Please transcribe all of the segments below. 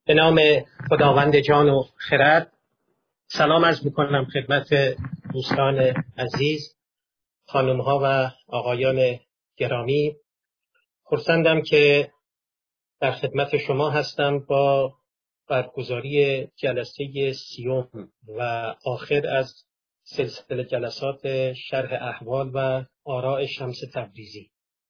به نام خداوند جان و خرد. سلام عرض می‌کنم خدمت دوستان عزیز، خانم‌ها و آقایان گرامی. خرسندم که در خدمت شما هستم با برگزاری جلسه 30 و آخر از سلسله جلسات شرح احوال و آراء شمس تبریزی.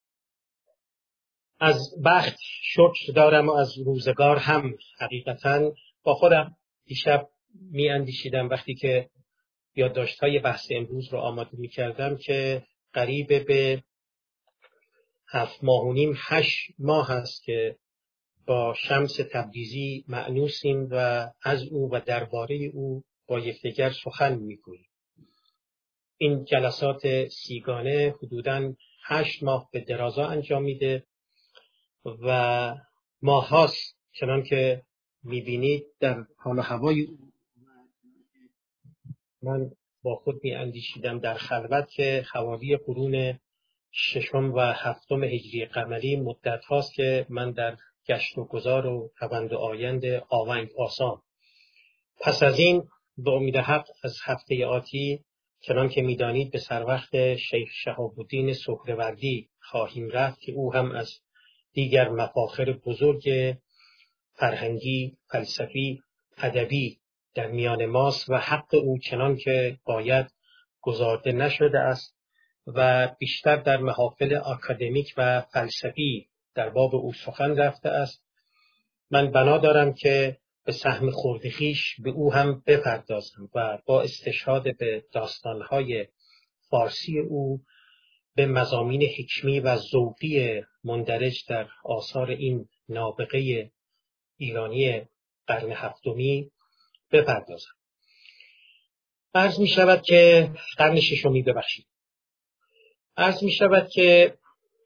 از بخت شکر دارم و از روزگار هم. حقیقتاً با خودم دیشب می اندیشیدم وقتی که یادداشت‌های بحث امروز رو آماده می کردم که قریب به 7 ماه و نیم 8 ماه هست که با شمس تبریزی مأنوسیم و از او و درباره او با یکدیگر سخن می گوییم. این جلسات 30 گانه حدوداً 8 ماه به درازا انجام میده و ماه هاست چنان که میبینید در حال و هوای من با خود میاندیشیدم در خلوت که حوالی قرون 6 و 7 هجری قمری مدت هاست که من در گشت و گذار و روند و آیند آونگ آسام. پس از این به امید حق از هفته آتی چنان که میدانید به سر وقت شیخ شهاب الدین سهروردی خواهیم رفت که او هم از دیگر مفاخر بزرگ فرهنگی، فلسفی، ادبی در میان ماست و حق او چنان که باید گزارده نشده است و بیشتر در محافل آکادمیک و فلسفی در باب او سخن رفته است. من بنا دارم که به سهم خرد خویش به او هم بپردازم و با استشهاد به داستانهای فارسی او به مضامین حکمی و ذوقی مندرج در آثار این نابغه ایرانی قرن 7 بپردازم. عرض می شود که قرن 6 ببخشید. عرض می شود که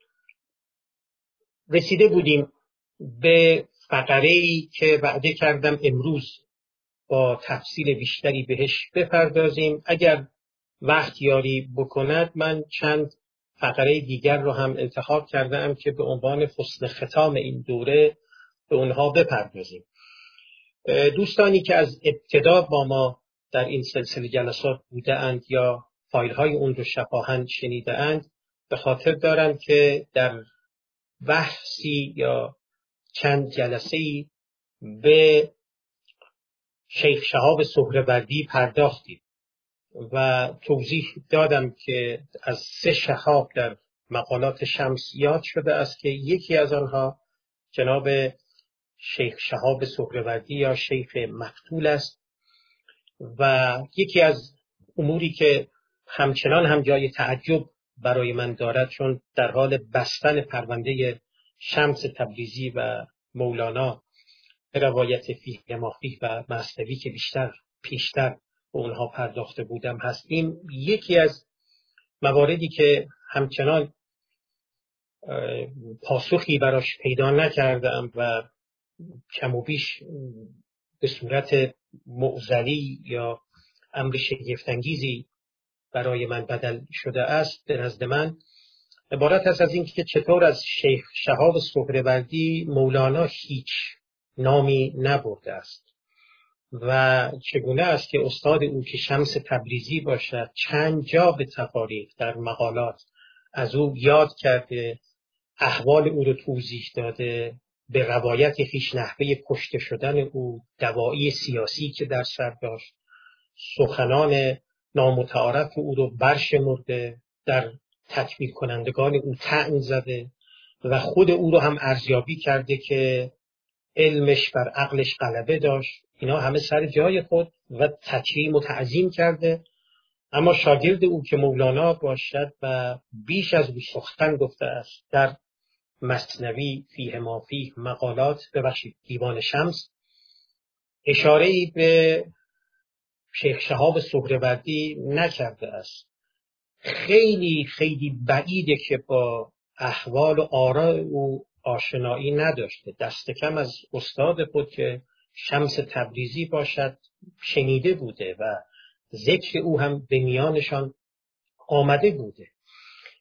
رسیده بودیم به فقره‌ای که وعده کردم امروز با تفصیل بیشتری بهش بپردازیم. اگر وقت یاری بکند من چند فقره دیگر رو هم انتخاب کردم که به عنوان حسن ختام این دوره به اونها بپردازیم. دوستانی که از ابتدا با ما در این سلسله جلسات بوده اند یا فایل های اون رو شفاهن شنیده اند به خاطر دارند که در بحثی یا چند جلسه‌ای به شیخ شهاب سهروردی پرداختیم و توضیح دادم که از 3 شهاب در مقالات شمس یاد شده است که یکی از آنها جناب شیخ شهاب سهروردی یا شیخ مقتول است و یکی از اموری که همچنان هم جای تعجب برای من دارد چون در حال بستن پرونده شمس تبریزی و مولانا به روایت فیه مافیه و مثنوی که پیشتر به اونها پرداخته بودم هستیم. یکی از مواردی که همچنان پاسخی براش پیدا نکردم و کم و بیش به صورت معضلی یا امر شگفت‌انگیزی برای من بدل شده است به نزد من عبارت است از این که چطور از شیخ شهاب سهروردی مولانا هیچ نامی نبرده است و چگونه است که استاد او که شمس تبریزی باشد چند جا به تفاریق در مقالات از او یاد کرده، احوال او رو توضیح داده، به روایت خویش نحوه کشته شدن او، دواعی سیاسی که در سر داشت، سخنان نامتعارف او رو برشمرده، در تکمیل کنندگان او طعن زده و خود او رو هم ارزیابی کرده که علمش بر عقلش غلبه داشت. اینا همه سر جای خود و تکریم و تعظیم کرده، اما شاگرد او که مولانا باشد و بیش از او سخن گفته است در مثنوی فیه مافیه مقالات دیوان شمس اشاره‌ای به شیخ شهاب سهروردی نکرده است. خیلی خیلی بعیده که با احوال و آراء او آشنایی نداشته، دست کم از استاد خود که شمس تبریزی باشد شنیده بوده و ذکر او هم به میانشان آمده بوده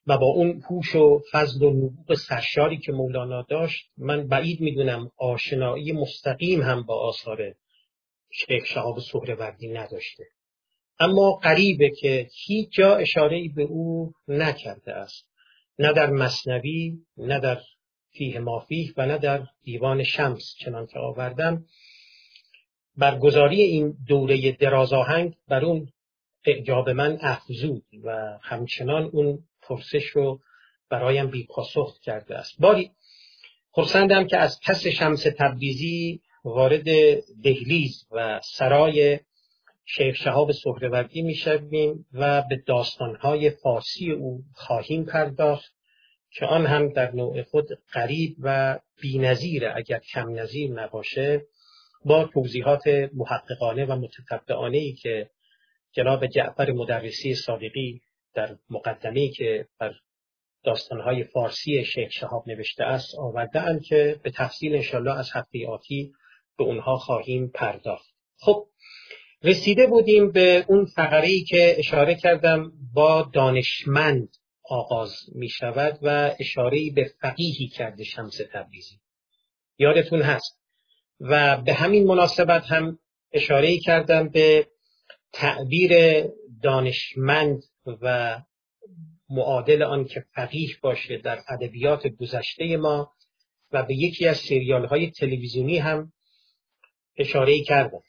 و با اون هوش و فضل و نبوغ سرشاری که مولانا داشت، من بعید میدونم آشنایی مستقیم هم با آثار شیخ شهاب سهروردی نداشته. اما غریبه که هیچ جا اشاره‌ای به او نکرده است، نه در مثنوی، نه در فیه مافیه و نه در دیوان شمس. چنان که آوردم، برگزاری این دوره درازآهنگ بر اون اعجاب من افزود و همچنان اون پرسش رو برایم بی پاسخ کرده است. باری خرسندم که از پس شمس تبریزی وارد دهلیز و سرای شیخ شهاب سهروردی می‌شویم و به داستان‌های فارسی او خواهیم پرداخت که آن هم در نوع خود غریب و بی‌نظیر، اگر کم نظیر نباشه، با توضیحات محققانه و متتبعانه‌ای که جناب جعفر مدرسی صادقی در مقدمه‌ای که بر داستان‌های فارسی شیخ شهاب نوشته است آورده‌اند که به تفصیل انشالله از هفته آتی به اونها خواهیم پرداخت. خب، رسیده بودیم به اون فقره‌ای که اشاره کردم با دانشمند آغاز می شود و اشاره‌ای به فقیهی کرده شمس تبریزی، یادتون هست. و به همین مناسبت هم اشاره‌ای کردم به تعبیر دانشمند و معادل آن که فقیه باشه در ادبیات گذشته ما و به یکی از سریال‌های تلویزیونی هم اشاره‌ای کردم.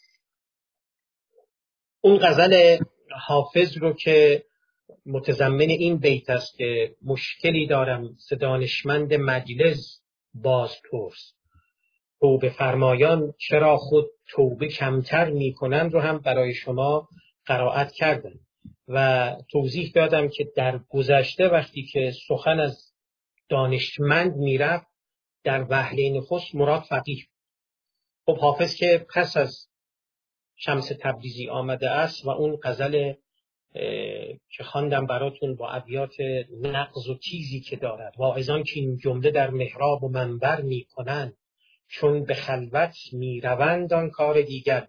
اون غزل حافظ رو که متضمن این بیت است که مشکلی دارم ز دانشمند مجلس باز پرس، توبه فرمایان چرا خود توبه کمتر میکنن رو هم برای شما قرائت کردم و توضیح دادم که در گذشته وقتی که سخن از دانشمند میرفت در وهله نخست مراد فقیه. خب حافظ که پس از شمس تبریزی آمده است و اون غزل که خواندم براتون با ابیات نغز و تیزی که دارد، واعظان که این جمله در محراب و منبر میکنند، چون به خلوت میروند آن کار دیگر.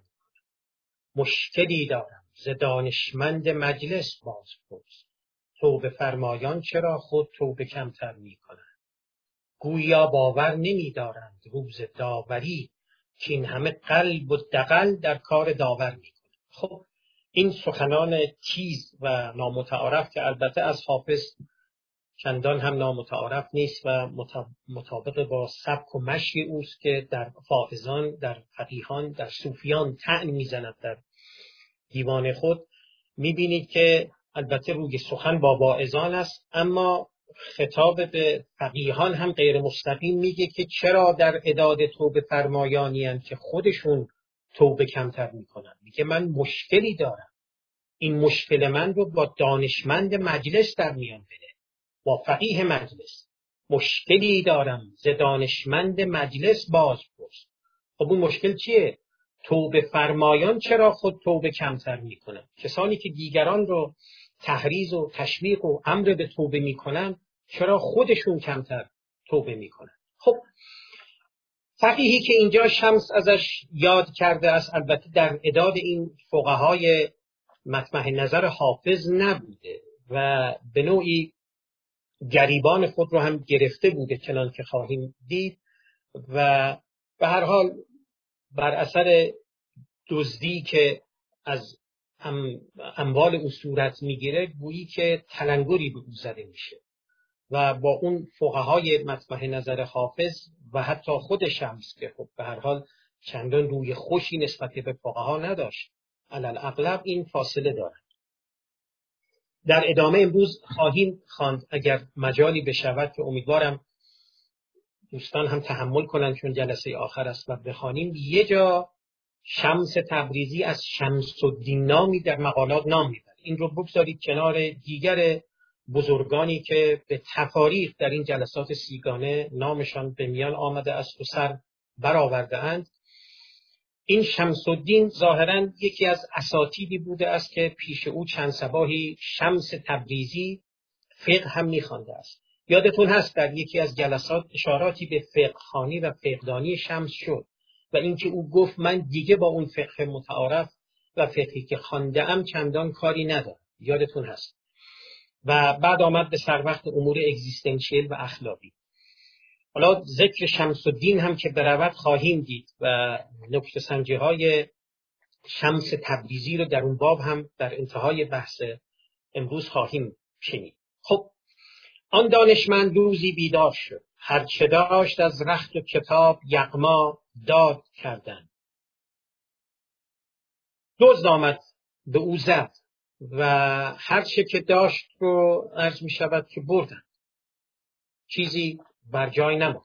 مشکلی دارم ز دانشمند مجلس باز پرس، توبه فرمایان چرا خود توبه کمتر میکنند. گویا باور نمیدارند روز داوری، که این همه قلب و دغل در کار داور میکنند. خب این سخنان تیز و نامتعارف که البته از حافظ چندان هم نامتعارف نیست و مطابق با سبک و مشی اوست که در واعظان، در فقیهان، در صوفیان طعن میزند. در دیوان خود میبینید که البته روی سخن با واعظان است، اما خطاب به فقیهان هم غیر مستقیم میگه که چرا در اعداد توبه فرمایانی هستند که خودشون توبه کمتر میکنن. میگه من مشکلی دارم، این مشکل من رو با دانشمند مجلس در میان بده، با فقیه مجلس. مشکلی دارم ز دانشمند مجلس باز پرس. خب اون مشکل چیه؟ توبه فرمایان چرا خود توبه کمتر میکنن؟ کسانی که دیگران رو تحریض و تشویق و امر به توبه میکنن چرا خودشون کمتر توبه میکنن؟ خب فقیهی که اینجا شمس ازش یاد کرده است البته در اعداد این فقهای مطمح نظر حافظ نبوده و به نوعی گریبان خود رو هم گرفته بوده چنان که خواهیم دید و به هر حال بر اثر دزدی که از اموال او صورت میگیره گویی که تلنگری به او زده میشه و با اون فقهای مطمح نظر حافظ و حتی خود شمس که خب به هر حال چندان روی خوشی نسبت به فقها نداشت، علل اغلب این فاصله داره. در ادامه امروز خواهیم خواند اگر مجالی بشود که امیدوارم دوستان هم تحمل کنند چون جلسه آخر است و بخوانیم. یه جا شمس تبریزی از شمس الدین نامی در مقالات نام میبرد. این رو بگذارید کنار دیگر بزرگانی که به تفاریق در این جلسات سیگانه نامشان به میان آمده است و سر برآورده اند. این شمس الدین ظاهراً یکی از اساتیدی بوده است که پیش او چند صباحی شمس تبریزی فقه هم می‌خوانده است. یادتون هست در یکی از جلسات اشاراتی به فقه خوانی و فقه‌دانی شمس شد و اینکه او گفت من دیگه با اون فقه متعارف و فقهی که خوانده‌ام چندان کاری ندارم. یادتون هست. و بعد آمد به سر وقت امور اگزیستنشیل و اخلاقی. حالا ذکر شمس الدین هم که برود خواهیم دید و نکته سنجی های شمس تبریزی رو در اون باب هم در انتهای بحث امروز خواهیم شنید. خب آن دانشمند روزی بیدار شد، هرچه داشت از رخت و کتاب یغما داد کردن. دزد آمد به او زد و هرچه که داشت رو عرض می شود که بردن، چیزی بر جای نماند.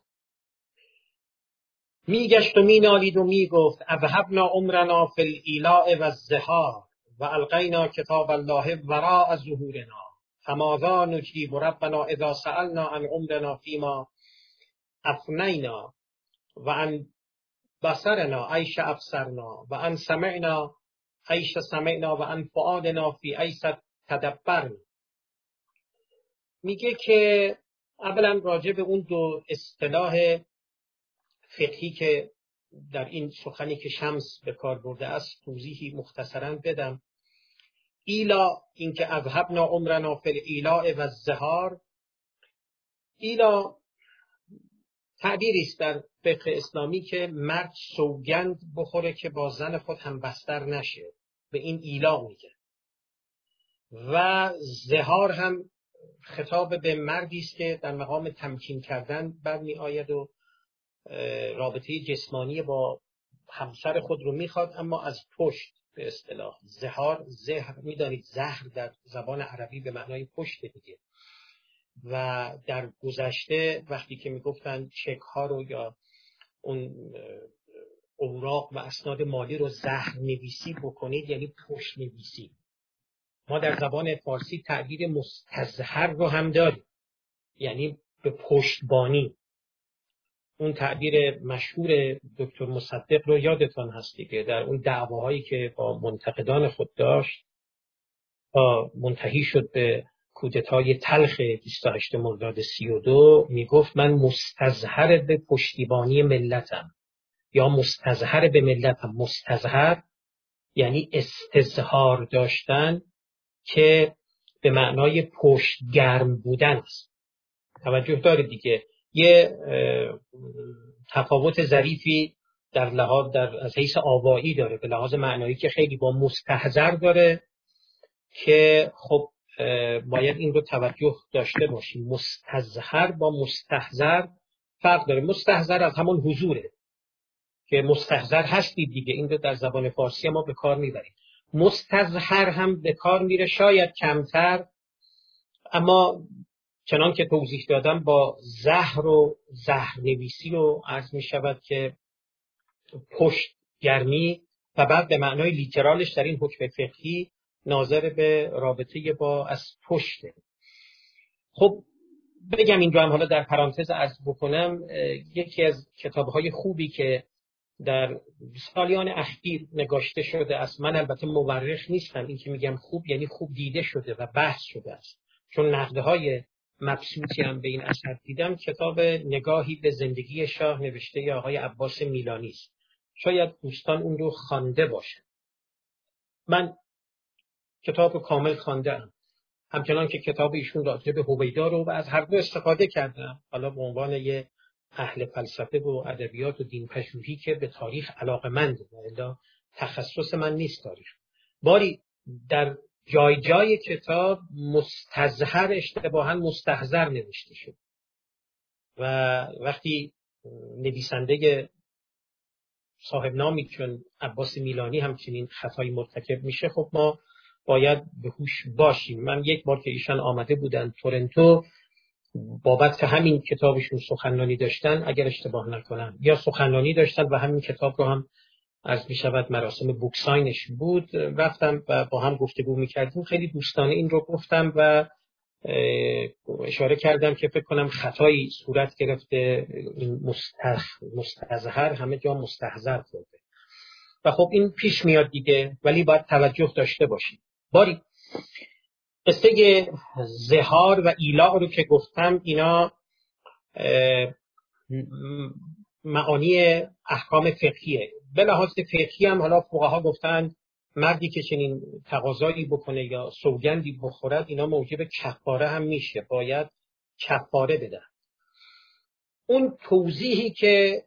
می گشت و می نالید و می گفت اذهبنا عمرنا فی الایلاء و الزهار و القینا کتاب الله وراء ظهورنا فماذا نجیب ربنا اذا سألنا عن عمرنا فیما افنینا و عن بصرنا عیش ابصرنا و عن سمعنا عیش سمعنا و عن فؤادنا فی عیش تدبرنا. میگه که اولا راجع به اون دو اصطلاح فقهی که در این سخنی که شمس به کار برده است توضیحی مختصرا بدم. ایلا، اینکه اذهبنا عمرنا فی الایلاء و الزهار، ایلا تعبیری است در فقه اسلامی که مرد سوگند بخوره که با زن خود هم بستر نشه، به این ایلا میگه. و زهار هم خطاب به مردی است که در مقام تمکین کردن برمی آید و رابطه جسمانی با همسر خود رو میخواد، اما از پشت به اصطلاح. زهار، زهر میدانید زهر در زبان عربی به معنای پشت دیگه. و در گذشته وقتی که میگفتن چک ها رو یا اون اوراق و اسناد مالی رو زهر نویسی بکنید یعنی پشت نویسی. ما در زبان فارسی تعبیر مستظهر رو هم داریم، یعنی به پشتبانی. اون تعبیر مشهور دکتر مصدق رو یادتان هست دیگه، در اون دعواهایی که با منتقدان خود داشت منتهی شد به کودتای تلخ 28 مرداد 32. میگفت من مستظهر به پشتیبانی ملتم یا مستظهر به ملتم. مستظهر یعنی استظهار داشتن که به معنای پشت گرم بودن است. توجه دارید دیگه، یه تفاوت ظریفی در لحاظ از حیث آوایی داره، به لحاظ معنایی که خیلی با مستحضر داره که خب باید این رو توجه داشته باشیم. مستظهر با مستحضر فرق داره. مستحضر از همون حضوره که مستحضر هستید دیگه، این رو در زبان فارسی ما به کار میبریم. مستظهر هم به کار میره، شاید کمتر، اما چنان که توضیح دادم با زهر و زهر نویسی رو عرض می شود که پشت گرمی و بعد به معنای لیترالش در این حکم فقهی ناظر به رابطه با از پشته. خب بگم اینجا هم حالا در پرانتز عرض بکنم، یکی از کتابهای خوبی که در سالیان اخیر نگاشته شده است، من البته مورخ نیستم، این که میگم خوب یعنی خوب دیده شده و بحث شده است، چون نقدهای مبسوطی هم به این اثر دیدم، کتاب نگاهی به زندگی شاه نوشته آقای عباس میلانی است. شاید دوستان اون رو خوانده باشن. من کتاب رو کامل خواندم، همچنان که کتاب ایشون راجع به هویدا رو و از هر دو استفاده کردم، حالا به عنوان یه اهل فلسفه و ادبیات و دین پژوهی که به تاریخ علاقه‌مند، الا تخصص من نیست تاریخ. باری در جای جای کتاب مستظهر اشتباهاً مستحضر نوشته شد و وقتی نویسنده صاحب نامی چون عباس میلانی همچنین خطایی مرتکب میشه، خب ما باید به هوش باشیم. من یک بار که ایشان آمده بودن تورنتو بابت همین کتابشون سخنرانی داشتن، اگر اشتباه نکنم، یا سخنرانی داشتن و همین کتاب رو هم از میشود مراسم بوکساینش بود، رفتم و با هم گفتگو میکردیم. خیلی دوستانه این رو گفتم و اشاره کردم که فکر کنم خطایی صورت گرفته، این مستظهر همه جا مستحضر کرده و خب این پیش میاد دیگه، ولی باید توجه داشته باشیم. باری قصه زهار و ایلاء رو که گفتم، اینا معانی احکام فقهیه. به لحاظ فقهی هم حالا فقها گفتن مردی که چنین تقاضایی بکنه یا سوگندی بخورد اینا موجب کفاره هم میشه، باید کفاره بده. اون توضیحی که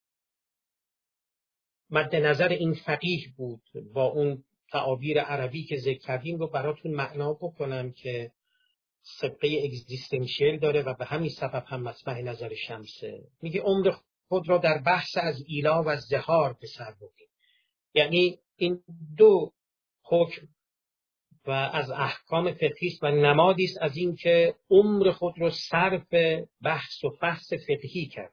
مد نظر این فقیه بود با اون تعابیر عربی که ذکر کردیم رو براتون معنا بکنم که سبقه اگزیستنشیل داره و به همین سبب هم مطمع نظر شمسه. میگه عمر خود را در بحث از ایلا و زهار به سر بردیم. یعنی این دو حکم و از احکام فقهی است و نمادی است از این که عمر خود را صرف بحث و فحص فقهی کرد.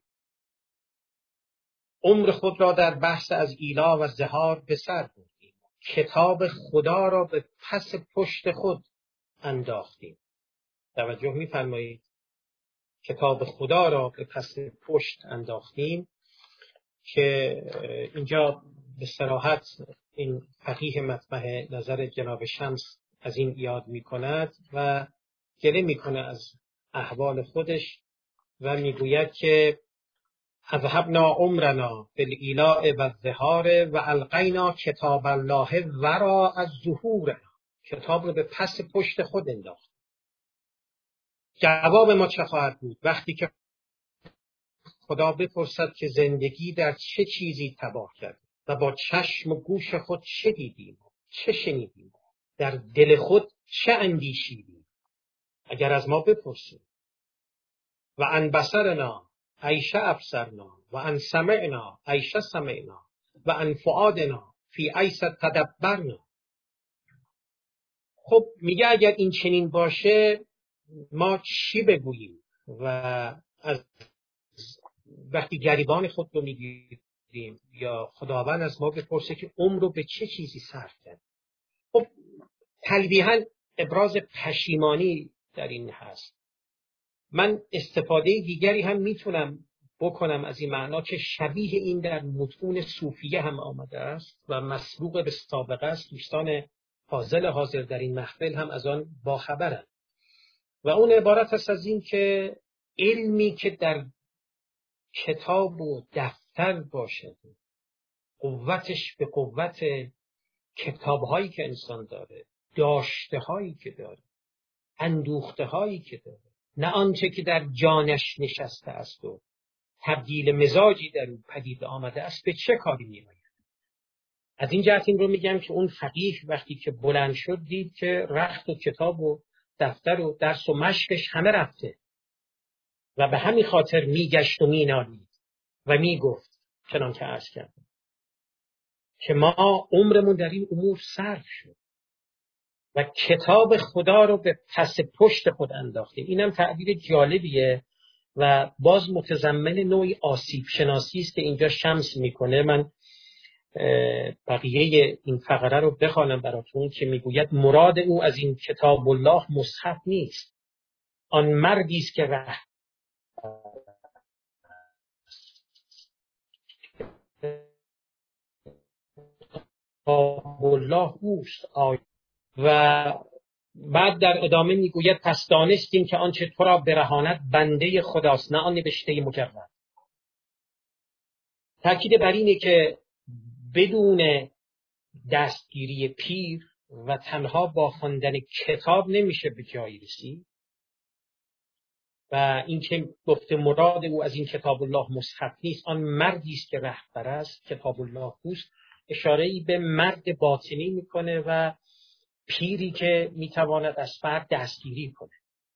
عمر خود را در بحث از ایلا و زهار به سر بردیم. کتاب خدا را به پس پشت خود انداختیم. توجه می‌فرمایید؟ کتاب خدا را به پس پشت انداختیم که اینجا به صراحت این فقیه مطمع نظر جناب شمس از این یاد می‌کند و گله می‌کنه از احوال خودش و میگوید که اذهبنا عمرنا بالایلاء و الظهار و القینا کتاب الله ورا از ظهورنا. کتاب رو به پس پشت خود انداخت. جواب ما چه خواهد بود وقتی که خدا بپرسد که زندگی در چه چیزی تباه کرد و با چشم و گوش خود چه دیدیم، چه شنیدیم، در دل خود چه اندیشیدیم؟ اگر از ما بپرسید و عن بصرنا عیش ابصرنا و عن سمعنا عیش سمعنا و عن فؤادنا فی عیش تدبرنا. خب میگه اگر این چنین باشه ما چی بگوییم؟ و از وقتی گریبان خود رو میگیریم یا خداوند از ما بپرسه که عمر رو به چه چیزی صرف کرد، خب تلویحاً ابراز پشیمانی در این هست. من استفاده دیگری هم میتونم بکنم از این معنا که شبیه این در متون صوفیه هم آمده است و مسبوق به سابقه است. دوستان فاضل حاضر در این محفل هم از آن باخبرند و اون عبارت است از این که علمی که در کتاب و دفتر باشد، قوتش به قوت کتاب‌هایی که انسان داره، داشته‌هایی که داره، اندوخته‌هایی که داره، نه آنچه که در جانش نشسته است و تبدیل مزاجی در اون پدید آمده است، به چه کاری می‌آید. از این جهت این رو میگم که اون فقیه وقتی که بلند شد دید که رخت و کتاب و دفتر و درس و مشقش همه رفته و به همین خاطر میگشت و مینالید و میگفت چنان که عرض کردم که ما عمرمون در این امور صرف شد و کتاب خدا رو به پس پشت خود انداختیم. اینم تعبیر جالبیه و باز متضمن نوعی آسیب شناسی است که اینجا شمس میکنه. من بقیه این فقره رو بخوانم براتون که میگوید مراد او از این کتاب الله مصحف نیست، آن مردی است که کتاب الله اوست. و بعد در ادامه میگوید پس دانستیم که آنچه تو را برهاند بنده خداست نه آن نبشته مجرد. تأکید بر اینه که بدون دستگیری پیر و تنها با خواندن کتاب نمیشه به جایی رسید و اینکه گفته مراد او از این کتاب الله مصحف نیست، آن مردی است که رهبر است، کتاب الله اوست، اشاره‌ای به مرد باطنی میکنه و پیری که میتواند از فرد دستگیری کنه.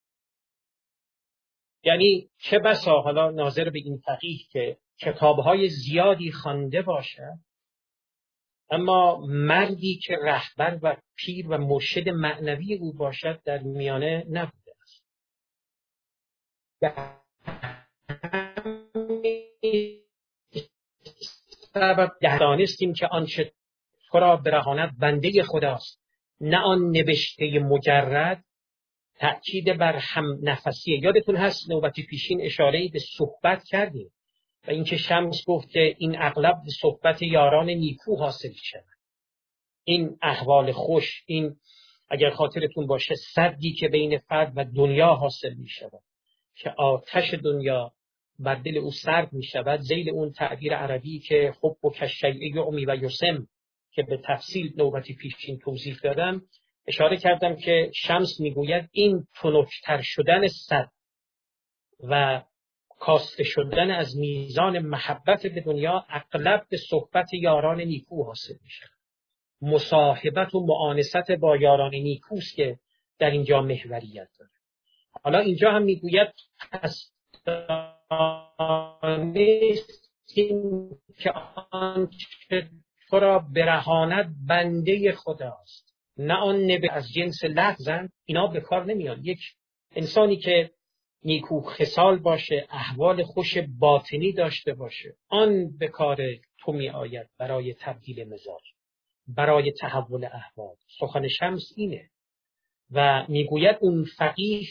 یعنی چه بسا حالا ناظر به این فقیه که کتابهای زیادی خوانده باشد اما مردی که رهبر و پیر و مرشد معنوی او باشد در میانه نبوده است. سبب دانستیم که آنچه تو را برهاند بنده خداست نه آن نبشته مجرد. تأکید بر هم نفسیه. یادتون هست نوبتی پیشین اشاره‌ای به صحبت کردیم و اینکه شمس گفت که این اغلب به صحبت یاران نیکو حاصل شد. این احوال خوش، این اگر خاطرتون باشه سدی که بین فرد و دنیا حاصل می شود که آتش دنیا بر دل او سرد می شود، ذیل اون تعبیر عربی که حب و کشیعه یعمی و یسم، که به تفصیل نوبتی پیشین توضیح دادم اشاره کردم که شمس میگوید این تنکتر شدن سد و کاسته شدن از میزان محبت به دنیا اغلب به صحبت یاران نیکو حاصل میشه. مصاحبت و معانست با یاران نیکوست که در اینجا محوریت داره. حالا اینجا هم میگوید پس دانستیم که آنچه تو را برهاند بنده خداست، نه آن نبی از جنس لفظن. اینا به کار نمیان. یک انسانی که نیکو خصال باشه، احوال خوش باطنی داشته باشه، آن به کار تو می آید برای تبدیل مزاج، برای تحول احوال. سخن شمس اینه و میگوید اون فقیه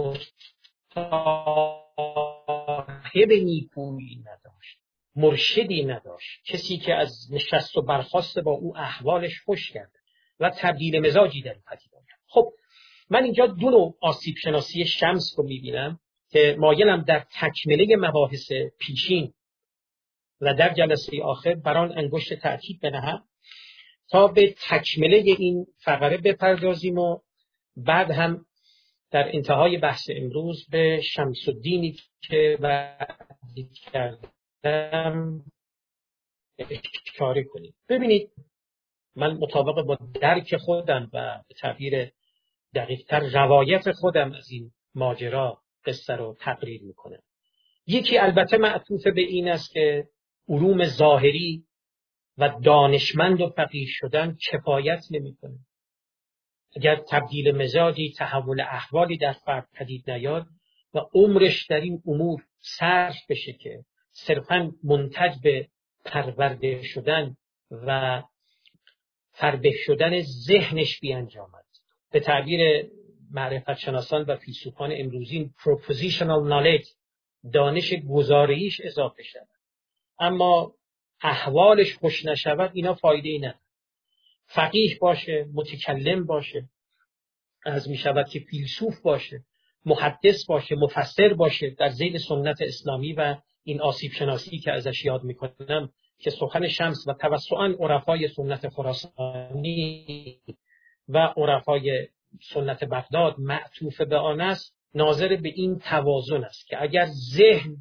مصاحب نیکویی نداشت، مرشدی نداشت، کسی که از نشست و برخاست با او احوالش خوش کرد و تبدیل مزاجی در پدید آورد. خب من اینجا دو نوع آسیب شناسی شمس رو میبینم که مایلم در تکمله مباحث پیشین و در جلسه آخر بران انگشت تأکید بنهم تا به تکمله این فقره بپردازیم و بعد هم در انتهای بحث امروز به شمس الدینی که وعده کردم اشاره کنیم. ببینید من مطابق با درک خودم و به تعبیر دقیق‌تر روایت خودم از این ماجرا قصه رو تقریر میکنم. یکی البته معطوف به این است که علوم ظاهری و دانشمند و فقیه شدن کفایت نمیکنه. اگر تبدیل مزاجی، تحول احوالی در فرد پدید نیاد و عمرش در این امور صرف بشه که صرفاً منتج به پرورده شدن و فربه شدن ذهنش بیانجامد، به تعبیر معرفت شناسان و فیلسوفان امروزی propositional knowledge، دانش گزاره‌ایش اضافه شود اما احوالش خوش نشود، اینا فایده‌ای نداره. فقیه باشه، متکلم باشه، از می شود که فیلسوف باشه، محدث باشه، مفسر باشه در ذیل سنت اسلامی و این آسیب شناسی که ازش یاد میکنم که سخن شمس و توسعاً عرفای سنت خراسانی و عرفای سنت بغداد معطوف به آن است، ناظر به این توازن است که اگر ذهن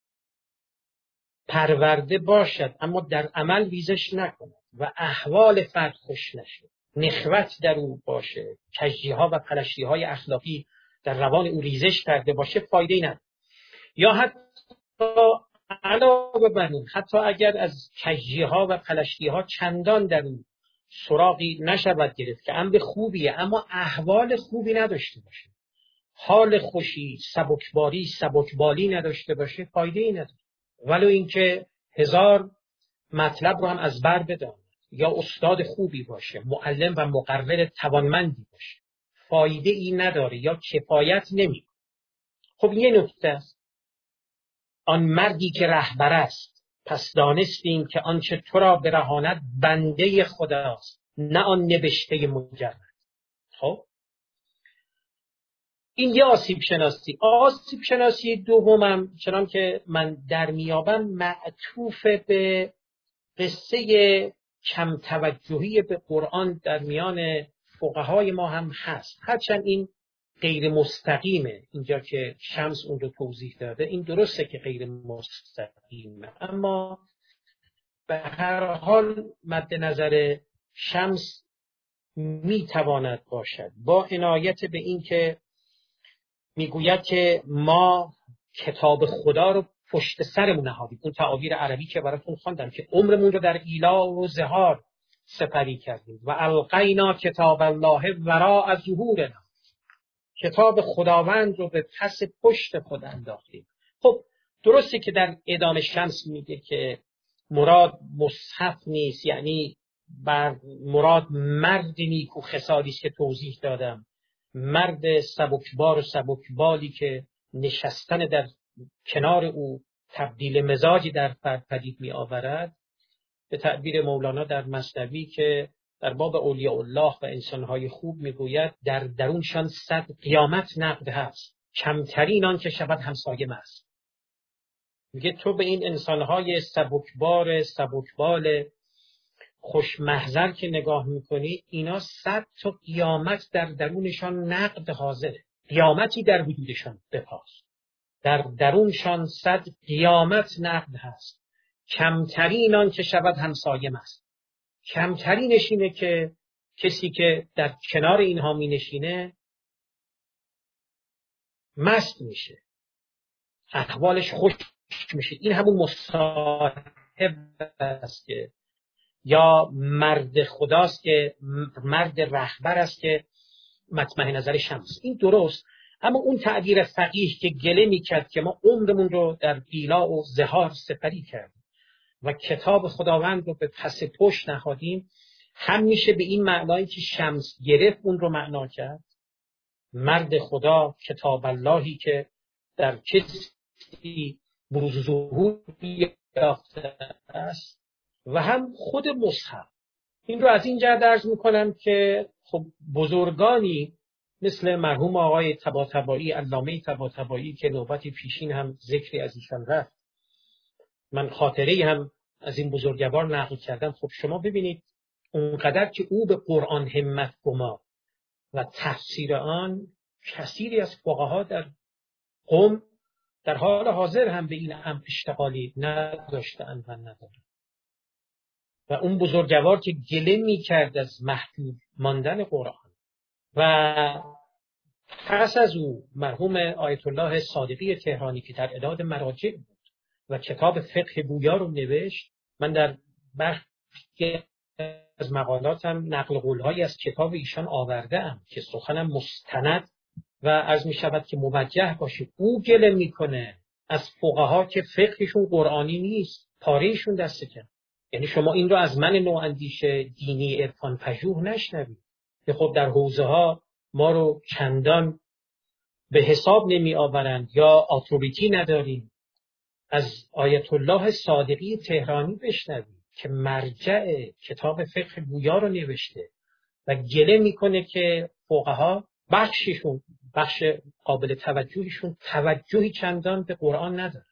پرورده باشد اما در عمل ریزش نکند و احوال فرد خوش نشد، نخوت در او باشه، کجی‌ها و پلشتی‌های اخلاقی در روان او ریزش کرده باشه، فایده‌ای نداره. یا حتی علاوه بر این، حتی اگر از کجی‌ها و پلشتی‌ها چندان در او سراغی نشود گرفت که امر خوبیه اما احوال خوبی نداشته باشه، حال خوشی، سبکبالی نداشته باشه، فایده‌ای نداره. ولو اینکه 1000 مطلب رو هم از بر بداند یا استاد خوبی باشه، معلم و مقرر توانمندی باشه، فایده ای نداره یا کفایت نمیکنه. خب یه نکته است. آن مردی که رهبر است، پس دانستیم که آنچه تو را برهاند بنده خداست، نه آن نبشته مجرد. خب این یه آسیب شناسی. آسیب شناسی دومم چنان که من در میابم معطوف به قصه کم توجهی به قرآن در میان فقهای ما هم هست، هرچند این غیر مستقیمه. اینجا که شمس اون رو توضیح داده این درسته که غیر مستقیمه، اما به هر حال مد نظر شمس میتواند باشد با عنایت به این که میگوید که ما کتاب خدا رو پشت سرمون نهادیم. اون تعابیر عربی که براتون خواندم که عمرمون رو در ایلا و زهار سپری کردیم و القینا کتاب الله وراء ظهورنا، کتاب خداوند رو به پس پشت خود انداختیم. خب درسته که در ادامه شمس میگه که مراد مصحف نیست، یعنی مراد مرد نیکو خصالی است که توضیح دادم، مرد سبکبار و سبکبالی که نشستن در کنار او تبدیل مزاجی در فرد پدید می آورد. به تعبیر مولانا در مثنوی که در باب اولیاء الله و انسانهای خوب میگوید در درونشان 100 قیامت نقد هست، کمترین آن که شود همسایه است. میگه تو به این انسانهای سبکبال خوش محضر که نگاه میکنید اینا 100 تا قیامت در درونشان نقد حاضره. قیامتی در وجودشان بپاست. در درونشان 100 قیامت نقد هست. کمترین آن که شود همسایم است. کمترینش اینه که کسی که در کنار اینها می نشینه مست میشه، احوالش خوش میشه. این همون مصاحب است که یا مرد خداست که مرد رهبر است که مطمع نظر شمس. این درست، اما اون تعبیر فقیه که گله میکرد که ما عمرمون رو در بیلا و زهار سپری کردیم و کتاب خداوند رو به پس پشت نهادیم، هم میشه به این معنایی که شمس گرفت اون رو معنا کرد، مرد خدا، کتاب اللهی که در کسی بروز ظهور یافته است، و هم خود مصحف. این رو از این جهت عرض میکنم که خب بزرگانی مثل مرحوم آقای طباطبایی، علامه طباطبایی که نوبت پیشین هم ذکری از ایشان رفت، من خاطره هم از این بزرگوار نقل کردم. خب شما ببینید اونقدر که او به قرآن همت گما و تفسیر آن، کثیری از فقها در قم در حال حاضر هم به این امر اشتغالی نداشتند و ندارند. و اون بزرگوار که گله می‌کرد از محدود ماندن قرآن. و پس از او مرحوم آیت الله صادقی تهرانی که در اعداد مراجع بود و کتاب فقه گویا رو نوشت، من در بخشی از مقالاتم نقل قول‌هایی از کتاب ایشان آورده‌ام که سخنم مستند و عرض می‌شود که موجه باشه. او گله می‌کنه از فقها که فقهشون قرآنی نیست، پاره‌شون دست کن. یعنی شما این رو از من نواندیش دینی عرفان پژوه نشنوید که خب در حوزه ها ما رو چندان به حساب نمی آورند یا اتوریتی نداریم. از آیت الله صادقی تهرانی بشنوید که مرجع کتاب فقه گویا رو نوشته و گله میکنه که فقها بخششون، بخش قابل توجهشون، توجهی چندان به قرآن نداره.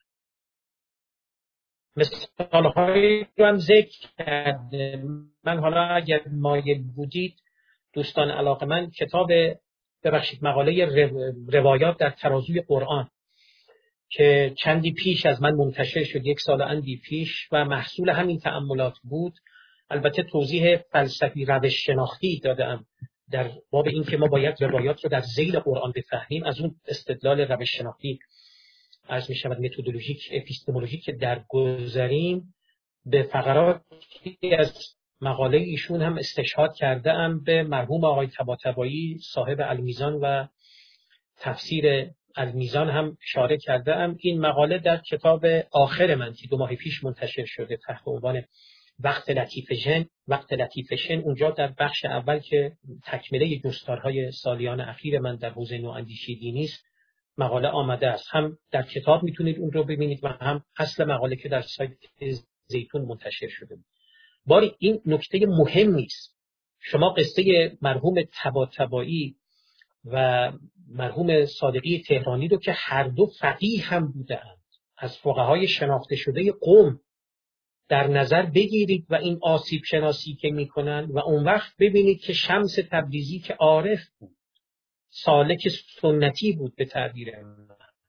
مثالهایی رو هم ذکر کرده. من حالا اگر مایل بودید دوستان علاقه‌مند کتاب مقاله روایات در ترازوی قرآن که چندی پیش از من منتشر شد، 1 سال اندی پیش، و محصول همین تأملات بود. البته توضیح فلسفی روش شناختی دادم در باب این که ما باید روایات رو در ذیل قرآن بفهمیم. از اون استدلال روش شناختی عرض می شود متدولوژیک اپیستمولوژیک که در گذریم به فقراتی از مقاله ایشون هم استشهاد کرده ام. به مرحوم آقای طباطبایی صاحب المیزان و تفسیر المیزان هم اشاره کرده ام. این مقاله در کتاب آخر من که 2 ماه پیش منتشر شده تحت عنوان وقت لطیف ژن، وقت لطیف شن، اونجا در بخش اول که تکمله جستارهای سالیان اخیر من در حوزه نواندیشی دینی است مقاله آمده است. هم در کتاب میتونید اون رو ببینید و هم اصل مقاله که در سایت زیتون منتشر شده بود. باری این نکته مهمی است. شما قصه مرحوم طباطبایی و مرحوم صادقی تهرانی رو که هر دو فقیه هم بودند، از فقهای شناخته شده قم، در نظر بگیرید و این آسیب شناسی که میکنن و اون وقت ببینید که شمس تبریزی که عارف بود، سالک سنتی بود به تعبیر من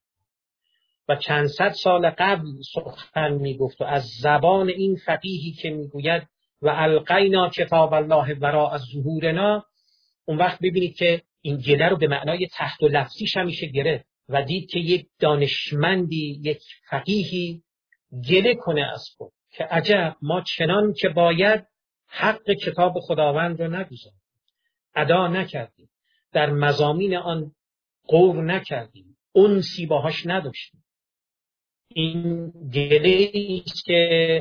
و چند صد سال قبل سخن میگفت و از زبان این فقیهی که میگوید و القینا کتاب الله وراء از ظهورنا، اون وقت ببینید که این گله رو به معنای تحت و لفظیش همیشه گرفت و دید که یک دانشمندی، یک فقیهی گله کنه از خود که عجب ما چنان که باید حق کتاب خداوند رو نگذاریم، ادا نکردیم، در مضامین آن غور نکردیم، انسی باهاش نداشتیم. این گله ایست که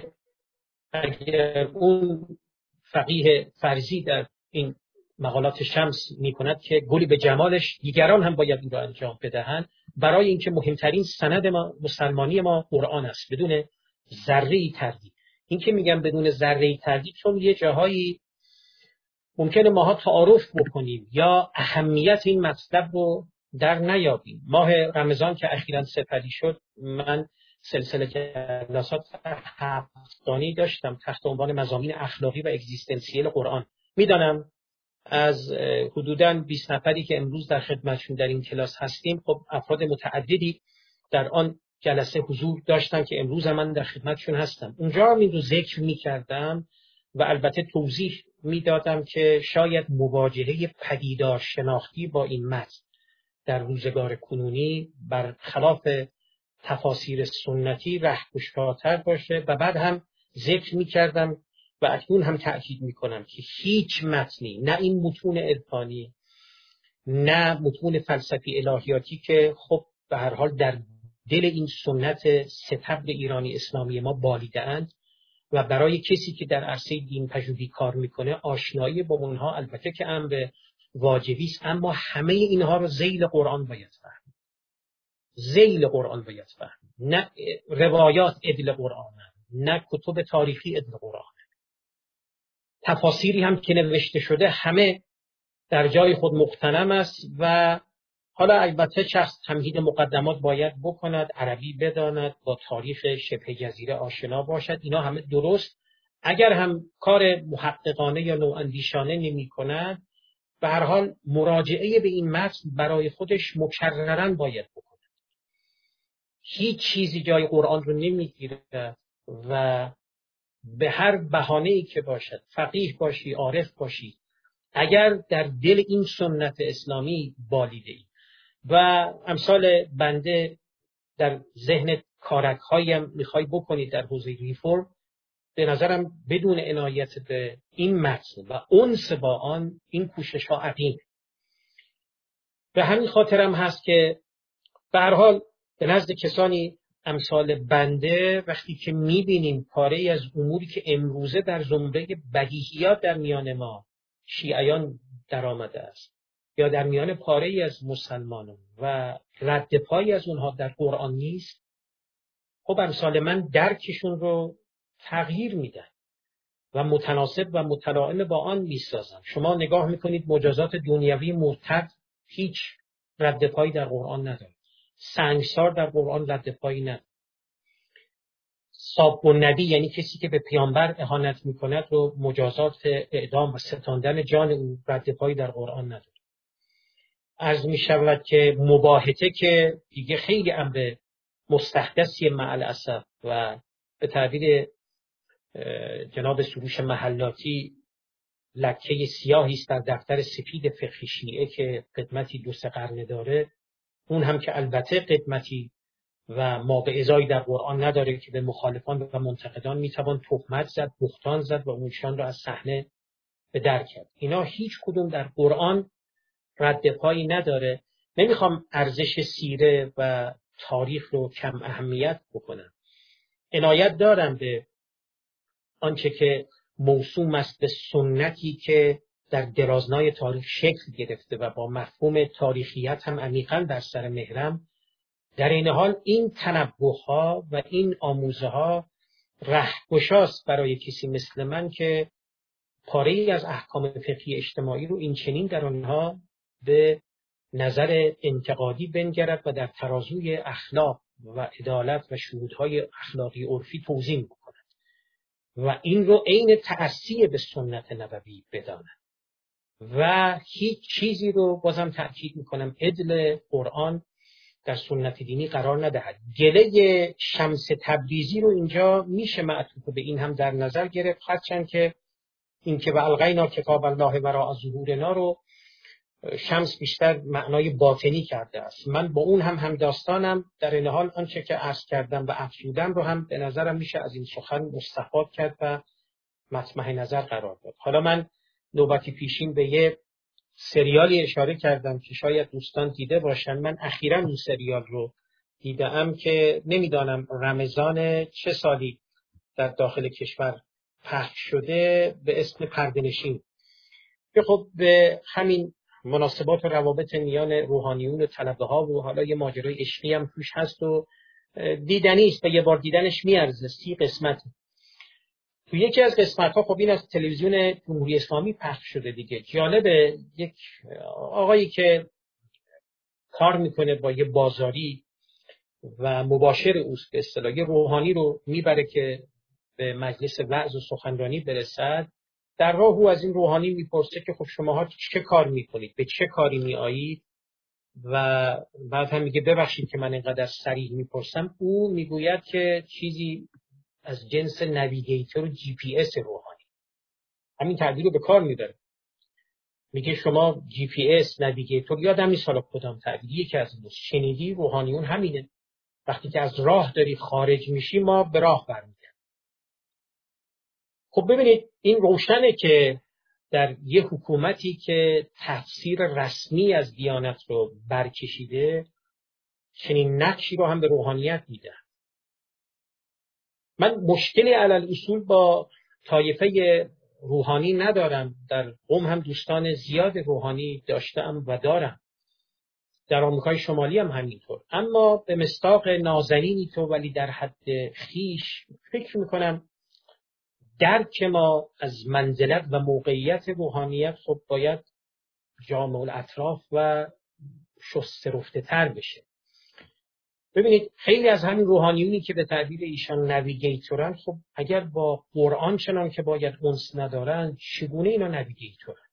اگر اون فقیه فرضی در این مقالات شمس میکند که گلی به جمالش دیگران هم باید این را انجام بدهند، برای اینکه مهمترین سند ما مسلمانی ما قرآن است بدون ذره‌ای تردید. این که میگم بدون ذره‌ای تردید چون یه جاهایی ممکنه ماها تعارف بکنیم یا اهمیت این مطلب رو در نیابیم. ماه رمضان که اخیراً سپری شد، من سلسله جلسات هفتگانی داشتم تحت عنوان مضامین اخلاقی و اگزیستانسیل قرآن. میدانم از حدوداً 20 نفری که امروز در خدمتشون در این کلاس هستیم، خب افراد متعددی در آن جلسه حضور داشتن که امروز من در خدمتشون هستم. اونجا هم این رو ذکر می‌کردم و البته توضیح میدادم که شاید مواجهه پدیدار شناختی با این متن در روزگار کنونی برخلاف تفاسیر سنتی رهگشاتر باشه و بعد هم ذکر می‌کردم و اکنون هم تأکید می‌کنم که هیچ متنی، نه این متون عرفانی نه متون فلسفی الهیاتی که خب به هر حال در دل این سنت ستبر ایرانی اسلامی ما بالیده‌اند و برای کسی که در عرصه دین پژوهی کار میکنه آشنایی با اونها البته که امر واجبی است، اما همه اینها رو ذیل قرآن باید فهمید. ذیل قرآن باید فهمید، نه روایات ادل قرآن، نه کتب تاریخی ادل قرآن. تفاسیری هم که نوشته شده همه در جای خود مغتنم است و حالا البته شخص تمهید مقدمات باید بکند، عربی بداند، با تاریخ شبه جزیره آشنا باشد. اینا همه درست. اگر هم کار محققانه یا نواندیشانه نمی کند، به هر حال مراجعه به این متن برای خودش مکرراً باید بکند. هیچ چیزی جای قرآن رو نمیگیره و به هر بهانه‌ای که باشد، فقیه باشی، عارف باشی، اگر در دل این سنت اسلامی بالیده‌ای و امثال بنده در ذهن کارک‌هایم میخوای بکنید در حوزه ریفورم، به نظرم بدون عنایت به این متن و انس با آن این کوشش‌ها عقیم. به همین خاطرم هست که به هر حال به نزد کسانی امثال بنده وقتی که میبینیم پاره از اموری که امروزه در زمره بدیهیات در میان ما شیعیان در آمده است یا در میان پاره از مسلمانان و رد پایی از اونها در قرآن نیست، خب امثال من درکشون رو تغییر میدن و متناسب و متلائم با آن میسازن. شما نگاه میکنید مجازات دنیوی مرتد هیچ رد پایی در قرآن نداره، سنگسار در قرآن رد پایی نداره، ساب النبی یعنی کسی که به پیامبر اهانت میکند رو مجازات اعدام و ستاندن جان او رد پایی در قرآن نداره. عرض می شود که مباهته که دیگه خیلی امر مستحدثی مع الاسف و به تعبیر جناب سروش محلاتی لکه سیاهی است در دفتر سفید فقه شیعه که قدمتی 2-3 قرن داره، اون هم که البته قدمتی و ما به ازای در قرآن نداره که به مخالفان و منتقدان میتوان تهمت زد، بهتان زد و اونشان را از صحنه به در کرد. اینا هیچ کدوم در قرآن رد پایی نداره. نمیخوام ارزش سیره و تاریخ رو کم اهمیت بکنم. عنایت دارم به آنچه که موسوم است به سنتی که در درازنای تاریخ شکل گرفته و با مفهوم تاریخیت هم عمیقاً در سر محرم. در این حال این تنبؤها و این آموزه ها رهگشاست برای کسی مثل من که پاره‌ای از احکام فقهی اجتماعی رو این چنین در آنها به نظر انتقادی بنگرد و در ترازوی اخلاق و عدالت و شهودهای اخلاقی عرفی توزین بکند و این رو عین تأسی به سنت نبوی بداند و هیچ چیزی رو بازم تأکید میکنم عدل قرآن در سنت دینی قرار ندهد. گله شمس تبریزی رو اینجا میشه معطوف به این هم در نظر گرفت، هرچند که این که و القینا کتاب الله وراء ظهورنا رو شمس بیشتر معنای باطنی کرده است. من با اون هم داستانم. در این حال آنچه که عرض کردم و افزودم رو هم به نظرم میشه از این سخن مستفاد کرد و مطمع نظر قرار داد. حالا من نوبتی پیشین به یه سریالی اشاره کردم که شاید دوستان دیده باشن. من اخیراً اون سریال رو دیدم که نمیدانم رمضان چه سالی در داخل کشور پخش شده، به اسم پرده‌نشین. که خب به همین مناسبات و روابط میان روحانیون و طلبه ها و حالا یه ماجرای عشقی هم توش هست و دیدنی است و یه بار دیدنش میارزه. 30 قسمت. تو یکی از قسمت‌ها خب این از تلویزیون جمهوری اسلامی پخش شده دیگه. جالبه یک آقایی که کار میکنه با یه بازاری و مباشر اوست، به اصطلاح روحانی رو میبره که به مجلس وعظ و سخنرانی برسد. در راه او از این روحانی میپرسه که خب شماها چه کار میکنید، به چه کاری میآیید، و بعد هم میگه ببخشید که من اینقدر صریح میپرسم. او میگوید که چیزی از جنس نویگیتور و جی پی اس روحانی، همین تعبیر رو به کار میبره. میگه شما جی پی اس، نویگیتور، یادم نیست حالا کدام تعبیر، یکی از این شنیدی، روحانیون همینه. وقتی که از راه داری خارج میشی ما به راه برمیگردیم. خب ببینید این روشنه که در یه حکومتی که تفسیر رسمی از دیانت رو برکشیده چنین نقشی رو هم به روحانیت میده. من مشکلی علل اصول با طایفه روحانی ندارم. در قم هم دوستان زیاد روحانی داشتم و دارم، در آمریکای شمالی هم همینطور. اما به مصداق نازنینی تو ولی در حد خیش فکر میکنم درک ما از منزلت و موقعیت روحانیت خب باید جامع الاطراف و شسته رفته تر بشه. ببینید خیلی از همین روحانیونی که به تعبیر ایشان نویگیتورن، خب اگر با قرآن چنان که باید انس ندارن، چگونه اینا نویگیتورن؟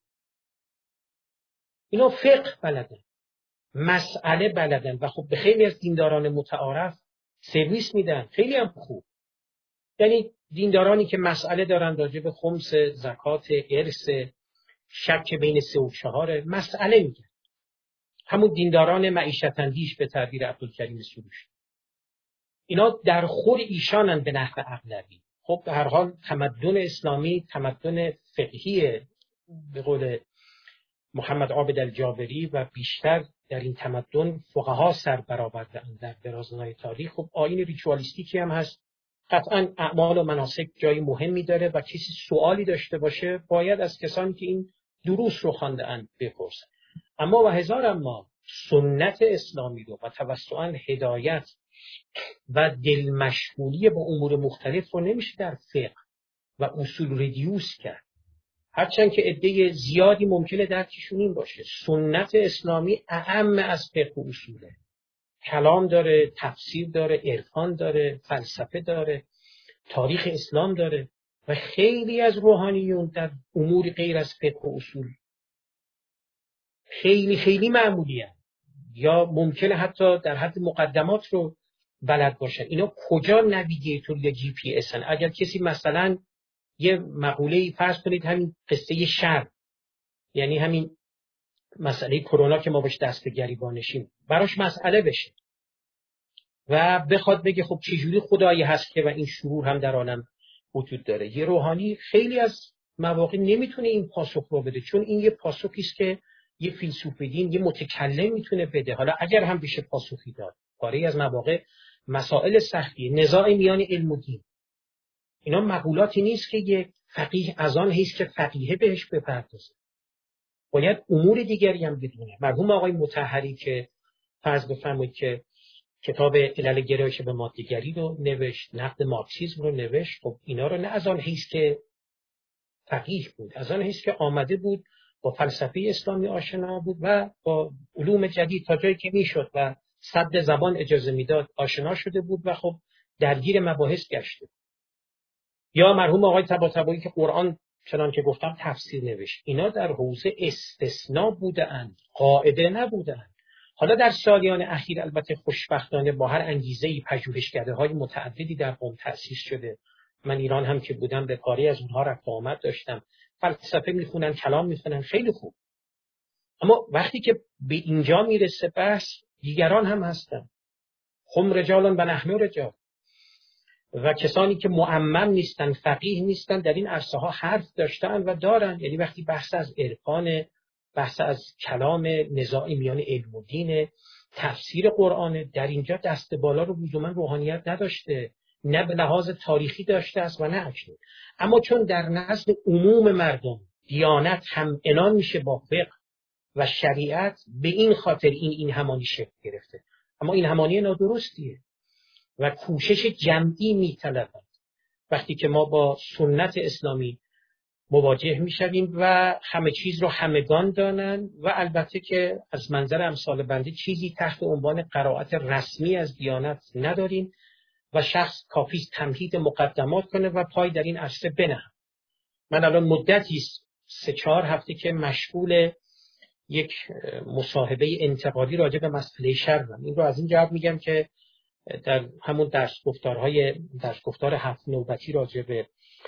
اینا فقه بلدن، مسئله بلدن و خب به خیلی از دینداران متعارف سرویس میدن، خیلی هم خوب. یعنی دیندارانی که مسئله دارن راجع به خمس، زکات، ارث، شک بین 3 و 4 مسئله میگن. همون دینداران معیشت اندیش به تعبیر عبدالکریم سروش، اینا در خور ایشانن به نحو اغلبی. خب به هر حال تمدن اسلامی تمدن فقهی به قول محمد عابد الجابری و بیشتر در این تمدن فقها سر برآورده‌اند در درازای تاریخ. خب آیین ریچوالیستیکی هم هست، قطعا اعمال و مناسک جای مهمی داره و کسی سوالی داشته باشه باید از کسانی که این دروس رو خوانده‌اند بپرسن. اما و هزار اما سنت اسلامی رو و توسطاً هدایت و دل مشغولی با امور مختلف رو نمیشه در فقه و اصول ریدیوس کرد، هرچند که عده زیادی ممکنه درکشون این باشه. سنت اسلامی اعم از فقه و اصوله، کلام داره، تفسیر داره، عرفان داره، فلسفه داره، تاریخ اسلام داره و خیلی از روحانیون در امور غیر از فقه و اصول خیلی خیلی معمولی هست یا ممکنه حتی در حد مقدمات رو بلد باشن. اینا کجا نویگیتور یا جی پی اس هن؟ اگر کسی مثلا یه مقوله فرض کنید همین قصه شر، یعنی همین مسئله کرونا که ما بهش دست به گریبانشیم، براش مسئله بشه و بخواد بگه خب چجوری خدایی هست که و این شرور هم در عالم وجود داره، یه روحانی خیلی از مواقع نمیتونه این پاسخ رو بده، چون این یه پاسخی است که یه فیلسوف دین، یه متکلم میتونه بده. حالا اگر هم بشه پاسخی داد، کاری از مواقع مسائل سختی، نزاع میان علم و دین، اینا مقولاتی نیست که یک فقیه از آن هست که فقیه بهش بپردازه، باید امور دیگری هم بدونه. مرحوم آقای مطهری که فرض بفرمایید که کتاب علل گرایش به ماده‌گری رو نوشت، نقد مارکسیسم رو نوشت، خب اینا رو نه از آن هست که فقیه بود، از آن هست که آمده بود با فلسفه اسلامی آشنا بود و با علوم جدید تا جایی که میشد و سد زبان اجازه میداد آشنا شده بود و خب درگیر مباحث گشته. یا مرحوم آقای طباطبایی که قرآن چنان که گفتم تفسیر نوشت. اینا در حوزه استثناء بودند، قاعده نبودند. حالا در سالیان اخیر البته خوشبختانه با هر انگیزه‌ای پژوهشکده‌های متعددی در قم تأسیس شده. من ایران هم که بودم به پاری از اونها رفت و آمد داشتم، فلسفه میخونن، کلام میخونن، خیلی خوب. اما وقتی که به اینجا میرسه بحث، دیگران هم هستن، هم رجالان و نحن رجال، و کسانی که معمم نیستن، فقیه نیستن، در این عرصه ها حرف داشتن و دارن. یعنی وقتی بحث از عرفان، بحث از کلام نزاعی میان علم و دین، تفسیر قرآن، در اینجا دست بالا رو لزوما روحانیت نداشته، نه به لحاظ تاریخی داشته است و نه اکنون. اما چون در نزد عموم مردم دیانت هم عنان میشه با فقه و شریعت، به این خاطر این همانی شکل گرفته. اما این همانی نادرستیه و کوشش جمعی میطلبد. وقتی که ما با سنت اسلامی مواجه میشویم و همه چیز رو همگان دانند و البته که از منظر امثال بنده چیزی تحت عنوان قرائت رسمی از دیانت نداریم و شخص کافی تمهید مقدمات کنه و پای در این عرصه بنهم. من الان مدتی 3-4 هفته که مشغول یک مصاحبه انتقادی راجع به مسئله شرم. این رو از این جهت میگم که در همون درس گفتار 7 نوبتی راجع به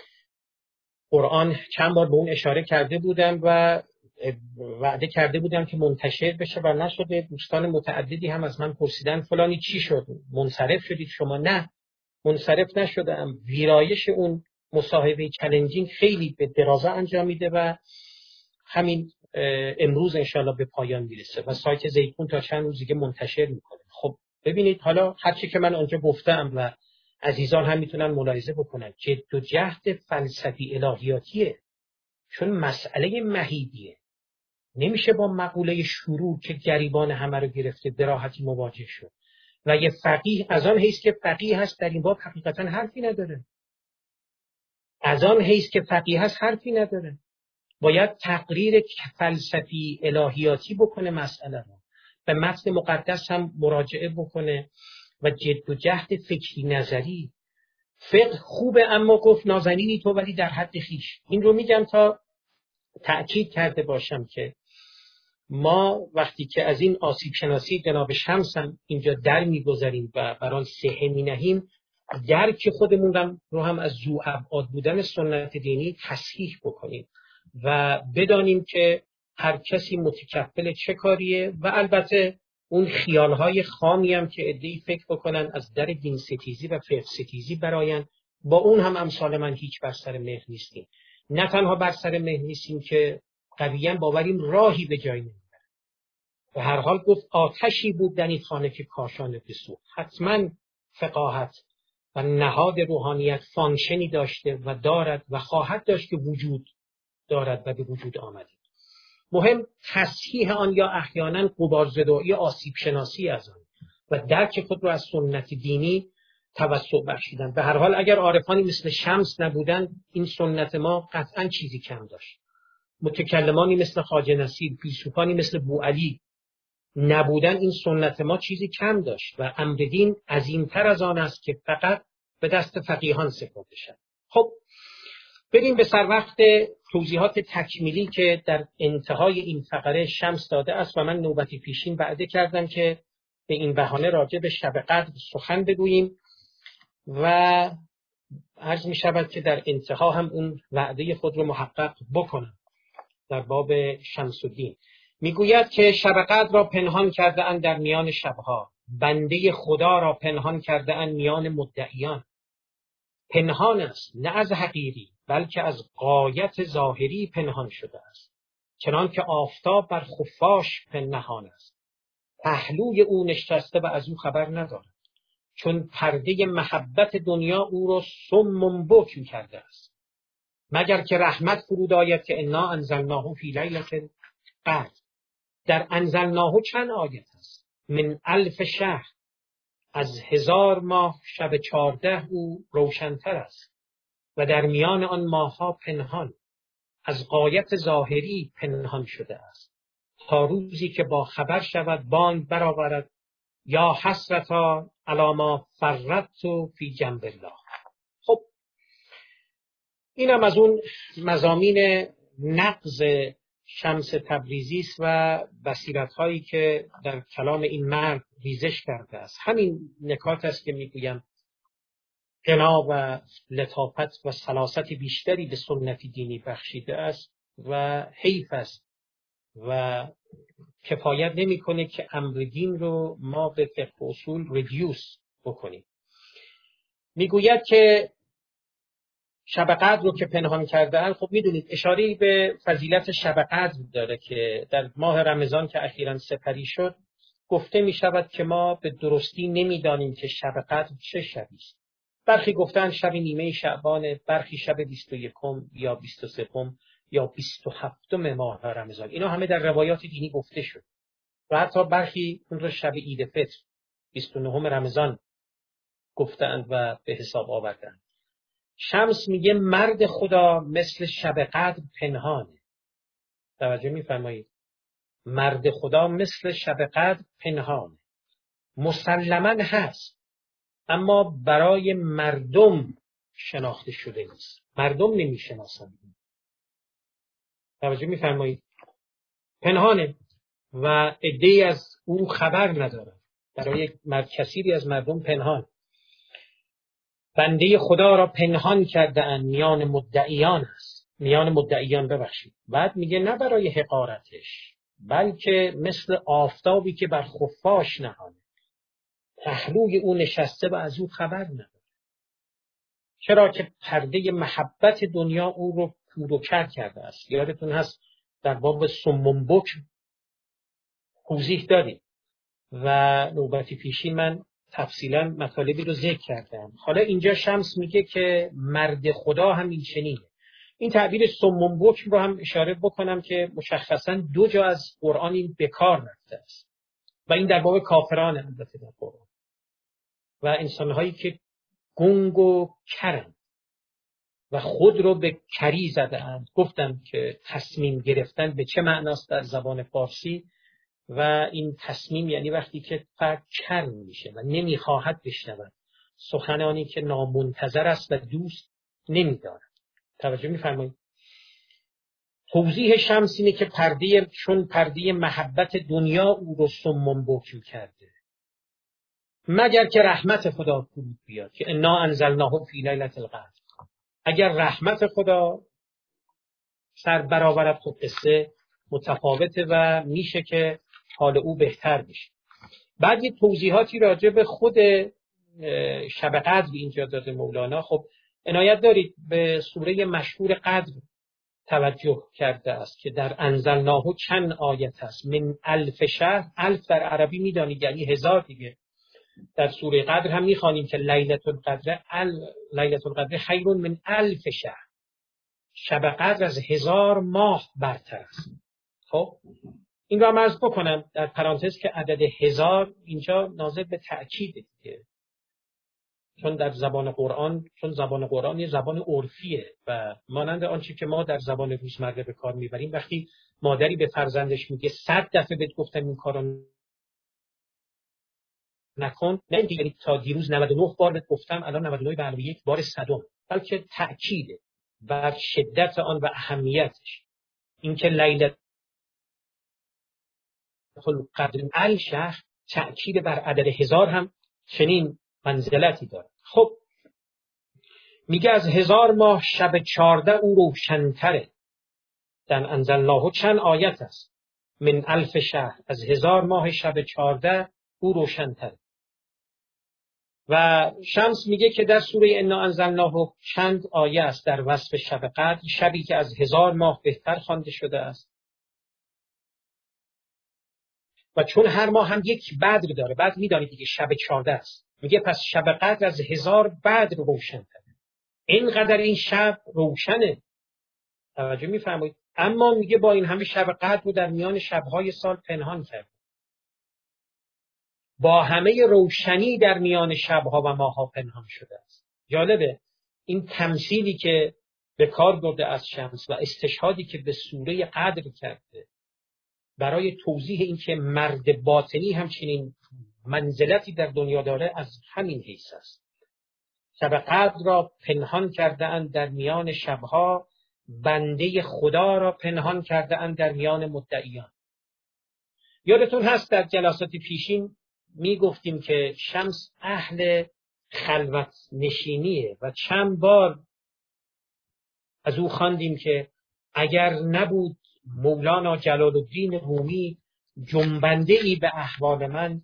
قرآن چند بار به اون اشاره کرده بودم و وعده کرده بودم که منتشر بشه و نشده. دوستان متعددی هم از من پرسیدن فلانی چی شد؟ منصرف شدید شما؟ نه، منصرف نشدم. ویرایش اون مصاحبه چالنجینگ خیلی به درازا انجام میده و همین امروز انشالله به پایان میرسه و سایت زیتون تا چند روز دیگه منتشر میکنه. خب ببینید، حالا هرچی که من آنجا گفتم و عزیزان هم میتونن ملاحظه بکنن، جد و جهد فلسفی الهیاتیه، چون مسئله مهیبیه. نمیشه با مقوله شروع که گریبان همه رو گرفته به راحتی مواجه شد و یه فقیه از آن حیث که فقیه هست در این باب حقیقتا حرفی نداره. از آن حیث که فقیه هست حرفی نداره. باید تقریر فلسفی الهیاتی بکنه، مسئله رو به متن مقدس هم مراجعه بکنه و جد و جهد فکری نظری. فقه خوبه اما گفت نازنینی تو ولی در حد خیش. این رو میگم تا تأکید کرده باشم که ما وقتی که از این آسیب شناسی جناب شمس هم اینجا در میگذاریم و برای صحه می نهیم، درک خودمون رو هم از ذو ابعاد بودن سنت دینی تصحیح بکنیم و بدانیم که هر کسی متکفل چه کاریه و البته اون خیالهای خامی هم که عده‌ای فکر بکنن از در دین ستیزی و فقه ستیزی براین، با اون هم امثال من هیچ بر سر مهر نیستیم. نه تنها بر سر مهر نیستیم که قویاً باوریم راهی به جایی نمیبره. به هر حال گفت آتشی بود در این خانه که کاشانه بسوخت. حتما فقاهت و نهاد روحانیت فانکشنی داشته و دارد و خواهد داشت که وجود دارد و به وجود آمده. مهم تصحیح آن یا احیانا غبارزدایی آسیب شناسی از آن و درک خود رو از سنت دینی توسع بخشیدن. به هر حال اگر عارفانی مثل شمس نبودن این سنت ما قطعا چیزی کم داشت. متکلمانی مثل خواجه نصیر، فیلسوفانی مثل بوعلی نبودن این سنت ما چیزی کم داشت و امر دین عظیمتر از آن است که فقط به دست فقیهان سپرده شد. خب بریم به سر وقت توضیحات تکمیلی که در انتهای این فقره شمس داده است و من نوبتی پیشین وعده کردم که به این بهانه راجع به شب قدر سخن بگوییم و عرض می شود که در انتها هم اون وعده خود رو محقق بکنم. در باب شمس الدین میگوید که شب قدر را پنهان کرده اند در میان شبها، بنده خدا را پنهان کرده اند میان مدعیان. پنهان است نه از حقیری بلکه از غایت ظاهری پنهان شده است، چنان که آفتاب بر خفاش پنهان است. پهلوی او نشسته و از او خبر ندارد، چون پرده محبت دنیا او را صم بکم کرده است. مگر که رحمت فرود آید که انا انزلناه فی لیلة القدر. در انزلناه چند آیت است؟ من 1000 شهر، از 1000 ماه شب 14 او روشنتر است و در میان آن ماهها پنهان از غایت ظاهری پنهان شده است، تا روزی که با خبر شود بانگ برآورد یا حسرتا علی ما فرطت فی جنب الله. خب اینم از اون مضامین نقض شمس تبریزی است و بصیرت‌هایی که در کلام این مرد ریزش کرده است. همین نکات است که میگویم غنا و لطافت و سلاست بیشتری به سنت دینی بخشیده است و حیف است و کفایت نمی‌کنه که امر دین رو ما به فقه اصول ریدیوس بکنیم. میگوید که شب قدر رو که پنهان کرده‌اند، خب میدونید اشاره‌ای به فضیلت شب قدر داره که در ماه رمضان که اخیراً سپری شد گفته می شود که ما به درستی نمیدانیم که شب قدر چه شبی است. برخی گفتن شب نیمه شعبان، برخی شب 21 یا 23 یا 27 ماه رمضان. اینا همه در روایات دینی گفته شد و حتی برخی اون رو شب عید فطر 29 رمضان گفتند و به حساب آوردند. شمس میگه مرد خدا مثل شب قدر پنهانه. توجه میفرمایید؟ مرد خدا مثل شب قدر پنهانه. مسلماً هست، اما برای مردم شناخته شده نیست. مردم نمیشناسن. توجه میفرمایید؟ پنهانه و عده‌ای از او خبر ندارن. برای کثیری از مردم پنهان. بنده خدا را پنهان کرده اند میان مدعیان است. میان مدعیان ببخشید. بعد میگه نه برای حقارتش، بلکه مثل آفتابی که بر خفاش نهانه. پهلوی او نشسته و از او خبر نداره. چرا که پرده محبت دنیا او رو کور و کر کرده است. یادتون هست در باب صم بکم توضیح دادیم و نوبتی پیشین من تفصیلا مطالبی رو ذکر کردم. حالا اینجا شمس میگه که مرد خدا هم این چنینه. این تعبیر صم بکم رو هم اشاره بکنم که مشخصا 2 جا از قرآن این به کار رفته است و این در باب کافرانه البته در قرآن و انسانهایی که گنگ و کرن و خود رو به کری زده اند. گفتم که تصمیم گرفتن به چه معناست در زبان فارسی و این تصمیم یعنی وقتی که فرد کر میشه و نمیخواهد بشنود سخنانی که نامنتظر است و دوست نمیدارد. توجه میفرمایید؟ توضیح شمس اینه که چون پرده محبت دنیا او رو صم بکم کرده، مگر که رحمت خدا فرود بیاد که انا انزلناه فی لیلة القدر. اگر رحمت خدا سر برآورد تو قصه متفاوته و میشه که حال او بهتر بشه. بعد یه توضیحاتی راجع به خود شب قدر اینجا داده مولانا. خب عنایت دارید به سوره مشهور قدر توجه کرده است که در انزلناه چند آیت است. من 1000 شهر، 1000 در عربی میدانید یعنی 1000 دیگه. در سوره قدر هم میخوانیم که لیلة القدر خیر من 1000 شهر. شب قدر از 1000 ماه برتر است. خب این رو هم عرض بکنم در پرانتز که عدد 1000 اینجا ناظر به تأکید دیگه، چون در زبان قرآن یه زبان عرفیه و مانند آنچه که ما در زبان روزمره به کار میبریم. وقتی مادری به فرزندش میگه 100 دفعه بهت گفتم این کارو نکن، نه دیگه تا دیروز 99 بار بهت گفتم الان 99 به علاوه 1 بار 100، بلکه تأکیده بر شدت آن و اهمیتش. اینکه لیلة القدر الشهر تأکید بر عدد 1000 هم چنین منزلتی داره. خب میگه از 1000 ماه شب 14 او روشن‌تره. در انزلناه چند آیت است. من 1000 شهر، از 1000 ماه شب 14 او روشن‌تره. و شمس میگه که در سوره انا انزلناه چند آیه است در وصف شب قدر، شبی که از 1000 ماه بهتر خوانده شده است. و چون هر ماه هم یک بدر داره، بعد میدانید دیگه شب 14 است، میگه پس شب قدر از 1000 بدر روشن‌تره. اینقدر این شب روشنه. توجه میفرمایید؟ اما میگه با این همه شب قدر رو در میان شب‌های سال پنهان کرد. با همه روشنی در میان شب‌ها و ماه‌ها پنهان شده است. جالبه این تمثیلی که به کار برده از شمس و استشهادی که به سوره قدر کرده برای توضیح این که مرد باطنی همچنین منزلتی در دنیا داره از همین حیث است. شب قدر را پنهان کرده اند در میان شب‌ها، بنده خدا را پنهان کرده اند در میان مدعیان. یادتون هست در جلسات پیشین می گفتیم که شمس اهل خلوت نشینیه و چند بار از او خواندیم که اگر نبود مولانا جلال الدین رومی جنبنده ای به احوال من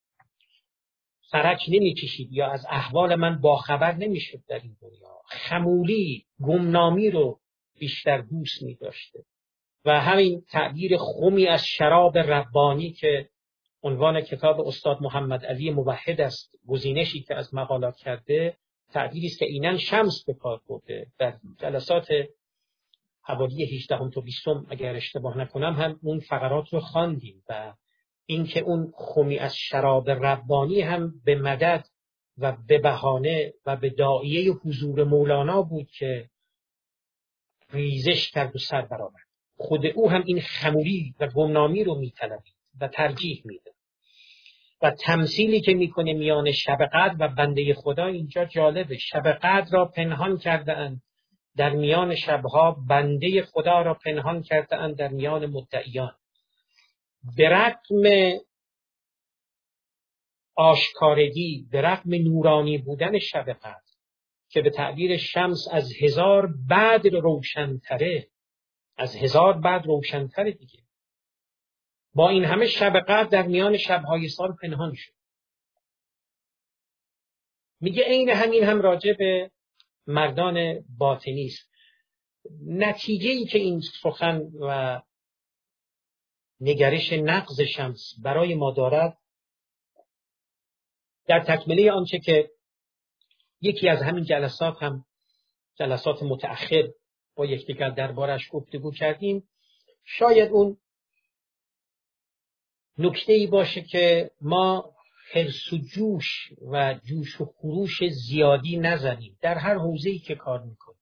سرک نمی کشید یا از احوال من باخبر نمی شد در این دنیا. خمولی، گمنامی رو بیشتر دوست می داشته و همین تعبیر خمی از شراب ربانی که عنوان کتاب استاد محمد علی موحد است، گزینشی که از مقالات کرده، تعبیری است که اینن شمس به کار برده. در جلسات حوالی 18 تا 20 اگر اشتباه نکنم هم اون فقرات رو خواندیم و اینکه اون خمی از شراب ربانی هم به مدد و به بهانه و به داعیه حضور مولانا بود که ریزش کرد و سر برآورد. خود او هم این خمولی و گمنامی رو میطلبید و ترجیح میده و تمثیلی که میکنه میان شب قدر و بنده خدا اینجا جالبه. شب قدر را پنهان کرده اند در میان شبها، بنده خدا را پنهان کرده اند در میان مدعیان. به رغم آشکارگی، به رغم نورانی بودن شب قدر که به تعبیر شمس از 1000 بدر روشن‌تره، از 1000 بدر روشن‌تره دیگه، با این همه شب قدر در میان شب‌های سال پنهان شد. میگه عین همین هم راجع به مردان باطنی است. نتیجه‌ای که این سخن و نگرش نقض شمس برای ما دارد، در تکمله آنچه که یکی از همین جلسات هم جلسات متأخر با یکدیگر دربارش گفتگو کردیم، شاید اون نکته‌ای باشه که ما حرص و جوش و جوش و خروش زیادی نزنیم در هر حوزه‌ای که کار میکنیم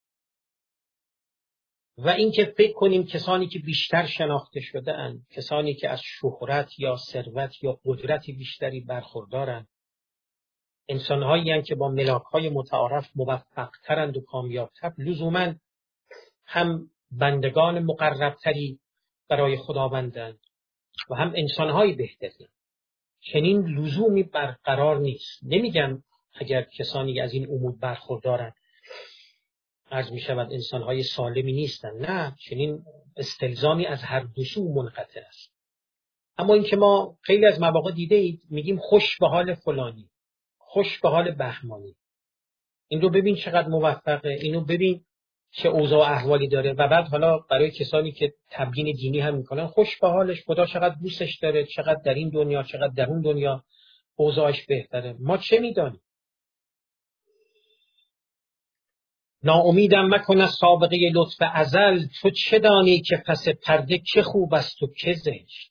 و اینکه فکر کنیم کسانی که بیشتر شناخته شده اند، کسانی که از شهرت یا ثروت یا قدرت بیشتری برخوردارند، انسان‌هایی هستند که با ملاک‌های متعارف موفق‌ترند و کامیاب‌تر، لزوماً هم بندگان مقربتری برای خداوندند و هم انسان‌های بهتری. چنین لزومی برقرار نیست. نمیگم اگر کسانی از این امور برخوردارند عرض می شود انسان‌های سالمی نیستند، نه، چنین استلزامی از هر دو سو منقطع است. اما اینکه ما خیلی از مواقع دیده اید میگیم خوش به حال فلانی، خوش به حال بهمانی، این رو ببین چقدر موفقه، اینو ببین چه اوضاع و احوالی داره، و بعد حالا برای کسانی که تبیین دینی هم میکنن خوش به حالش، خدا چقدر دوستش داره، چقدر در این دنیا چقدر در اون دنیا اوضاعش بهتره. ما چه میدانیم؟ ناامیدم مکن از سابقه لطف ازل، تو چه دانی که پس پرده چه خوب است و چه زشت.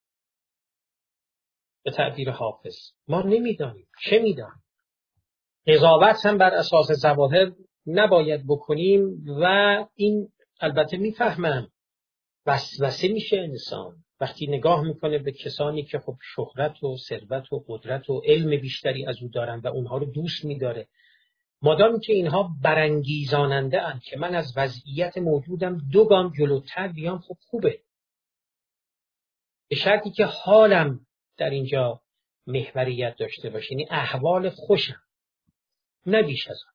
به تعبیر حافظ ما نمیدانیم، چه میدانیم؟ قضاوت هم بر اساس ظواهر نباید بکنیم و این البته میفهمم وسوسه میشه انسان وقتی نگاه میکنه به کسانی که خب شهرت و ثروت و قدرت و علم بیشتری از او دارن و اونها رو دوست میداره، مادامی که اینها برانگیزاننده اند که من از وضعیت موجودم 2 گام جلوتر بیام، خب خوبه، به شرطی که حالم در اینجا محوریت داشته باشه، یعنی احوال خوشم، نه بیش از آن.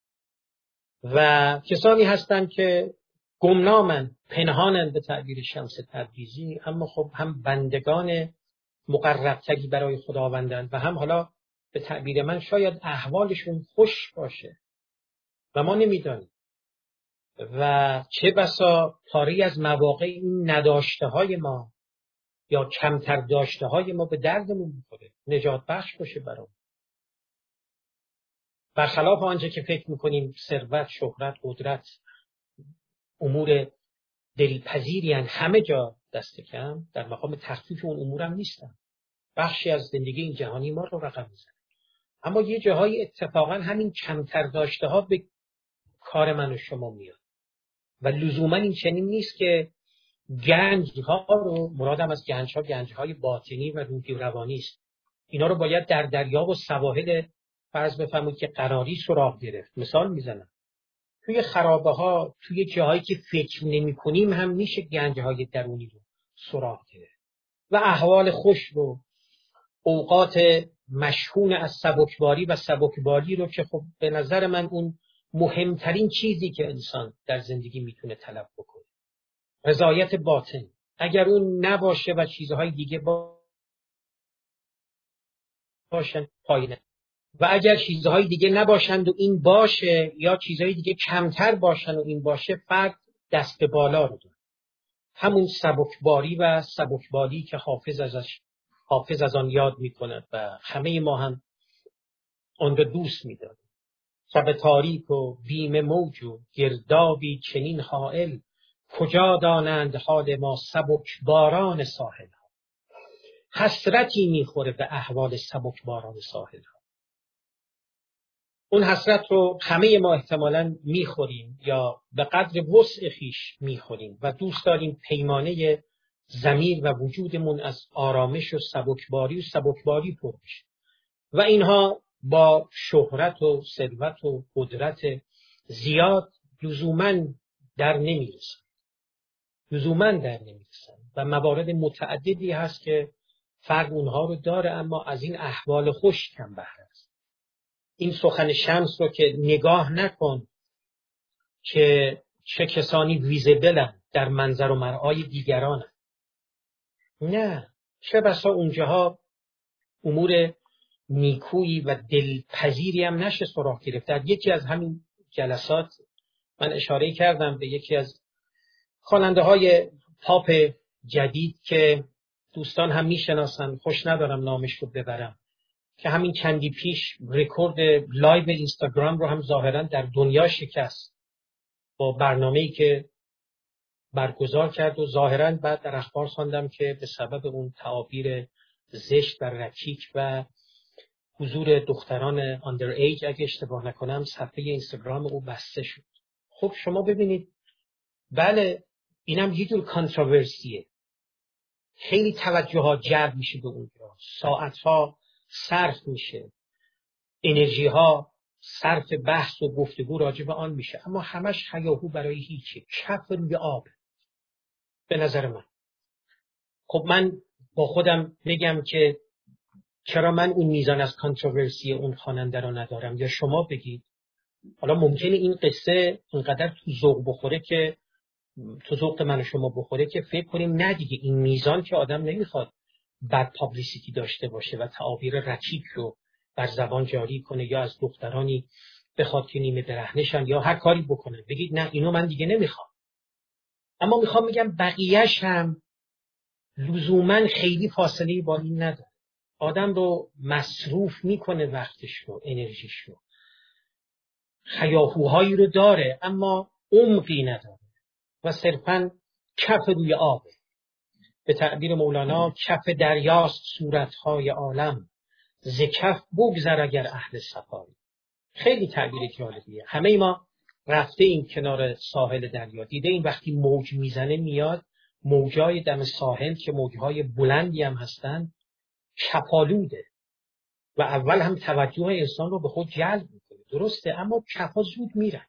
و کسانی هستند که گمنامن، پنهانن به تعبیر شمس تبریزی، اما خب هم بندگان مقربتری برای خداوندند و هم حالا به تعبیر من شاید احوالشون خوش باشه و ما نمیدانیم و چه بسا پاری از مواقع این نداشته های ما یا کمتر داشته های ما به دردمون میخوره، نجات بخش باشه برام. برخلاف آنچه که فکر میکنیم ثروت، شهرت، قدرت امور دلپذیری هستند همه جا دست کم، در مقام تخفیف اون امور هم نیستن، بخشی از زندگی این جهانی ما رو رقم میزنه. اما یه جاهای اتفاقا همین کمتر داشته ها به کار من و شما میاد و لزوما این چنین نیست که گنج ها رو، مرادم از گنج ها گنج های باطنی و روحی و روانی است، اینا رو باید در دریا و سواحل فرض بفرمایید که قراری سراغ گرفت. مثال میزنم، توی خرابه ها، توی جاهایی که فکر نمی کنیم هم میشه گنج های درونی رو سراغ گرفت و احوال خوش رو، اوقات مشحون از سبکباری و سبکباری رو که خب به نظر من اون مهمترین چیزی که انسان در زندگی میتونه طلب بکنه، رضایت باطن. اگر اون نباشه و چیزهای دیگه باشن پایینه، و اگر چیزهای دیگه نباشند و این باشه یا چیزهای دیگه کمتر باشن و این باشه، فرد دست به بالا رو داره. همون سبکباری و سبکباری که حافظ از آن یاد میکنه و همه ما هم آن را دوست می‌داریم. شب تاریک و بیم موج و گردابی چنین حائل، کجا دانند حال ما سبک باران ساحل ها. حسرتی میخوره به احوال سبک باران ساحل ها. اون حسرت رو همه ما احتمالاً میخوریم یا به قدر وسع خویش میخوریم و دوست داریم پیمانه ضمیر و وجودمون از آرامش و سبکباری پر بشه و اینها با شهرت و ثروت و قدرت زیاد لزوماً در نمیرسن و موارد متعددی هست که فرد اونها رو داره اما از این احوال خوش کم بهره است. این سخن شمس رو که نگاه نکن که چه کسانی ویزیبلن در منظر و مرعای دیگرانن. نه، چه بسا اونجاها امور نیکویی و دلپذیری هم نشه سراغ گرفت. در یکی از همین جلسات من اشاره کردم به یکی از خواننده های پاپ جدید که دوستان هم میشناسن، خوش ندارم نامش رو ببرم، که همین چندی پیش رکورد لایو اینستاگرام رو هم ظاهرا در دنیا شکست با برنامه‌ای که برگزار کرد و ظاهرا بعد در اخبار خواندم که به سبب اون تعابیر زشت و رکیک و حضور دختران آندر ایج اگه اشتباه نکنم صفحه اینستاگرام او بسته شد. خب شما ببینید، بله اینم یه جور کانتروورسیه، خیلی توجهات جلب میشه به اونجا، ساعتها صرف میشه، انرژی ها صرف بحث و گفتگو راجع به آن میشه، اما همش هیاهو برای هیچی، کف روی آب به نظر من. خب من با خودم بگم که چرا من اون میزان از کانتروورسی اون خواننده رو ندارم، یا شما بگید. حالا ممکنه این قصه اینقدر تو ذوق بخوره که تو ذوق من و شما بخوره که فکر کنیم نه دیگه، این میزان که آدم نمیخواد بد پابلیسیتی داشته باشه و تعابیر رکیک رو بر زبان جاری کنه یا از دخترانی بخواد که نیمه برهنشن یا هر کاری بکنه. بگید نه اینو من دیگه نمیخوام. اما میخوام بگم بقیهش هم لزوماً خیلی فاصله با این نداره. آدم رو مصروف میکنه، وقتش رو، انرژیش رو، هیاهوهایی رو داره اما عمقی نداره و صرفاً کف روی آبه. به تعبیر مولانا کف دریاست صورتهای عالم، ز کف بگذر اگر اهل صفایی. خیلی تعبیر جالبیه. همه ما رفته این کنار ساحل دریا، دیده این وقتی موج میزنه میاد، موجای دم ساحل که موجهای بلندی هم هستن، کفالوده و اول هم توجه انسان رو به خود جلب میکنه، درسته، اما کفا زود میرن.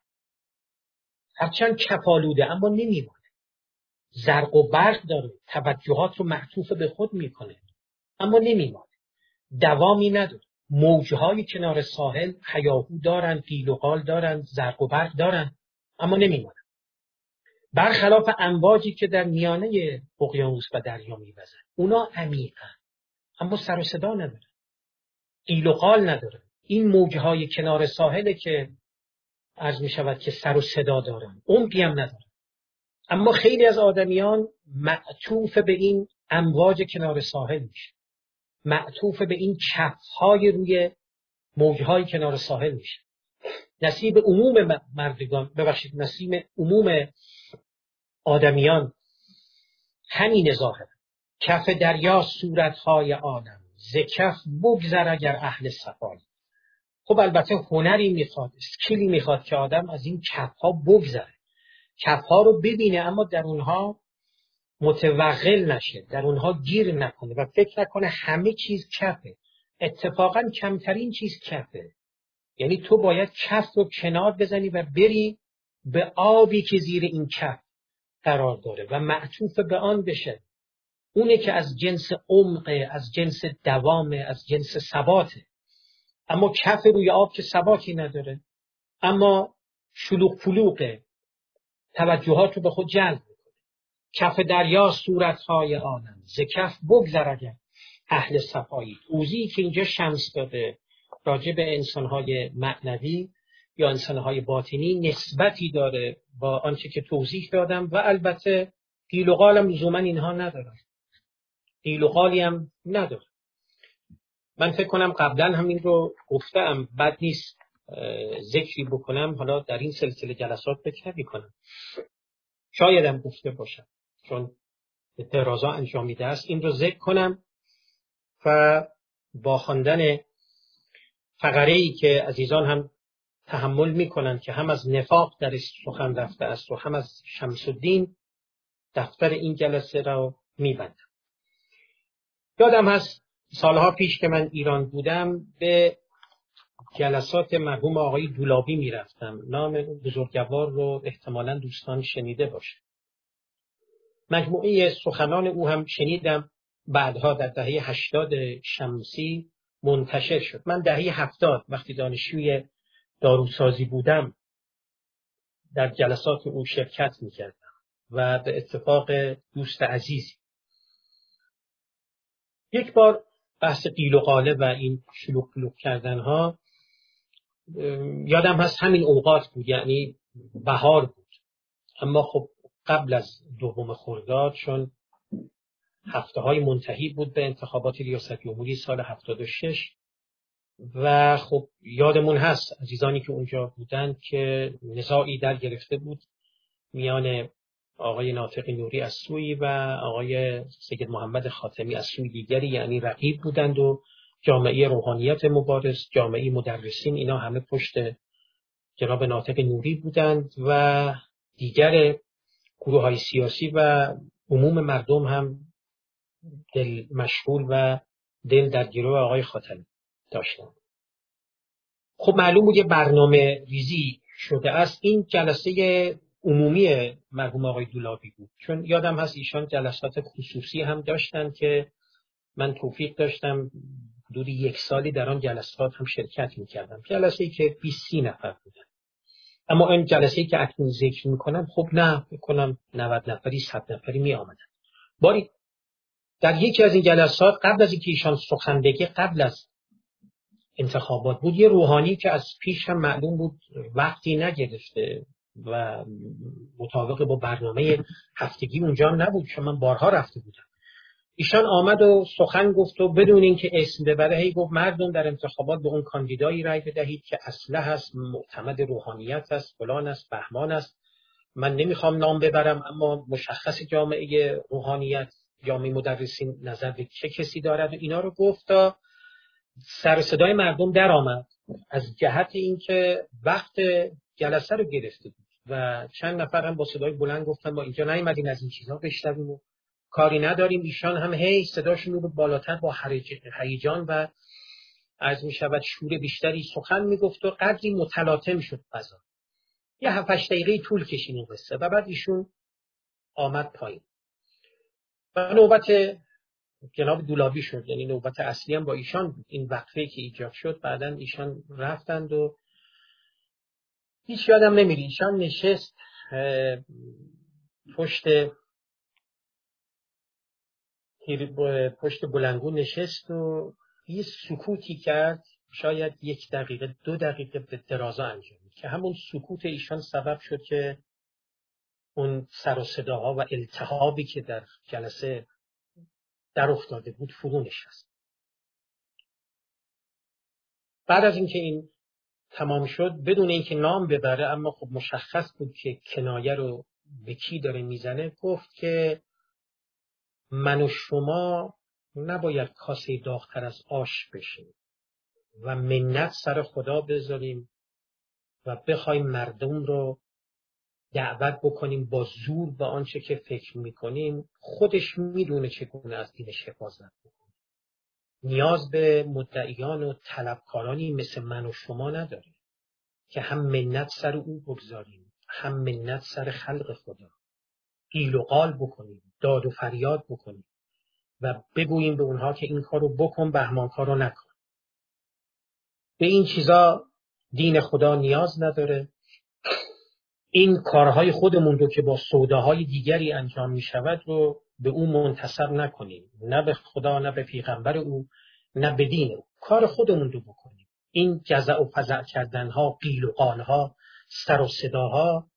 هرچند کفالوده اما نمیمونه، زرق و برق داره، توجهات رو معطوف به خود میکنه اما نمیمونه، دوامی نداره. موجهای کنار ساحل هیاهو دارن، قیل و قال دارن، زرق و برق دارن اما نمیمونه. برخلاف امواجی که در میانه اقیانوس و دریا میوزن، اونا عمیقن اما سر و صدا نداره، قیل و قال نداره. این موجهای کنار ساحل که عرض می شود که سر و صدا دارن، عمقی هم نداره. اما خیلی از آدمیان معطوف به این امواج کنار ساحل میشه، معطوف به این کفهای روی موجهای کنار ساحل میشه. نصیب عموم مردگان، نصیب عموم آدمیان همین ظاهر، کف دریا صورتهای عالم، ز کف بگذر اگر اهل صفایی. خب البته هنری میخواد، اسکیلی میخواد که آدم از این کفها بگذره، کفها رو ببینه اما در اونها متوغل نشه، در اونها گیر نکنه و فکر نکنه همه چیز کفه. اتفاقا کمترین چیز کفه. یعنی تو باید کف رو کنار بزنی و بری به آبی که زیر این کف قرار داره و معطوف به آن بشه. اونه که از جنس عمقه، از جنس دوامه، از جنس ثباته. اما کف روی آب که ثباتی نداره، اما شلوغ پلوغه، توجهات رو به خود جلب میکنه. کف دریا صورتهای عالم، ز کف بگذر اگر اهل صفایی. توضیحی که اینجا شمس داده راجع به انسانهای معنوی یا انسانهای باطنی نسبتی داره با آنچه که توضیح دادم و البته قیل و قالم لزوما اینها نداره، قیل و قالی هم نداره. من فکر کنم قبلا همین رو گفتم، بد نیست ذکری بکنم. حالا در این سلسله جلسات فکر نمی‌کنم، شایدم گفته باشم چون درازا انجامیده است، این رو ذکر کنم و با خواندن فقره‌ای که عزیزان هم تحمل میکنن که هم از نفاق در سخن رفته است و هم از شمس الدین دفتر این جلسه را میبندم. یادم هست سالها پیش که من ایران بودم به جلسات مرحوم آقای دولابی میرفتم. نام بزرگوار رو احتمالاً دوستان شنیده باشه. مجموعه سخنان او هم شنیدم، بعدها در دهه 80 شمسی منتشر شد. من دهه 70 وقتی دانشجوی داروسازی بودم در جلسات او شرکت میکردم و به اتفاق دوست عزیزی یک بار بحث قیل و قاله و این شلوغ پلوغ کردن ها یادم هست همین اوقات بود، یعنی بهار بود. اما خب قبل از 2 خرداد، چون هفته های منتهی بود به انتخابات ریاست جمهوری سال 76 و خب یادمون هست عزیزانی که اونجا بودن که نزاعی در گرفته بود میان آقای ناطق نوری از سوی و آقای سید محمد خاتمی از سوی دیگری، یعنی رقیب بودند و جامعه روحانیت مبارز، جامعه مدرسین، اینا همه پشت جناب ناطق نوری بودند و دیگر گروه های سیاسی و عموم مردم هم دل مشغول و دل در گروه آقای خاتمی داشتند. خب معلوم بود یه برنامه ریزی شده است. این جلسه عمومی مرحوم آقای دولابی بود، چون یادم هست ایشان جلسات خصوصی هم داشتن که من توفیق داشتم حدود 1 سالی در آن جلسات هم شرکت می‌کردم. جلسه‌ای که 20-30 نفر بودن. اما این جلسه‌ای که اکنون ذکر می‌کنم خب نه بکنم 90 نفری 100 نفری می آمدن. باری در یکی از این جلسات قبل از اینکه ایشان سخن بگه، قبل از انتخابات بود، یه روحانی که از پیش هم معلوم بود وقتی نگرفته و مطابق با برنامه هفتگی اونجا هم نبود، چون من بارها رفته بودم. ایشان آمد و سخن گفت و بدون اینکه اسم ببره هی گفت مردم در انتخابات به اون کاندیدایی رای بدهید که اصله هست، معتمد روحانیت است، فلان است، بهمان است. من نمیخوام نام ببرم اما مشخص جامعه روحانیت، جامعه مدرسین نظر به چه کسی دارد و اینا رو گفت تا سر صدای مردم در آمد از جهت اینکه وقت جلسه رو گرفته بود و چند نفر هم با صدای بلند گفتن ما اینجا نیومدیم از این چیزها بشنویم و کاری نداریم. ایشان هم هی صداشون رو بالاتر با هیجان و عرض می شود شور بیشتری سخن می گفت و قدری متلاطم شد فضا. یه 7-8 دقیقه طول کشید این قصه و بعد ایشون آمد پایین و نوبت جناب دولابی شد، یعنی نوبت اصلی هم با ایشان بود. این وقفه که ایجاد شد بعدن ایشان رفتند و هیچ یادم نمیره. ایشان نشست پشت بلنگو نشست و یه سکوتی کرد، شاید 1 دقیقه 2 دقیقه به درازا انجام که همون سکوت ایشان سبب شد که اون سر و صداها و التهابی که در جلسه در افتاده بود فرو نشست. بعد از اینکه این تمام شد بدون اینکه نام ببره اما خب مشخص بود که کنایه رو به کی داره میزنه، گفت که من و شما نباید کاسه داغ‌تر از آش بشیم و منت سر خدا بذاریم و بخوایم مردم رو دعوت بکنیم با زور به آنچه که فکر میکنیم. خودش میدونه چگونه از دینش حفاظت بکنه. نیاز به مدعیان و طلبکارانی مثل من و شما نداریم که هم منت سر او بگذاریم هم منت سر خلق خدا، قیل و قال بکنیم، داد و فریاد بکنیم و بگوییم به اونها که این کارو بکن، بهمان کارو نکن. به این چیزا دین خدا نیاز نداره. این کارهای خودمون رو که با سوداهای دیگری انجام می شود رو به او منتسب نکنیم، نه به خدا، نه به پیغمبر او، نه به دین او. کار خودمون رو بکنیم. این جزع و فزع کردنها، قیل و قالها، سر و صداها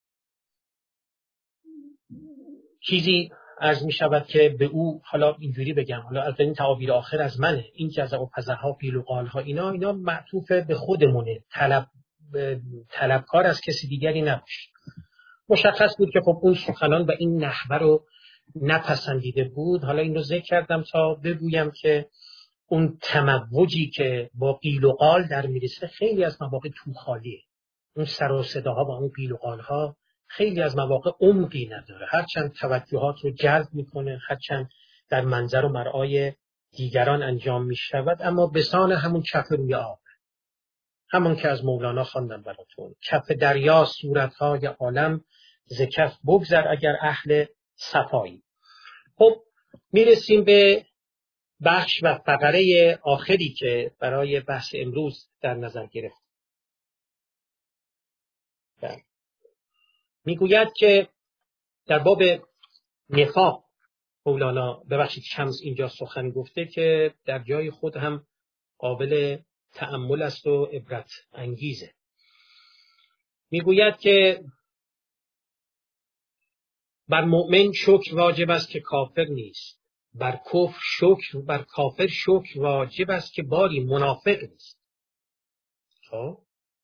چیزی عرض می شود که به او، حالا اینجوری بگم، حالا از این تعابیر آخر از منه، این جزع و فزعها، قیل و قالها، اینا معطوف به خودمونه. طلبکار از کسی دیگری نباشه. مشخص بود که خب اون سخنان و این نحوه رو نپسندیده بود. حالا این رو ذکر کردم تا بگویم که اون تموجی که با قیل و قال در میرسه خیلی از مواقع تو خالیه. اون سر و صداها و اون قیل و قالها خیلی از مواقع عمقی نداره، هرچند توجهات رو جلب میکنه، هرچند در منظر و مرآی دیگران انجام میشود، اما بسان همون کف روی آب، همون که از مولانا خواندم براتون، کف دریا صورتهای عالم ز کف بگذر اگر اهل صفایی. خب میرسیم به بخش و فقره آخری که برای بحث امروز در نظر گرفت. میگوید که در باب نفاق مولانا، ببخشید شمس اینجا سخن گفته که در جای خود هم قابل تأمل است و عبرت انگیزه. میگوید که بر مؤمن شکر واجب است که کافر نیست، بر کافر شکر واجب است که باری منافق نیست. خب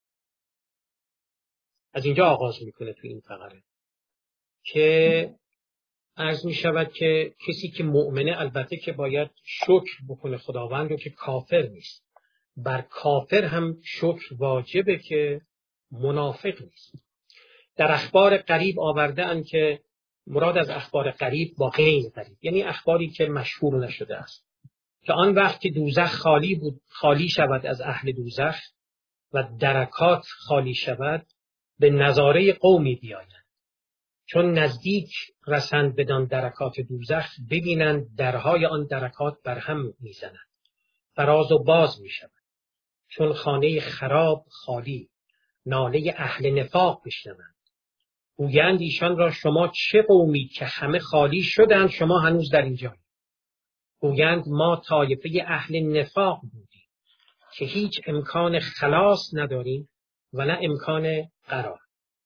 از اینجا آغاز میکنه تو این فقره که عرض می شود که کسی که مؤمنه البته که باید شکر بکنه خداوند رو که کافر نیست، بر کافر هم شکر واجبه که منافق نیست. در اخبار غریب آورده اند که مراد از اخبار غریب با غیر غریب یعنی اخباری که مشهور نشده است، که آن وقت که دوزخ خالی شود از اهل دوزخ و درکات خالی شود، به نظاره قومی بیایند، چون نزدیک رسند بدان درکات دوزخ، ببینند درهای آن درکات بر هم میزنند، فراز و باز میشود، چون خانه خراب خالی، ناله اهل نفاق بشنوند، گویند ایشان را شما چه قومی که همه خالی شدند شما هنوز در اینجایید. گویند ما طایفه اهل نفاق بودیم که هیچ امکان خلاص نداریم و نه امکان قرار.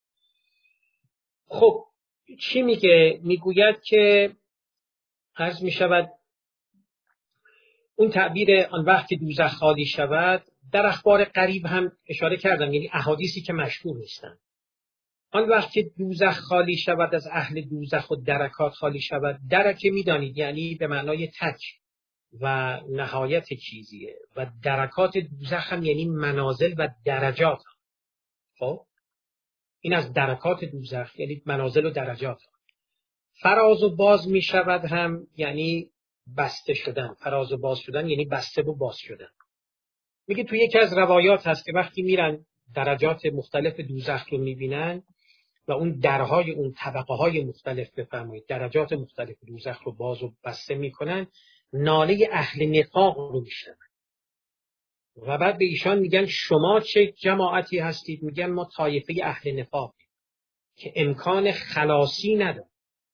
خب چی میگه؟ میگوید که عرض میشود اون تعبیر آن وقت که دوزخ خالی شود در اخبار غریب هم اشاره کردم، یعنی احادیثی که مشهور نیستن. آن وقت که دوزخ خالی شود از اهل دوزخ و درکات خالی شود، درکه میدانید یعنی به معنای تک و نهایت چیزیه، و درکات دوزخ هم یعنی منازل و درجات. خب این از درکات دوزخ یعنی منازل و درجات. فراز و باز می شود هم یعنی بسته شدن، فراز و باز شدن یعنی بسته و باز شدن. میگه توی یکی از روایات هست که وقتی میرن درجات مختلف دوزخ رو میبینن و اون درهای اون طبقه های مختلف بفرمایید درجات مختلف دوزخ رو باز و بسته میکنن، ناله اهل نفاق رو میشنون و بعد به ایشان میگن شما چه جماعتی هستید؟ میگن ما طایفه اهل نفاق که امکان خلاصی نداره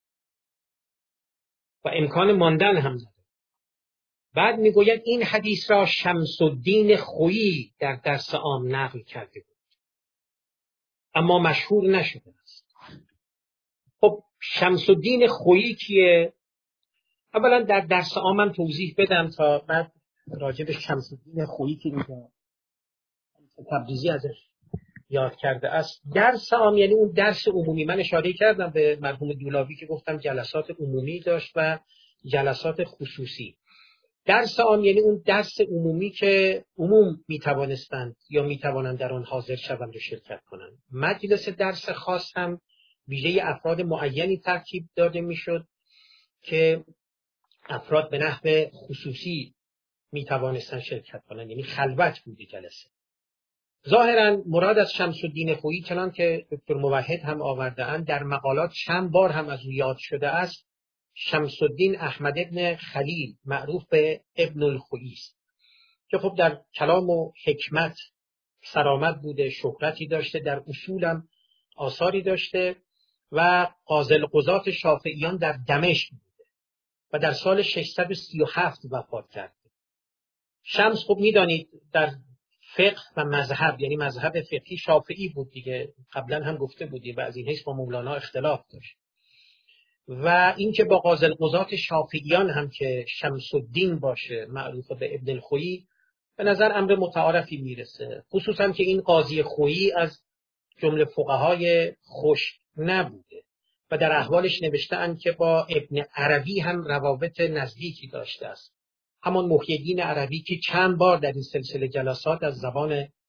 و امکان ماندن هم نداره. بعد میگوید این حدیث را شمس الدین خویی در درس عام نقل کرده بود اما مشهور نشده است. خب شمس الدین خویی کیه؟ اولا در درس عام من توضیح بدم تا بعد راجع به شمس الدین خویی که اینجا تبریزی ازش یاد کرده است. درس عام یعنی اون درس عمومی. من اشاره کردم به مرحوم دولاوی که گفتم جلسات عمومی داشت و جلسات خصوصی. درس عام یعنی اون درس عمومی که عموم میتوانستند یا میتوانند در آن حاضر شوند و شرکت کنند. مجلس درس خاص هم ویژه افراد معینی ترکیب داده میشد که افراد به نحو خصوصی میتوانستند شرکت کنند، یعنی خلوت بودی جلسه. ظاهرا مراد از شمس الدین خویی چنان که دکتر موحد هم آورده‌اند در مقالات چند بار هم از او یاد شده است، شمس الدین احمد ابن خلیل معروف به ابن الخویی است که خب در کلام و حکمت سرآمد بوده، شهرتی داشته، در اصولم آثاری داشته و قاضی القضات شافعیان در دمشق بوده و در سال 637 وفات کرد. شمس خب میدانید در فقه و مذهب یعنی مذهب فقهی شافعی بود دیگه، قبلا هم گفته بودیم و از این حیث با مولانا اختلاف داشت. و این که با قاضی القضات شافعیان هم که شمس الدین باشه معروف به ابن الخویی به نظر امر متعارفی میرسه، خصوصا که این قاضی خویی از جمله فقهای خشک نبوده و در احوالش نوشته‌اند که با ابن عربی هم روابط نزدیکی داشته است، همان محی الدین عربی که چند بار در این سلسله جلسات از زبان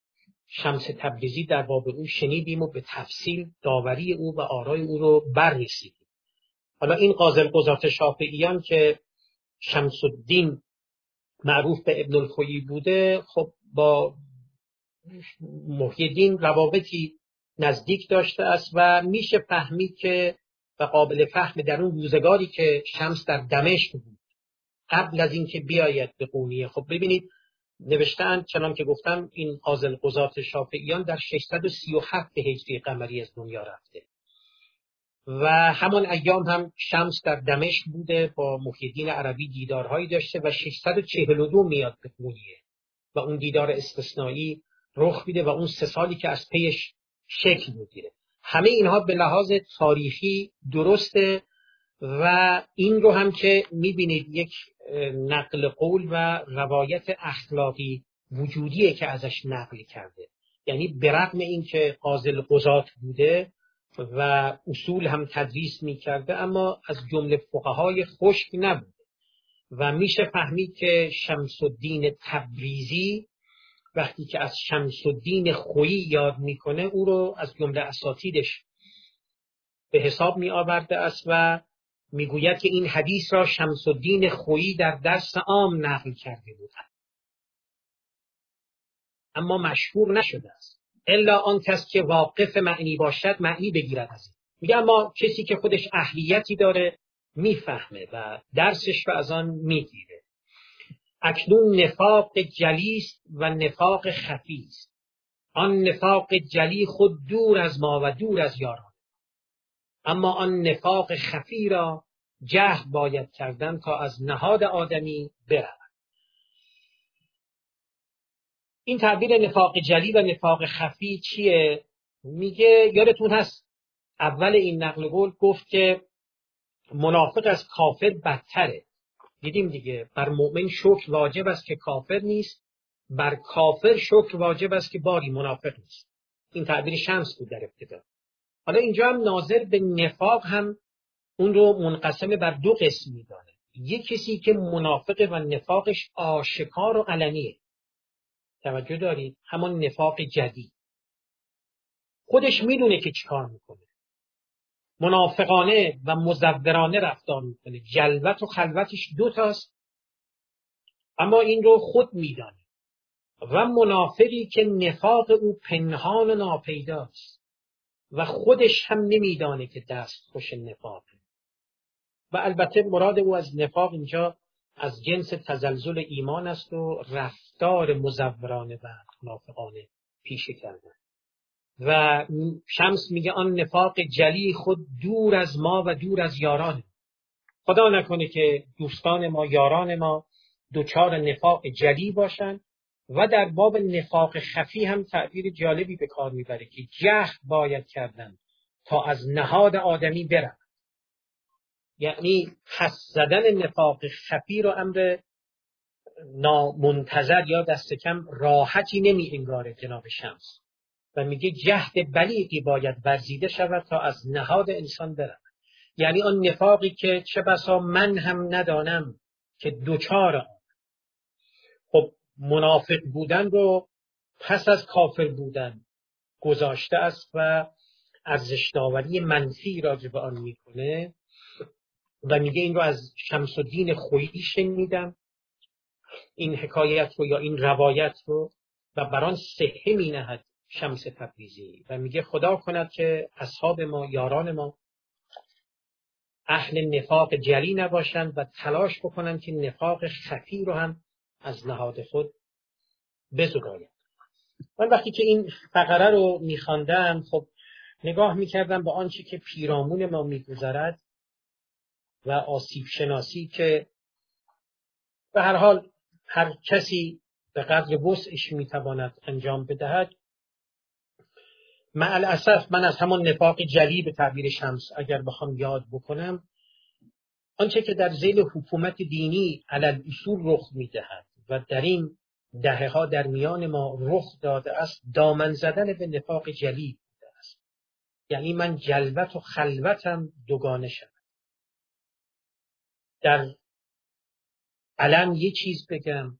شمس تبریزی در باب او شنیدیم و به تفصیل داوری او و آرای او رو بررسیدیم. حالا این غازالغزاة شافعیان که شمس الدین معروف به ابن الخویی بوده، خب با محی الدین روابطی نزدیک داشته است و میشه فهمید که و قابل فهم در اون روزگاری که شمس در دمشق بود قبل از اینکه بیاید به قونیه. خب ببینید نوشتن چنان که گفتم این غازالغزاة شافعیان در 637 هجری قمری از دنیا رفته و همان ایام هم شمس در دمشق بوده، با محی الدین عربی دیدارهایی داشته و 642 میاد به قونیه و اون دیدار استثنایی رخ میده و اون 3 سالی که از پیش شکل میگیره. همه اینها به لحاظ تاریخی درسته و این رو هم که میبینید یک نقل قول و روایت اخلاقی وجودیه که ازش نقل کرده. یعنی برغم این که غازالغزاة بوده و اصول هم تدریس میکرده، اما از جمله فقهای خشک نبوده و میشه فهمید که شمس الدین تبریزی وقتی که از شمس الدین خویی یاد میکنه او رو از جمله اساتیدش به حساب می آورده است و میگوید که این حدیث را شمس الدین خویی در درس عام نقل کرده بود اما مشهور نشده است، الا آن کس که واقف معنی باشد معنی بگیرد از این. میگه اما کسی که خودش اهلیتی داره میفهمه و درسش رو از آن میگیره. اکنون نفاق جلی است و نفاق خفی است. آن نفاق جلی خود دور از ما و دور از یاران، اما آن نفاق خفی را جهد باید کردن تا از نهاد آدمی برود. این تعبیر نفاق جلی و نفاق خفی چیه؟ میگه یادتون هست اول این نقل قول گفت که منافق از کافر بدتره. دیدیم دیگه بر مؤمن شکر واجب است که کافر نیست، بر کافر شکر واجب است که باری منافق نیست. این تعبیر شمس بود در ابتدا. حالا اینجا هم ناظر به نفاق هم اون رو منقسم بر 2 قسم میدانه. یک کسی که منافق و نفاقش آشکار و علنیه، توجه دارید، همان نفاق جدی، خودش میدونه که چیکار میکنه، منافقانه و مزورانه رفتار میکنه، جلوت و خلوتش 2 تاست اما این رو خود میدانه. و منافقی که نفاق او پنهان و ناپیداست و خودش هم نمیدانه که دست خوش نفاقه. و البته مراد او از نفاق اینجا از جنس تزلزل ایمان است و رفتار مزورانه و منافقانه پیشه کردن. و شمس میگه آن نفاق جلی خود دور از ما و دور از یاران. خدا نکنه که دوستان ما، یاران ما دچار نفاق جلی باشن. و در باب نفاق خفی هم تعبیر جالبی به کار میبره که جهد باید کردن تا از نهاد آدمی برن. یعنی پس زدن نفاق خفی رو امر نامنتظر یا دست کم راحتی نمی انگاره جناب شمس و میگه جهد بلیغی باید ورزیده شود تا از نهاد انسان برود. یعنی آن نفاقی که چه بسا من هم ندانم که دوچار آن. خب منافق بودن رو پس از کافر بودن گذاشته است و ارزش داوری منفی راجع به آن میکنه و میگه این رو از شمس الدین خویی شنیدم، این حکایت رو یا این روایت رو، و بران صحه می نهد شمس تبریزی و میگه خدا کند که اصحاب ما، یاران ما اهل نفاق جلی نباشند و تلاش بکنند که نفاق خفی رو هم از نهاد خود بزداید. من وقتی که این فقره رو میخواندم خب نگاه میکردم به آنچه که پیرامون ما میگذرد و آسیب شناسی که به هر حال هر کسی به قدر وسعش میتواند انجام بدهد. مع الاسف من از همان نفاق جلی به تعبیر شمس اگر بخوام یاد بکنم، آنچه که در ذیل حکومت دینی علی اصول رخ میدهد و در این دهه‌ها در میان ما رخ داده است، دامن زدن به نفاق جلی بوده است. یعنی من جلوت و خلوتم دوگانه شد. در علن یه چیز بگم،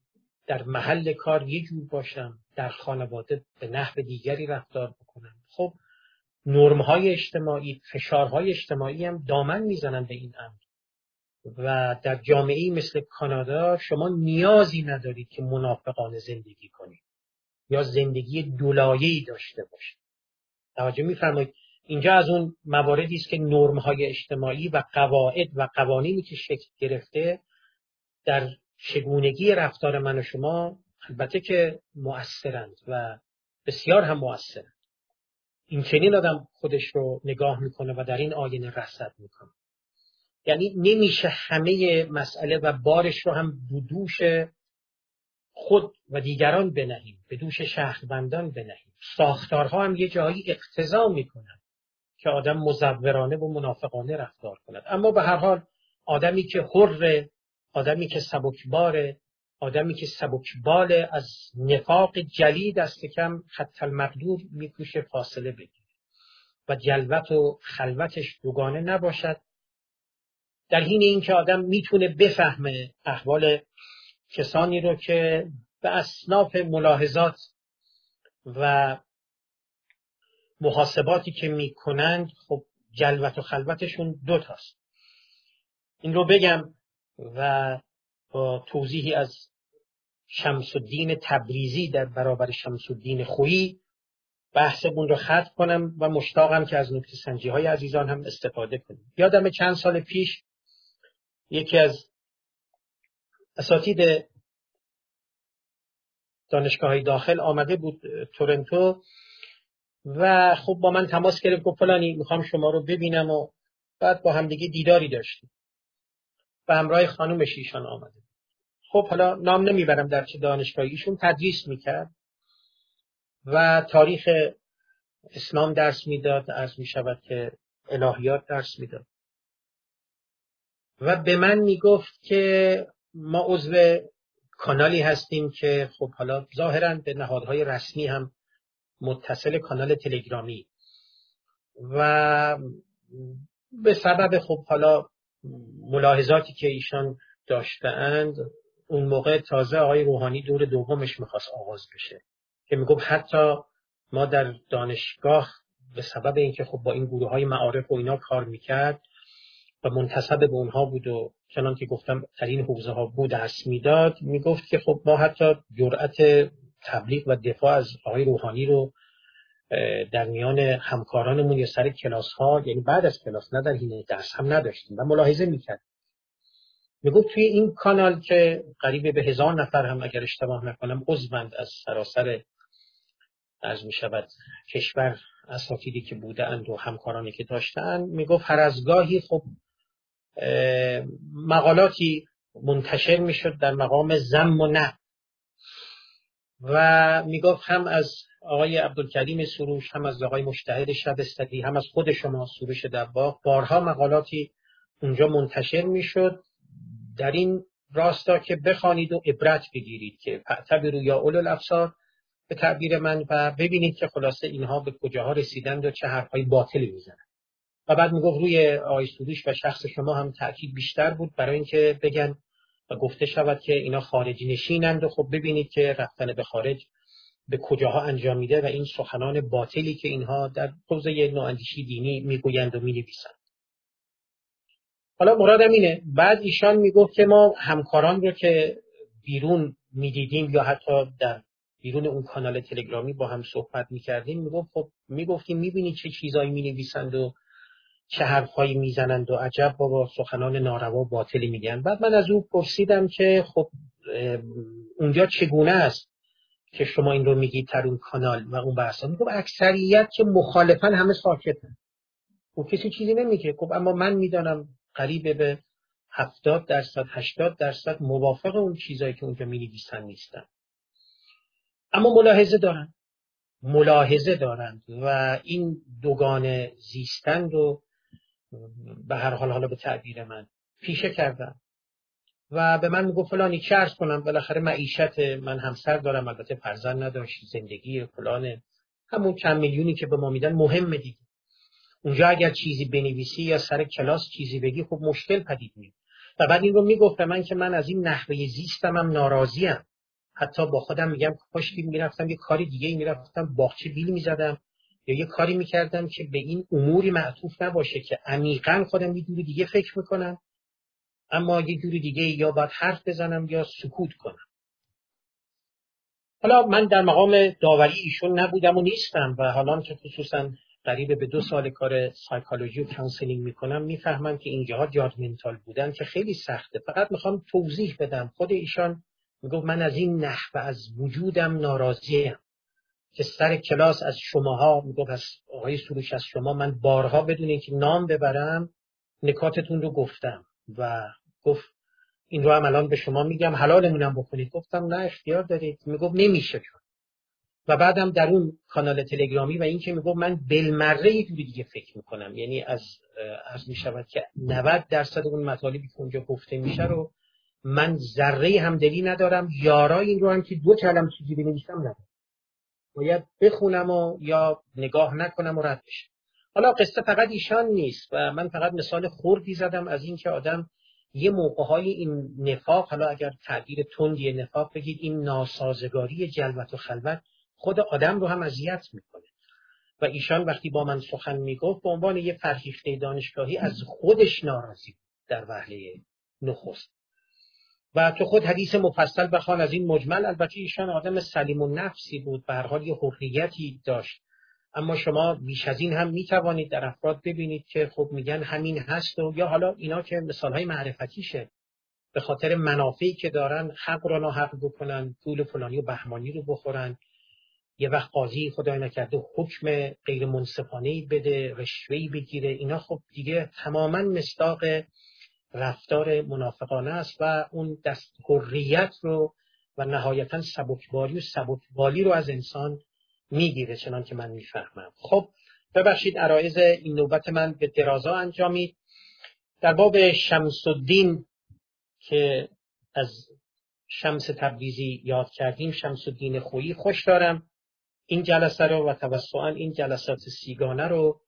در محل کار یه جور باشم، در خانواده به نحو دیگری رفتار بکنم. خب نرم‌های اجتماعی، فشارهای اجتماعی هم دامن میزنن به این امر و در جامعه‌ای مثل کانادا شما نیازی ندارید که منافقانه زندگی کنید یا زندگی دولایه‌ای داشته باشید. توجه می‌فرمایید؟ اینجا از اون مواردی است که نرم‌های اجتماعی و قواعد و قوانینی که شکل گرفته در چگونگی رفتار من و شما البته که مؤثرند و بسیار هم مؤثرند. این چنین آدم خودش رو نگاه میکنه و در این آینه رصد میکنه. یعنی نمیشه همه مسئله و بارش رو هم به دوش خود و دیگران بنهیم، به دوش شهروندان بنهیم. ساختارها هم یه جایی اقتضا میکنن که آدم مزورانه و منافقانه رفتار کند. اما به هر حال آدمی که حره، آدمی که سبکباره، آدمی که سبکباله، از نفاق جلی دست کم خط المقدور میکوشه فاصله بگیره و جلوت و خلوتش دوگانه نباشد. در حین اینکه آدم میتونه بفهمه احوال کسانی رو که به اصناف ملاحظات و محاسباتی که میکنند، خب جلوت و خلوتشون دو تاست. این رو بگم و با توضیحی از شمس الدین تبریزی در برابر شمس الدین خویی بحثمون رو ختم کنم و مشتاقم که از نکته سنجی های عزیزان هم استفاده کنیم. یادم چند سال پیش یکی از اساتید دانشگاه داخل آمده بود تورنتو و خب با من تماس گرفت، گفت فلانی میخوام شما رو ببینم و بعد با هم دیگه دیداری داشتیم و همراه خانومش ایشان آمده. خب حالا نام نمیبرم در چه دانشگاهی، ایشون تدریس میکرد و تاریخ اسلام درس میداد، عرض میشود که الهیات درس میداد و به من میگفت که ما عضو کانالی هستیم که خب حالا ظاهراً به نهادهای رسمی هم متصل، کانال تلگرامی، و به سبب خب حالا ملاحظاتی که ایشان داشته‌اند اون موقع تازه آقای روحانی دور دومش میخواست آغاز بشه که میگفت حتی ما در دانشگاه به سبب اینکه خب با این گروه های معارف و اینا کار میکرد و منتسب به اونها بود و چنان که گفتم در این حوزه ها بود درس میداد، میگفت که خب ما حتی جرأت تبلیغ و دفاع از آقای روحانی رو در میان همکارانمون یا سر کلاس ها، یعنی بعد از کلاس، نه در حین درس، هم نداشتیم و ملاحظه میکرد. میگفت توی این کانال که قریب به 1000 نفر هم اگر اشتباه نکنم عضوند از سراسر عرض میشود کشور، اساتیدی که بودند و همکارانی که داشتند، میگفت هر از گاهی خب مقالاتی منتشر میشد در مقام ذم و نه، و میگفت هم از آقای عبدالکریم سروش، هم از آقای مجتهد شبستری، هم از خود شما سروش دباغ، بارها مقالاتی اونجا منتشر میشد در این راستا که بخوانید و عبرت بگیرید، که فاعتبروا یا اولو الابصار به تعبیر من، و ببینید که خلاصه اینها به کجاها رسیدند و چه حرفهای باطلی میزنند. و بعد میگفت روی آقای سروش و شخص شما هم تأکید بیشتر بود برای اینکه بگن و گفته شود که اینا خارجی نشینند و خب ببینید که رفتن به خارج به کجاها انجام میده و این سخنان باطلی که اینها در حوزه نواندیشی دینی میگویند و مینویسند. حالا مرادم اینه، بعد ایشان میگفت که ما همکاران رو که بیرون میدیدیم یا حتی در بیرون اون کانال تلگرامی با هم صحبت میکردیم، میگفت خب میگفتیم میبینید چه چیزایی مینویسند و چه حرفایی میزنند و عجب بابا سخنان ناروا و باطلی میگن. بعد من از او پرسیدم که خب اونجا چگونه است که شما این رو میگید در اون کانال و اون بحثا؟ میگفت اکثریت که مخالفن همه ساکتن و کسی چیزی نمیگه. خب اما من میدانم قریب به 70% 80% موافق اون چیزایی که اونجا مینویسن نیستن، اما ملاحظه دارند و این دوگانه زیستند و به هر حال به تعبیر من پیشه کردن. و به من میگفت فلانی چه عرض کنم، بالاخره معیشت من، همسر دارم، البته فرزند نداشت، زندگی فلانه، همون چند میلیونی که به ما میدن مهمه دیگه. اونجا اگر چیزی بنویسی یا سر کلاس چیزی بگی خب مشکل پدید میاد. و بعد این رو میگفت به من که من از این نحوه زیستم هم ناراضیم، حتی با خودم میگم کاش که میرفتم یه کاری دیگه میرفتم باغچه بیل میزدم یا یه کاری میکردم که به این اموری معطوف نباشه که عمیقاً خودم یه جوری دیگه فکر میکنم، اما یه جوری دیگه یا باید حرف بزنم یا سکوت کنم. حالا من در مقام داوری ایشون نبودم و نیستم و حالا که خصوصا قریب به 2 سال کار سایکولوژی و کانسلینگ میکنم میفهمم که اینجاها جاجمنتال بودن که خیلی سخته. فقط میخوام توضیح بدم. خود ایشان میگفت من از این نحوه از وجودم ناراضیم که سر کلاس از شماها، میگفت از آقای سروش از شما من بارها بدون اینکه نام ببرم نکاتتون رو گفتم و گفت این رو هم الان به شما میگم حلالمونم بکنید. گفتم نه اختیار دارید. میگفت نمیشه چون. و بعدم در اون کانال تلگرامی و این که میگفت من بالمره یه جوری دیگه فکر میکنم، یعنی از میشود که 90% اون مطالبی که اونجا گفته میشه رو من ذره هم دلی ندارم، یارای این رو هم که 2 کلمه چیزی بنویسم ندارم، باید بخونم و یا نگاه نکنم و رد بشم. حالا قصه فقط ایشان نیست و من فقط مثال خردی زدم از این که آدم یه موقع‌های این نفاق، حالا اگر تعبیر تندی نفاق بگید، این ناسازگاری جلوت و خلوت خود آدم رو هم اذیت میکنه. و ایشان وقتی با من سخن میگفت به عنوان یه فرهیخته دانشگاهی از خودش ناراضی در وهله نخست. و تو خود حدیث مفصل بخوان از این مجمل. البته ایشان آدم سلیم النفسی بود، به هر حال یه حریتی داشت، اما شما بیش از این هم میتوانید در افراد ببینید که خب میگن همین هست و یا حالا اینا که مثالهای معرفتیشه، به خاطر منافعی که دارن حق را ناحق بکنن، پول فلانی و بهمانی رو بخورن، یه وقت قاضی خدای نکرده حکم غیر منصفانه‌ای بده، رشوه‌ای بگیره. اینا خب دیگه تماما مصداق رفتار منافقانه است و اون دست حریت رو و نهایتاً سبکباری و سبکبالی رو از انسان میگیره، چنان که من میفهمم. خب ببخشید عرایض این نوبت من به درازا انجامید. در باب شمس الدین که از شمس تبریزی یاد کردیم، شمس الدین خویی، خوش دارم این جلسه رو و توسطاً این جلسات سیگانه رو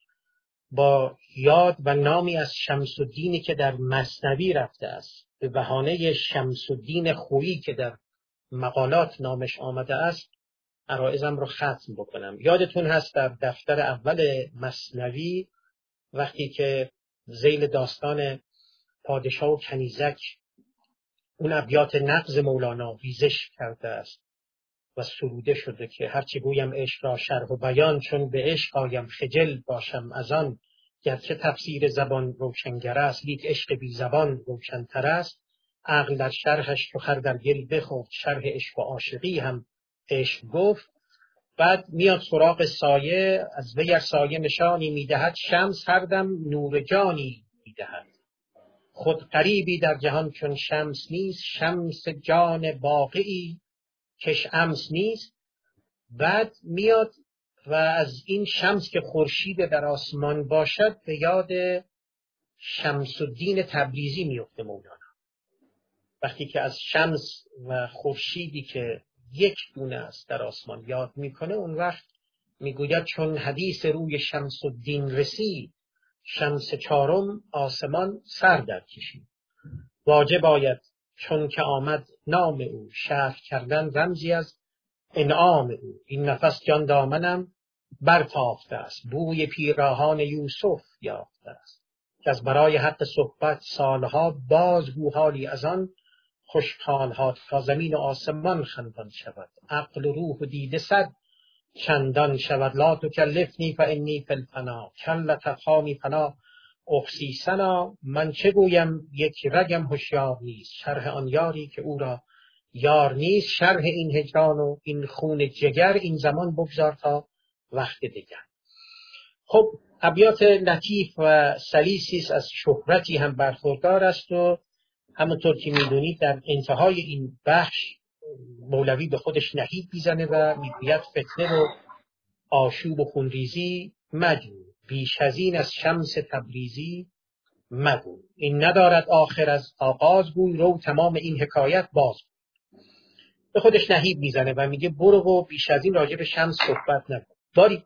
با یاد و نامی از شمس الدینی که در مثنوی رفته است به بهانه شمس الدین خویی که در مقالات نامش آمده است عرایزم رو ختم بکنم. یادتون هست در دفتر اول مثنوی وقتی که ذیل داستان پادشاه و کنیزک اون ابیات نقض مولانا ریزش کرده است و سروده شده که هرچی گویم عشق را شرح و بیان، چون به عشق آیم خجل باشم از آن، گرچه تفسیر زبان روشنگر است، لیک عشق بی زبان روشن‌تر است. عقل در شرحش تو خر در گل بخفت، شرح عشق و عاشقی هم عشق گفت. بعد میاد سراغ سایه، از وی سایه نشانی میدهد، شمس هر دم نور جانی میدهد. خود غریبی در جهان چون شمس نیست، شمس جان باقی کش امس نیست. بعد میاد و از این شمس که خورشید در آسمان باشد به یاد شمس الدین تبریزی میفته مولانا. وقتی که از شمس و خورشیدی که یک دونه است در آسمان یاد میکنه، اون وقت میگوید چون حدیث روی شمس الدین رسید، شمس چارم آسمان سر در کشید. واجب آید چون که آمد نام او، شرح کردن رمزی از انعام او. این نفس جان دامنم برتافته است، بوی پیراهان یوسف یافته است. که از برای حق صحبت سالها بازگو حالی از آن، خوشحالها تا زمین و آسمان خندان شود. عقل و روح و دیده صد چندان شود. لا تکلفنی فانی فی الفنا، کل تفهامی فنا احصی سنا. من چه گویم یک رگم هوشیار نیست، شرح آن یاری که او را یار نیست. شرح این هجران و این خون جگر، این زمان بگذار تا وقت دیگر. خب ابیات لطیف و سلیسی از شهرتی هم برخوردار است و همونطور که میدونید در انتهای این بخش مولوی به خودش نهیب میزنه و میگوید فتنه و آشوب و خونریزی مجو، بیش از این از شمس تبریزی مگو. این ندارد آخر از آغاز گوی، رو تمام این حکایت باز. به خودش نهیب میزنه و میگه برو و بیش از این راجع به شمس صحبت نکن. باری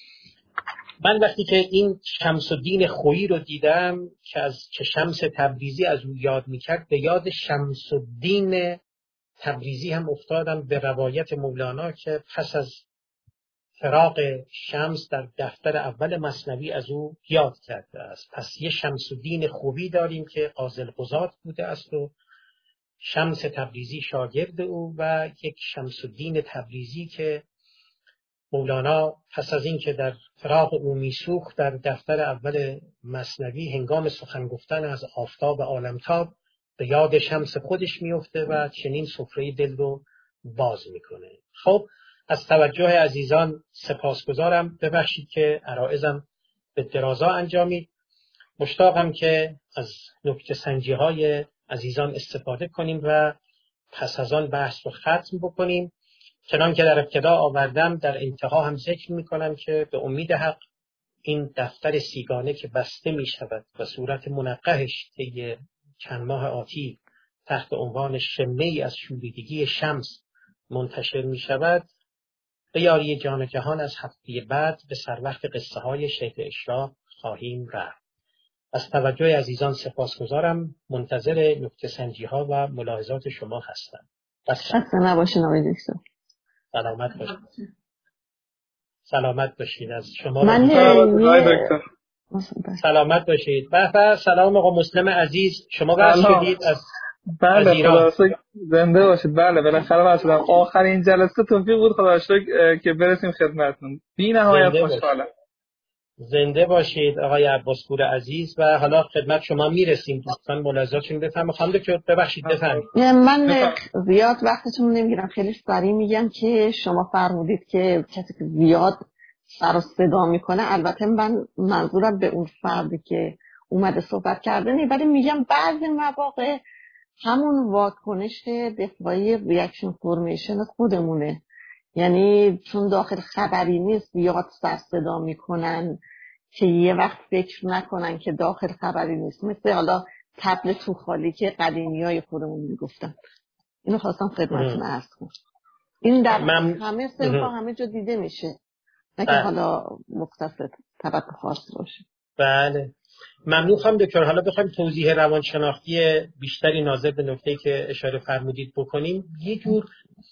من وقتی که این شمس الدین خویی رو دیدم که شمس تبریزی از او یاد میکرد، به یاد شمس الدین تبریزی هم افتادم به روایت مولانا که پس از فراق شمس در دفتر اول مثنوی از او یاد کرده است. پس یه شمس الدین خوبی داریم که قاضی‌القضات بوده است و شمس تبریزی شاگرد او و یک شمس الدین تبریزی که مولانا پس از این که در فراق او میسوخت در دفتر اول مثنوی هنگام سخن گفتن از آفتاب عالمتاب به یاد شمس خودش میفته و چنین سفره دل رو باز میکنه. خب از توجه عزیزان سپاسگزارم. ببخشید که عرائضم به درازا انجامید. مشتاقم که از نکته سنجی های عزیزان استفاده کنیم و پس از آن بحث رو ختم بکنیم. چنان که در ابتدا آوردم در انتها هم ذکر میکنم که به امید حق این دفتر سیگانه که بسته می شود و صورت منقحش طی چند ماه آتی تحت عنوان شمه‌ای از شوریدگی شمس منتشر می شود، به یاری جان جهان از هفته بعد به سر وقت قصه های شیخ اشراق خواهیم رفت. از توجه عزیزان سپاسگزارم. منتظر نکته سنجی ها و ملاحظات شما هستم. خسته نباشین آقای دکتر. سلامت باشید. سلامت باشید. از شما من دکتر سلامت باشید. به سلام آقا مسلم عزیز، شما وصل شدید از بله ایران. خدا زنده باشید. بله بالاخره وصل شدم. آخرین جلسه توفیق بود خدا شکر که برسیم خدمتتون. بی‌نهایت خوشحالم. زنده باشید آقای عباسپور عزیز و حالا خدمت شما میرسیم. دوستان ملاحظاتشون بفرمایید. خانم دکتر ببخشید بفرمایید. من زیاد وقتتون نمیگیرم، خیلی سریع میگم که شما فرمودید که کسی که زیاد سر و صدا میکنه، البته من منظورم به اون فردی که اومده صحبت کرده نه، ولی میگم بعضی مواقع همون واکنش دفاعی ریاکشن فورمیشن خودمونه، یعنی چون داخل خبری نیست زیاد سر صدا میکنن که یه وقت فکر نکنن که داخل خبری نیست، مثل حالا طبل تو خالی که قدیمیای خودمون میگفتن. اینو خواستم خدمتتون عرض کنم. این در همه صنفا همه جا دیده میشه، نه که حالا مختص طبق خاص باشه. بله ممنون خانم دکتر. حالا بخوایم توضیح روانشناختی بیشتری ناظر به نکته‌ای که اشاره فرمودید بکنیم. یه جور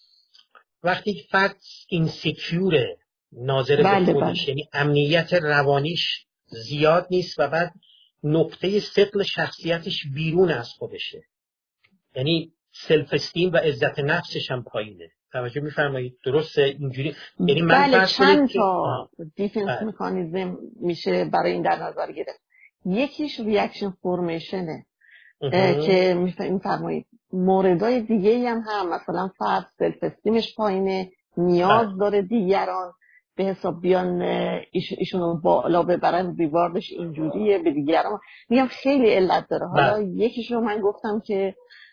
وقتی فرد اینسیکیوره، ناظر به خودش، یعنی امنیت روانیش زیاد نیست و بعد نقطه ثقل شخصیتش بیرون از خودشه، یعنی سلف استیم و عزت نفسش هم پایینه. توجه می‌فرمایید؟ درسته اینجوری؟ یعنی من بله چند تا دیفنس مکانیزم میشه برای این در نظر گرفت. یکیش ریاکشن فورمیشنه که میفرمایید موردای دیگه هم مثلا فرد سلف استیمش پایینه، نیاز داره دیگران به حساب بیان ایشونو بالا ببرن، ریواردش اینجوریه به دیگران. میگم خیلی علت داره. حالا یکیشو من گفتم که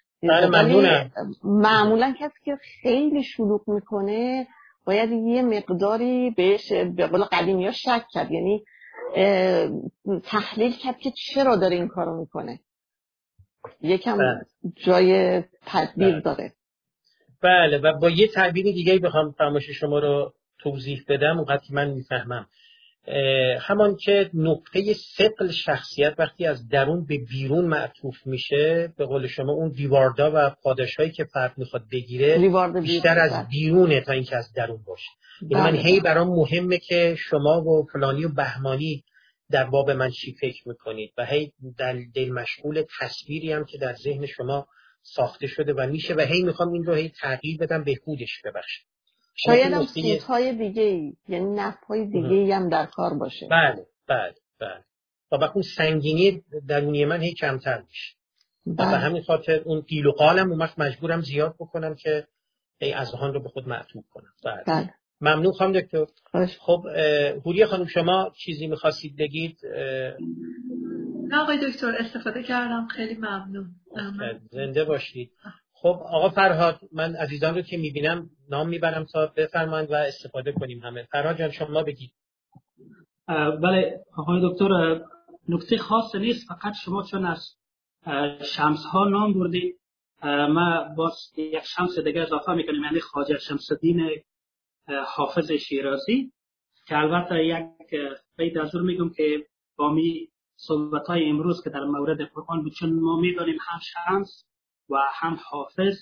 معمولا کسی که خیلی شلوغ میکنه باید یه مقداری بهش به قول قدیمی ها شک کرد، یعنی تحلیل کرد که چرا داره این کارو میکنه، یکم جای تدبیر داره. بله و با یه تعبیر دیگه بخوام فرمایش شما رو توضیح بدم اونقدر که من میفهمم، همان که نقطه ثقل شخصیت وقتی از درون به بیرون معطوف میشه، به قول شما اون دیواردا و پاداشایی که فرد میخواد بگیره بیشتر از بیرونه تا اینکه از درون باشه. یعنی من هی برام مهمه که شما و فلانی و بهمانی در باب من چی فکر میکنید و هی در دل مشغول تصویری هم که در ذهن شما ساخته شده و میشه و هی میخوام این رو هی تغییر بدم بهبودش ببخشید. شاید هم سوت‌های دیگه، یعنی نفهای دیگه هم در کار باشه. بله و اون سنگینی درونی من هی کمتر میشه. و به همین خاطر اون قیل و قالم اون وقت مجبورم زیاد بکنم که هی اذهان رو به خود معطوف کنم. بله. ممنون خانم دکتر. خب حوریه خانم شما چیزی می‌خواستید بگید؟ نه آقای دکتر استفاده کردم، خیلی ممنون. زنده باشید. خب آقا فرهاد، من عزیزان رو که میبینم نام میبرم تا بفرمایید و استفاده کنیم همه. فرهاد جان شما بگید. بله آقای دکتر، نکته خاص نیست، فقط شما چون از شمس ها نام بردید ما باز یک شمس دیگه اضافه میکنیم، یعنی خواجه شمس الدین حافظ شیرازی که البته یک بیت از اون میگم که با می صحبت های امروز که در مورد قرآن بود، چون ما میدانیم هم شمس و هم حافظ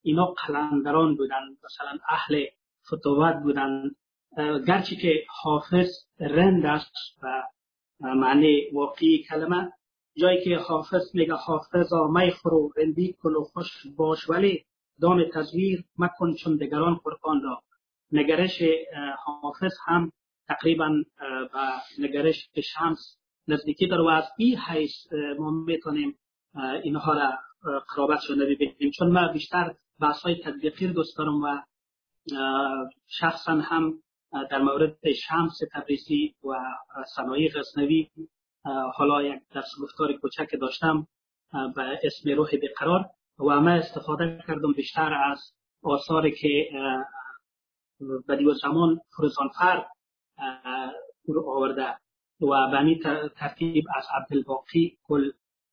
اینا قلندران بودن، مثلا اهل فتوت بودن. گرچه که حافظ رند است و معنی واقعی کلمه، جایی که حافظ میگه حافظا می خورو رندی کن و خوش باش، ولی دام تزویر مکن چون دگران قرآن را. نگرش حافظ هم تقریبا به نگرش شمس نزدیکی داره و از این حیث ما میتونیم اینها را قرابتشون ببینیم، چون من بیشتر بحث‌های تطبیقی دوست دارم و شخصا هم در مورد شمس تبریزی و صنایع غزنوی حالا یک درس گفتار کوچک داشتم به اسم روح بیقرار و من استفاده کردم بیشتر از آثاری که بدیع الزمان فروزانفر رو آورده و به این ترتیب از عبدالباقی گل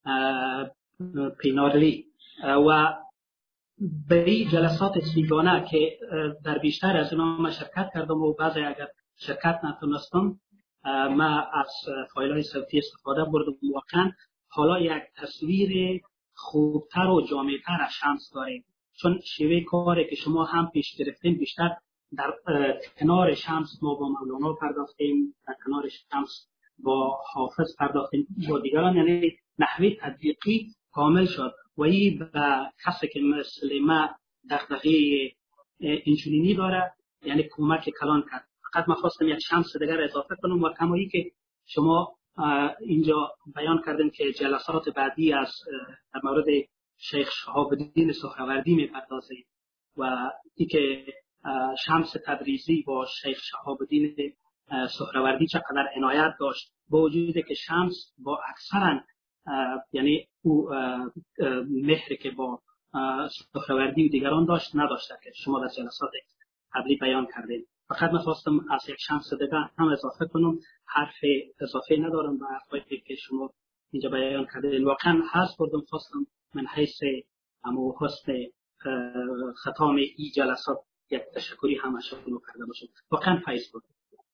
پینارلی و به این جلسات سیگانه که در بیشتر از اینا من شرکت کردم و بعضی اگر شرکت نتونستم من از فایل‌های صوتی استفاده بردم. واقعا حالا یک تصویر خوبتر و جامع‌تر از شمس داریم، چون شیوه کاری که شما هم پیش گرفتین بیشتر در کنار شمس ما با مولانا پرداختیم، در کنار شمس با حافظ پرداختیم، با دیگران، یعنی نحوه تطبیقی کامل شد و این به کسی که مثل ما دغدغه اینچنینی داره یعنی کمک کلان کرد. فقط من خواستم یک شمس دیگر اضافه کنم و کمایی که شما اینجا بیان کردن که جلسات بعدی از در مورد شیخ شهاب الدین سهروردی میپردازه و این که شمس تبریزی با شیخ شهاب الدین سهروردی چقدر عنایت داشت، با وجودی که شمس با اکثرا یعنی او مهری که با سهروردی و دیگران داشت نداشته که شما در جلسات قبلی بیان کردید. فقط می‌خواستم از یک شمس دیگر هم اضافه کنم، حرف اضافه ندارم به حرفی که شما اینجا بیان کردید. واقعا حس بردم، خواستم من حیث امو حسن ختام این جلسات یک تشکری هم از شما کرده باشم. واقعا فیض بردم.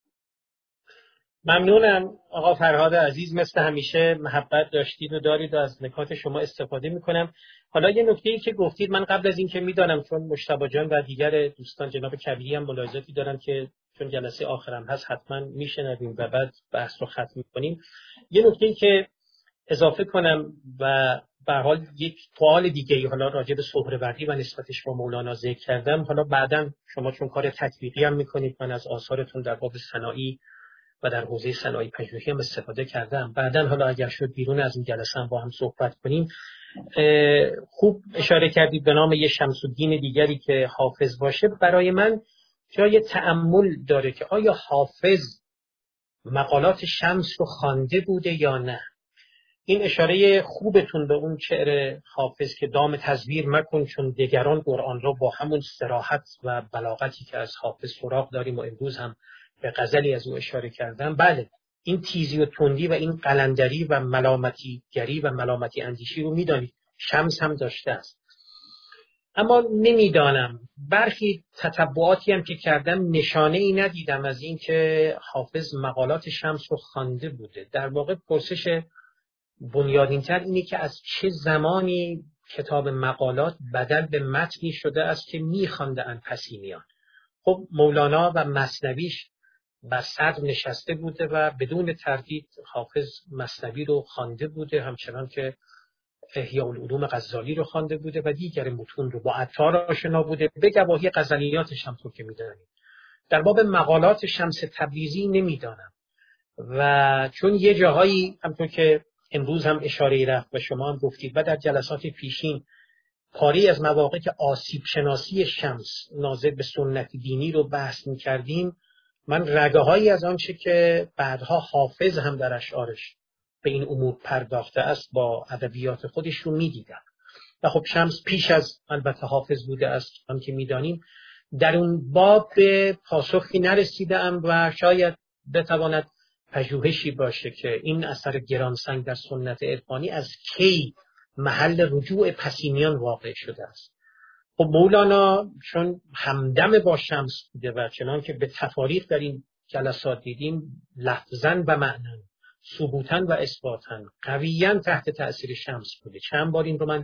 ممنونم آقا فرهاد عزیز، مثل همیشه محبت داشتید و دارید و از نکات شما استفاده میکنم. حالا یه نکته‌ای که گفتید من قبل از این که میدانم چون مجتبی جان و دیگر دوستان جناب کبیری هم ملاحظاتی دارن که چون جلسه آخرم هست حتما میشنویم و بعد بحث رو ختم میکنیم، یه نکته‌ای که اضافه کنم و به هر حال یک سوال دیگه‌ای حالا راجع به سهروردی و نسبتش با مولانا ذکر کردم. حالا بعداً شما چون کار تطبیقی هم میکنید، من از آثارتون در باب صناعی و در حوزه صنایع پژوهشی هم استفاده کردم. بعداً حالا اگر شد بیرون از این جلسه هم با هم صحبت کنیم. خوب اشاره کردید به نام یه شمس الدین دیگری که حافظ باشه. برای من جای تأمل داره که آیا حافظ مقالات شمس رو خوانده بوده یا نه. این اشاره خوبتون به اون شعر حافظ که دام تزویر مکن چون دگران قرآن را، با همون صراحت و بلاغتی که از حافظ سراغ داریم و امروز هم به غزلی از او اشاره کردم. بله، این تیزی و تندی و این قلندری و ملامتی گری و ملامتی اندیشی رو میدانید شمس هم داشته است. اما نمیدانم، برخی تتبعاتی هم که کردم نشانه ای ندیدم از این که حافظ مقالات شمس رو خوانده بوده. در واقع پرسش بنیادین‌تر اینه که از چه زمانی کتاب مقالات بدل به متنی شده است که می‌خواندند پسینیان. خب مولانا و مثنویش بر صدر نشسته بوده و بدون تردید حافظ مثنوی رو خوانده بوده، همچنان که احیاء العلوم غزالی رو خوانده بوده و دیگر متون رو با عطار آشنا بوده، به گواهی غزلیاتش هم تو که می‌دانید. در باب مقالات شمس تبریزی نمی‌دانم و چون یه جاهایی همونطور که امروز هم اشاره رفت و شما هم گفتید و در جلسات پیشین پاری از مواقع که آسیب شناسی شمس ناظر به سنت دینی رو بحث می‌کردیم، من رگه‌هایی از آنچه که بعدها حافظ هم در اشعارش به این امور پرداخته است با ادبیات خودش رو می‌دیدم. و خب شمس پیش از البته حافظ بوده است هم که می‌دانیم. در اون باب به پاسخی نرسیدم و شاید بتواند پژوهشی باشه که این اثر گرانسنگ در سنت عرفانی از کی محل رجوع پسینیان واقع شده است. خب مولانا چون همدم با شمس بوده و چنان که به تفاریق در این جلسات دیدیم لفظاً و معناً، ثبوتاً و اثباتاً قویاً تحت تأثیر شمس بوده. چند بار این رو من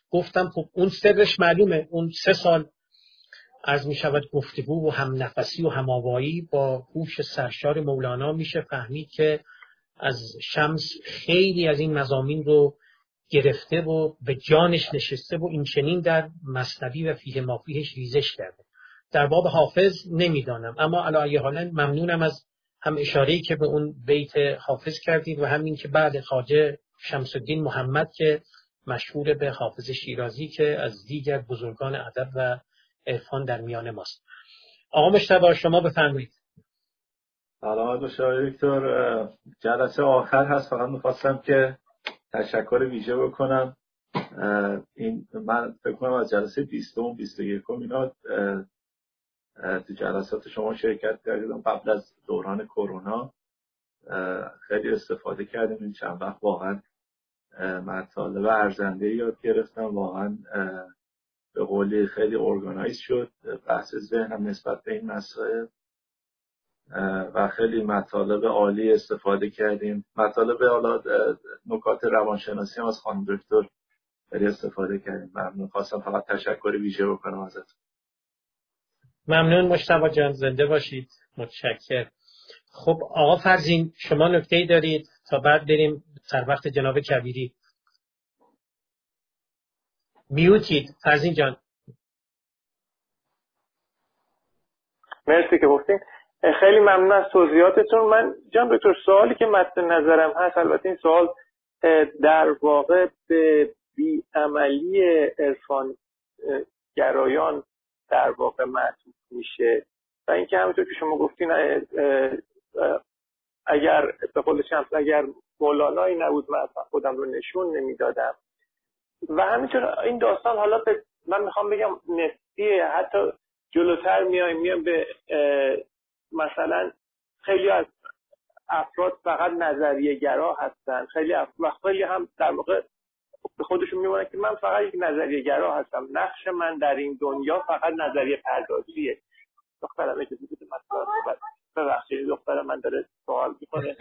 گفتم خب اون سرش معلومه. اون 3 سال از می شود گفتگو و هم نفسی و هماوایی با هوش سرشار مولانا میشه فهمید که از شمس خیلی از این مضامین رو گرفته و به جانش نشسته و این چنین در مثنوی و فیه مافیهش ریزش کرده. در باب حافظ نمیدانم، اما علی ای حال ممنونم از هم اشاره‌ای که به اون بیت حافظ کردید و همین که بعد خواجه شمس الدین محمد که مشهور به حافظ شیرازی که از دیگر بزرگان ادب و عرفان در میان ماست. آقا مجتبی شما بفرمایید. سلام مشاور دکتر، جلسه آخر هست، فقط می‌خواستم که تشکر ویژه بکنم. این من فکر کنم از جلسه 20 و 21 اینا تو جلسات شما شرکت کردم قبل از دوران کرونا، خیلی استفاده کردیم. این چند وقت واقعا مطالب ارزنده یاد گرفتم، واقعا به قولی خیلی ارگانایز شد بحث ذهنم نسبت به این مسائل و خیلی مطالب عالی استفاده کردیم. مطالب حالا نکات روانشناسی هم از خانم دکتر خیلی استفاده کردیم. ممنون. خواستم فقط تشکر ویژه بکنم ازتون. ممنون مجتبی جان، زنده باشید. متشکرم. خب آقا فرزین شما نکته‌ای دارید تا بعد بریم سر وقت جناب کبیری؟ میوتید فرزین جان. مرسی که گفتین. خیلی ممنون از توضیحاتتون. من جان دکتر سوالی که مد نظرم هست، البته این سوال در واقع به بی‌عملی عرفان گرایان در واقع معطوف میشه و اینکه همونطور که شما گفتین اگر به قول شمس اگر مولانایی نبود من خودم رو نشون نمیدادم. و همینطور این داستان حالا من میخوام بگم نسبیه، حتی جلوتر میایم به مثلا خیلی از افراد فقط نظریه گرا هستن، خیلی هم در واقع به خودشون میمونه که من فقط یک نظریه گرا هستم، نقش من در این دنیا فقط نظریه پردازیه. دخترم اجازه بده من ببخشید دخترم من داره سوال میکنه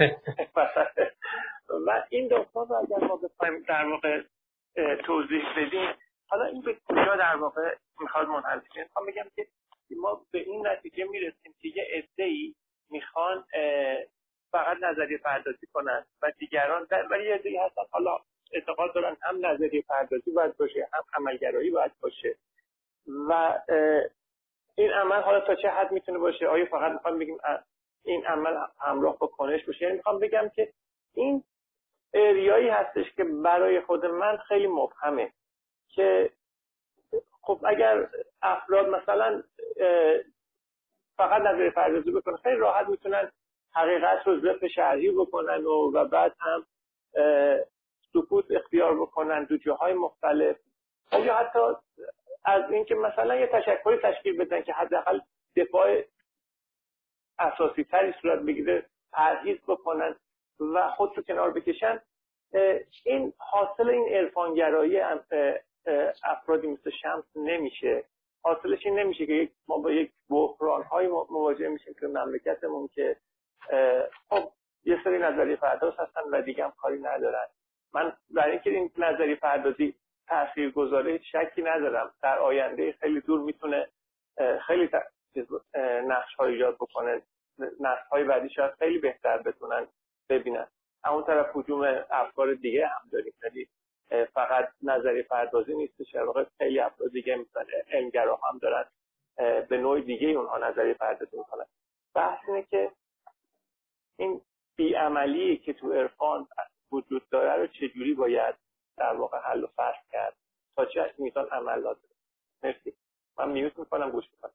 و این داستان رو اگر ما بخوایم در واقع توضیح بدیم، حالا این به کجا در واقع میخواد منحل بشه؟ میخوام بگم که ما به این نتیجه میرسیم که یه عده‌ای میخوان فقط نظریه پردازی کنن و دیگران ولی یه عده‌ای هستن حالا اعتقاد دارن هم نظریه پردازی باید باشه هم عملگرایی باید باشه و این عمل حالا تا چه حد میتونه باشه؟ آیا فقط میخوام بگیم این عمل همراه با کنش باشه؟ یعنی میخوام بگم که این اریایی هستش که برای خود من خیلی مبهمه که خب اگر افراد مثلا فقط نظریه پردازی بکنن خیلی راحت میتونن حقیقت رو ضبط شرعی بکنن و بعد هم سکوت اختیار بکنن دو جاهای مختلف، یا حتی از اینکه مثلا یه تشکلی تشکیل بدن که حداقل دفاع اساسی تری صورت بگیره، پرهیز بکنن و خود رو کنار بکشن. این حاصل این عرفانگرایی افرادی مثل شمس نمیشه. حاصلش این نمیشه که ما با یک بحران‌های مواجه میشیم که مملکتمون که خب یه سری نظریه پرداز هستن و دیگه هم کاری ندارن. من در اینکه این نظریه پردازی تاثیرگذاره هیچ شکی ندارم، در آینده خیلی دور میتونه خیلی نقش‌های ایجاد بکنه، نسل‌های بعدی شاید خیلی بهتر بتونن ببینن. همون طرف هجوم افکار دیگه هم داریم، ولی فقط نظریه پردازی نیستش، در واقع خیلی افراد دیگه مثلا علمگرا هم دارن به نوع دیگه اونها نظریه پردازی میکنن. بحث اینه که این بی‌عملی که تو عرفان وجود داره رو چجوری باید در واقع حل و فصل کرد تا چه میزان عمل لازم. مرسی. من میوت میکنم، گوش میکنم.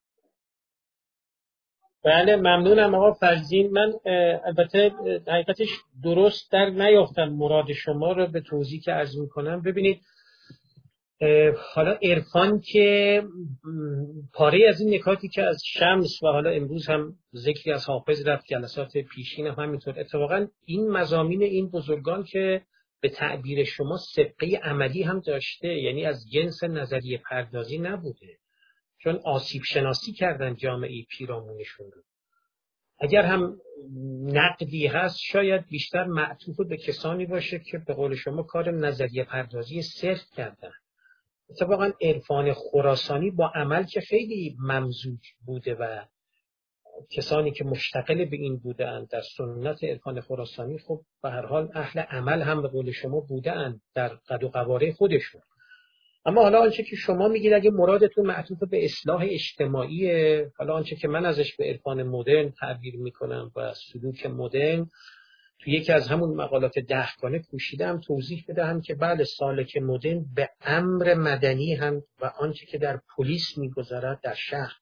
بله ممنونم آقا فرزین. من البته حقیقتش درست در نیافتم مراد شما رو به توضیح که عرض میکنم. ببینید حالا عرفان که پاره از این نکاتی که از شمس و حالا امروز هم ذکری از حافظ رفت، جلسات پیشین هم همینطور، اتفاقا این مضامین این بزرگان که به تعبیر شما سبقه عملی هم داشته، یعنی از جنس نظریه پردازی نبوده، چون آسیب شناسی کردن جامعه پیرامونشون رو. اگر هم نقدی هست شاید بیشتر معطوف به کسانی باشه که به قول شما کار نظریه پردازی صرف کردن. اتفاقا عرفان خراسانی با عمل که خیلی ممزوج بوده و کسانی که مشتغل به این بودند در سنت عرفان خراسانی خب به هر حال اهل عمل هم به قول شما بودند در قد و قواره خودشون. اما حالا آنچه که شما میگید اگه مرادتون معطوف به اصلاح اجتماعیه، حالا آنچه که من ازش به عرفان مدرن تعبیر میکنم و سلوک مدرن، تو یکی از همون مقالات دهگانه کوشیدم توضیح بدهم که بله سالک مدرن به امر مدنی هم و آنچه که در پلیس میگذرد در شهر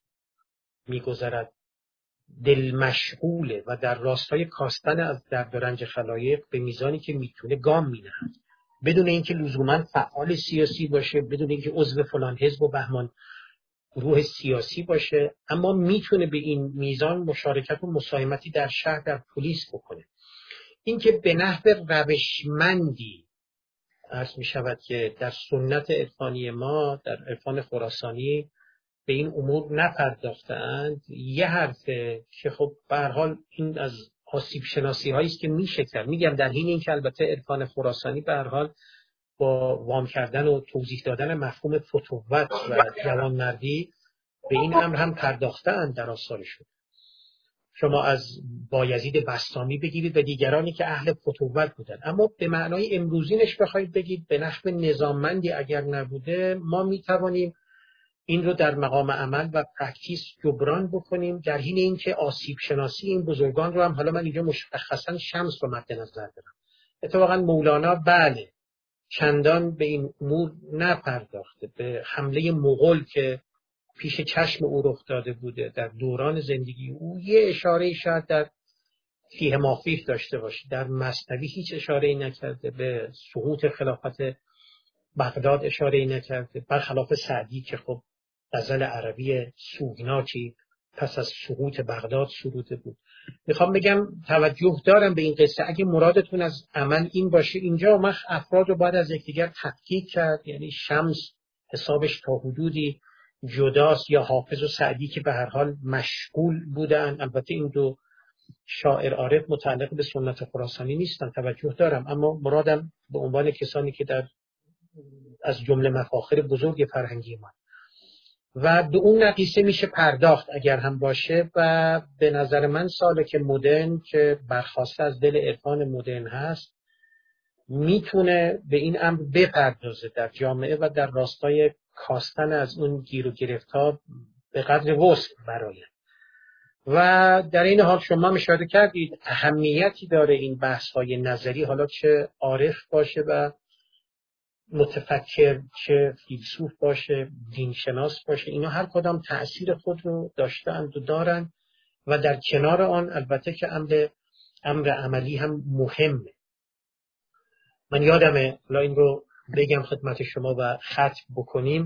میگذرد دل مشغوله و در راستای کاستن از درد و رنج خلایق به میزانی که میتونه گام مینهد، بدون اینکه لزوما فعال سیاسی باشه، بدون اینکه عضو فلان حزب و بهمان گروه سیاسی باشه، اما میتونه به این میزان مشارکت و مساهمتی در شهر در پلیس بکنه. اینکه به نحو روشمندی عرض می شود که در سنت عرفانی ما در عرفان خراسانی به این امور نپرداختند، یه حرفه که خب به هر حال این از آسیب شناسی هایی است که میشه کرد. میگم در حین اینکه البته عرفان خراسانی به هر حال با وام کردن و توضیح دادن مفهوم فتوت و جوانمردی به این امر هم پرداختند در آثارشون. شما از بایزید بسطامی بگیرید و دیگرانی که اهل فتوت بودن، اما به معنای امروزینش بخواید بگید به نحو نظاممندی اگر نبوده، ما میتوانیم این رو در مقام عمل و پرکتیس جبران بکنیم، در حین اینکه آسیب شناسی این بزرگان رو هم حالا من اینجا مشخصا شمس رو مد نظر دارم. اتفاقا مولانا بله چندان به این امور نپرداخته، به حمله مغول که پیش چشم او رخ داده بوده در دوران زندگی او یه اشاره شاید در فیه مافیه داشته باشه، در مثنوی هیچ اشاره‌ای نکرده، به سقوط خلافت بغداد اشاره‌ای نکرده، برخلاف سعدی که خب غزل عربی سوگناکی پس از سقوط بغداد سروده بود. میخوام بگم توجه دارم به این قصه، اگه مرادتون از عمل این باشه، اینجا ما افراد رو باید از یکدیگر تفکیک کرد، یعنی شمس حسابش تا حدودی جداست یا حافظ و سعدی که به هر حال مشغول بودن. البته این دو شاعر عارف متعلق به سنت خراسانی نیستن، توجه دارم، اما مرادم به عنوان کسانی که در از جمله مفاخر بزرگ فرهنگی ما و به اون نقیصه میشه پرداخت اگر هم باشه. و به نظر من سالک مدرن که برخواسته از دل عرفان مدرن هست میتونه به این امر بپردازه در جامعه و در راستای کاستن از اون گیر و گرفت‌ها به قدر وسع برآید. و در این حال شما اشاره کردید اهمیتی داره این بحث‌های نظری، حالا چه عارف باشه و متفکر، چه فیلسوف باشه، دینشناس باشه، اینا هر کدام تأثیر خود رو داشتند و دارن و در کنار آن البته که امر عملی هم مهمه. من یادمه، حالا این رو بگم خدمت شما و ختم بکنیم.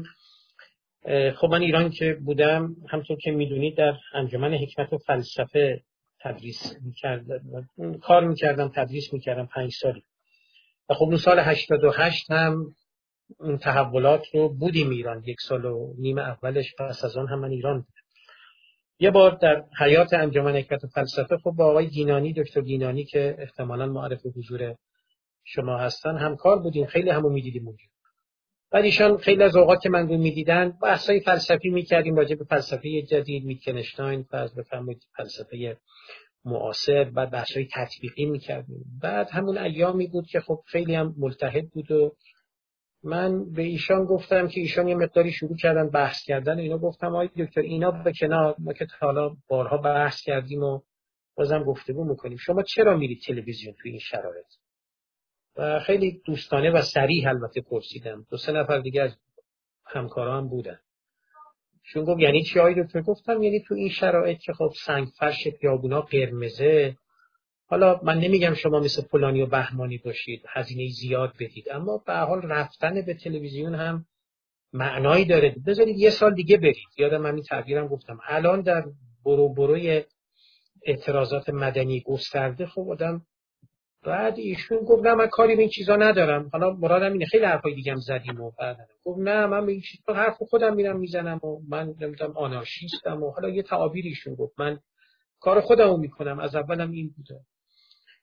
خب من ایران که بودم همطور که میدونید در انجمن حکمت و فلسفه تدریس میکردم، کار میکردم، تدریس میکردم 5 سالی. و خب اون سال 88 هم این تحولات رو بودیم ایران، 1.5 سال اولش، پس از آن هم من ایران بودم. یه بار در حیات انجمن حکمت و فلسفه خب با آقای گینانی، دکتر گینانی که احتمالاً معرف حضور شما هستن همکار بودیم، خیلی همو میدیدیم اونجا. بعد ایشان خیلی از اوقات که من رو میدیدن بحثای فلسفی میکردیم، راجع به فلسفه جدید، ویتکنشتاین، فرض بفرمایید فلسفه معاصر، بعد بحثای تطبیقی میکردیم. بعد همون ایامی بود که خب خیلی هم ملتحد بود و من به ایشان گفتم که ایشان یه مقداری شروع کردن بحث کردن، اینا گفتم آقای دکتر اینا به کنار، ما که حالا بارها بحث کردیم و بازم گفتگو میکنیم، شما چرا میرید تلویزیون توی این شرایط؟ و خیلی دوستانه و صریح البته پرسیدم. 2-3 نفر دیگه از همکاران بودن. شون گفت یعنی چی آقای دکتر؟ گفتم یعنی تو این شرایط که خب سنگ فرش خیابونا قرمزه، حالا من نمیگم شما مثل فلانی و بهمانی باشید، هزینه زیاد بدید، اما به هر حال رفتن به تلویزیون هم معنایی داره، بذارید 1 سال دیگه برید. یادم همین تعبیرم گفتم. الان در بروی اعتراضات مدنی گسترده خب آدم، بعد ایشون گفت نه من کاری به این چیزا ندارم، حالا مرادم اینه، خیلی حرفای دیگه هم زدیم و بعد گفت نه من به این چیزا حرف خودم میرم میزنم و من نمیدونم آنارشیستم و حالا یه تعابیر ایشون گفت، من کار خودمو میکنم، از اولم این بوده.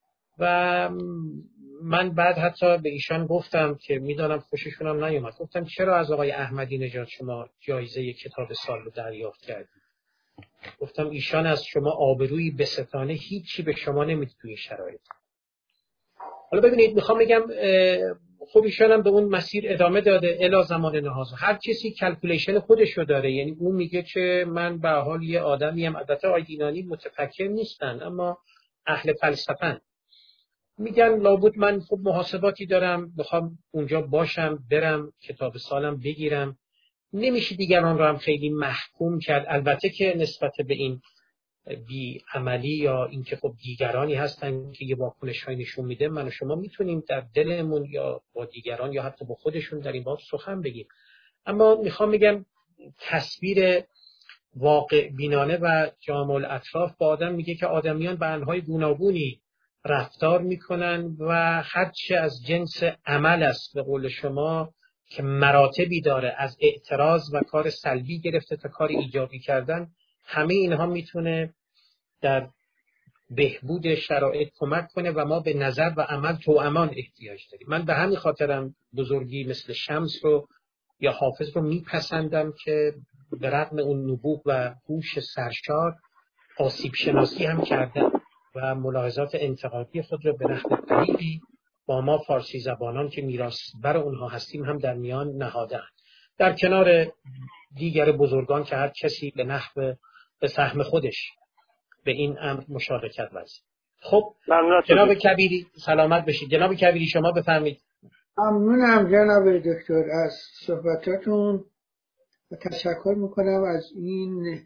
و من بعد حتی به ایشان گفتم که میدانم خوششون هم نیومد، گفتم چرا از آقای احمدی نژاد شما جایزه کتاب سال رو دریافت کردید؟ گفتم ایشان از شما آبرویی به ستانه هیچی به شما نمیده توی شرایط. حالا ببینید میخوام بگم خب ایشان هم به اون مسیر ادامه داده الی زمان نهاز. هر کسی کلکولیشن خودشو داره، یعنی اون میگه که من به حال یه آدمیم، البته آیدینانی متفکر نیستن اما اهل فلسفه‌ن، میگن لابد من خب محاسباتی دارم بخوام اونجا باشم، برم کتاب سالم بگیرم. نمیشه دیگران رو هم خیلی محکوم کرد، البته که نسبت به این بی عملی یا اینکه خب دیگرانی هستن که یه واکنش‌هایی نشون میده، من و شما میتونیم در دلمون یا با دیگران یا حتی با خودشون در این باب سخن بگیم. اما میخوام بگم تصویر واقع بینانه و جامع الاطراف با آدم میگه که آدمیان به انواع گوناگونی رفتار میکنن و هرچه از جنس عمل است به قول شما که مراتبی داره، از اعتراض و کار سلبی گرفته تا کار ایجابی کردن، همه اینها میتونه در بهبود شرایط کمک کنه و ما به نظر و عمل توامان احتیاج داریم. من به همین خاطرم بزرگی مثل شمس رو یا حافظ رو میپسندم که به رغم اون نبوغ و هوش سرشار آسیب شناسی هم کردن و ملاحظات انتقادی خود رو به نحو قریبی با ما فارسی زبانان که میراث‌بر اونها هستیم هم در میان نهادن، در کنار دیگر بزرگان که هر کسی به نحو به سهم خودش به این امر مشارکت ورزید. خب جناب کبیری سلامت بشید. جناب کبیری شما بفرمایید. ممنونم جناب دکتر از صحبتاتون و تشکر میکنم از این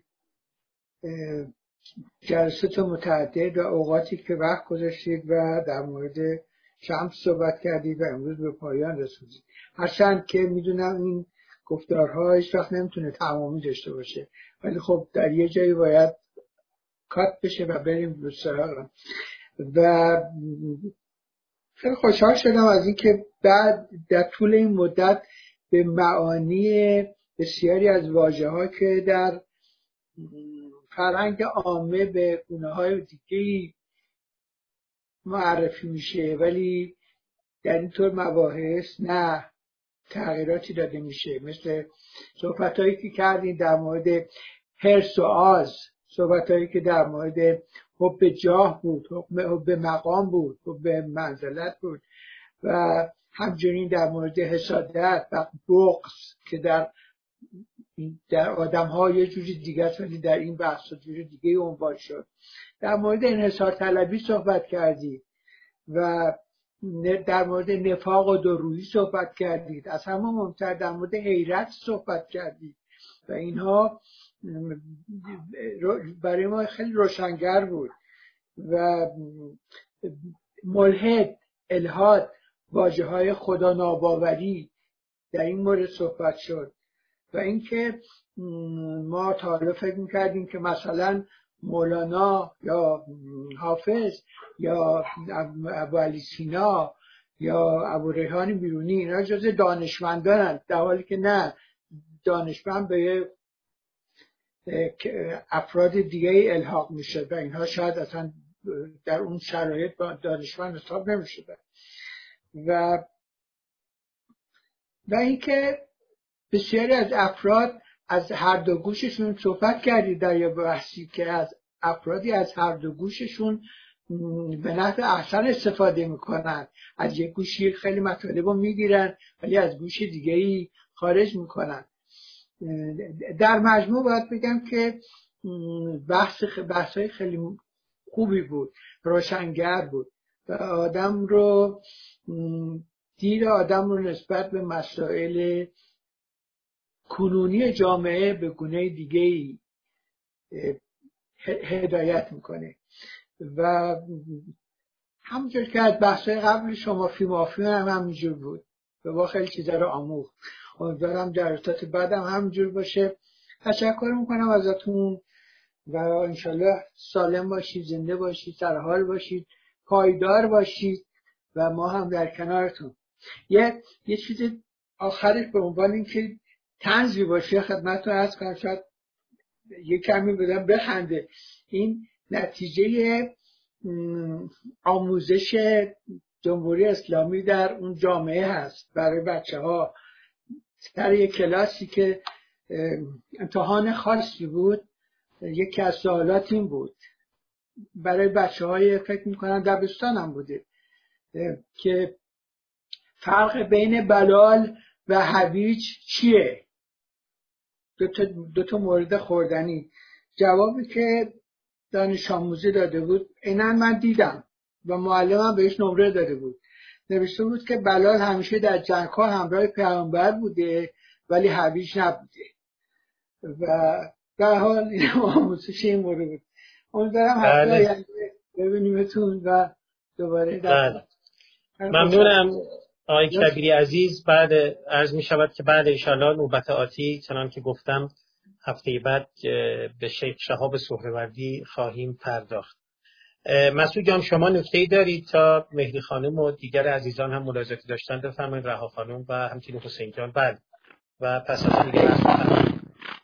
جلسات متعدد و اوقاتی که وقت گذاشتید و در مورد شمس صحبت کردید و امروز به پایان رسوندید. هرچند که میدونم این گفتارها هیچ وقت نمیتونه تمامی داشته باشه، ولی خب در یه جایی باید کات بشه و بریم به سراغ. و خیلی خوشحال شدم از اینکه بعد در طول این مدت به معانی بسیاری از واژه‌ها که در فرهنگ عامه به گونه‌های دیگه‌ای معرفی میشه ولی در اینطور مباحث نه تغییراتی داده میشه، مثل صحبتایی که کردین در مورد حرص و آز، صحبتایی که در مورد حب جاه بود، حب مقام بود، حب منزلت بود و همچنین در مورد حسادت و بغض که در آدم ها یه جوری دیگه است ولی در این بحث جوری دیگه عنوان شد. در مورد انحصار طلبی صحبت کردید و در مورد نفاق و دورویی صحبت کردید، از همه مهمتر در مورد حیرت صحبت کردید و اینها برای ما خیلی روشنگر بود. و ملحد، الحاد، واژه‌های خدا ناباوری در این مورد صحبت شد و اینکه ما تا حالا فکر می‌کردیم که مثلا مولانا یا حافظ یا ابوعلی سینا یا ابوریحان بیرونی اینا جز دانشمندانند، در حالی که نه، دانشمند به افراد دیگه الحاق میشه و اینها شاید اصلا در اون شرایط با دانشمند حساب نمیشه. و اینکه بسیاری از افراد از هر دو گوششون صحبت کردید در یه بحثی که از افرادی از هر دو گوششون به نحو احسن استفاده میکنن، از یک گوشی خیلی مطالب رو میگیرن ولی از گوش دیگه‌ای خارج میکنن. در مجموع باید بگم که بحثای خیلی خوبی بود، روشنگر بود و دید آدم رو نسبت به مسائل کنونی جامعه به گونه دیگه‌ای هدایت میکنه. و همونجور که از بحثای قبل شما فیلم هم همینجور بود و با خیلی چیزا رو آموخت. امیدوارم جلسات بعدم همینجور باشه. تشکر میکنم ازتون و انشالله سالم باشید، زنده باشید، سرحال باشید، پایدار باشید و ما هم در کنارتون. یه چیز آخرش به عنوان اینکه طنزی باشه خدمتتون عرض کنم، شاید یه کمی بدم بخنده. این نتیجه آموزش جمهوری اسلامی در اون جامعه هست برای بچه ها. در یک کلاسی که امتحان خاصی بود، یکی از سوالات این بود برای بچه های فکر میکنم دبستان هم بوده که فرق بین بلال و هویج چیه؟ دو تا مورد خوردنی. جوابی که دانش آموزی داده بود اینا من دیدم و معلمم بهش نمره داده بود. نوشته بود که بلال همیشه در جنگ‌ها همراه پیامبر بوده ولی هویج نبوده و در حال این آموزش این مورد بود. امیدوارم هفته آینده ببینیمتون و دوباره ممنونم آقای کبیری عزیز. بعد عرض می شود که بعد انشاءالله نوبت آتی چنان که گفتم هفته بعد به شیخ شهاب سهروردی خواهیم پرداخت. مسعود جان شما نکته‌ای دارید تا مهدی خانم و دیگر عزیزان هم ملاحظاتی داشتن بفرمایید. رها خانم و همچنین حسین جان بعد و پس از دیگه مسعود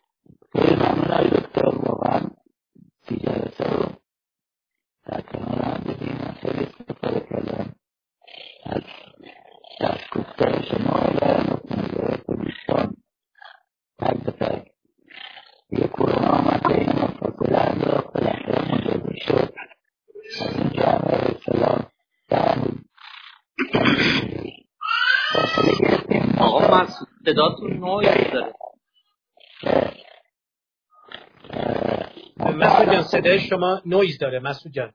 گفتن شما و نظرات دوستان البته یه کرونا آمد به این فاصله انداخت بالاخره مجازی شد از این جامعه سلام درمون فاصله گرفتیم. آقا مسعود صداتون نویز داره. مسعود جان صدای شما نویز داره مسعود جان.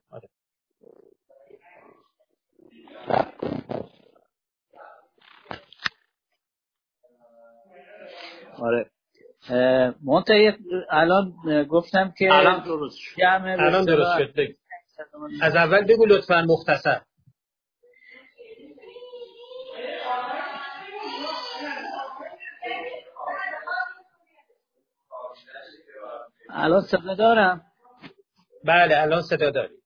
آره منتهی الان گفتم که الان درست شد. از اول بگو لطفاً مختصر. الان صدا دارم؟ بله الان صدا داریم.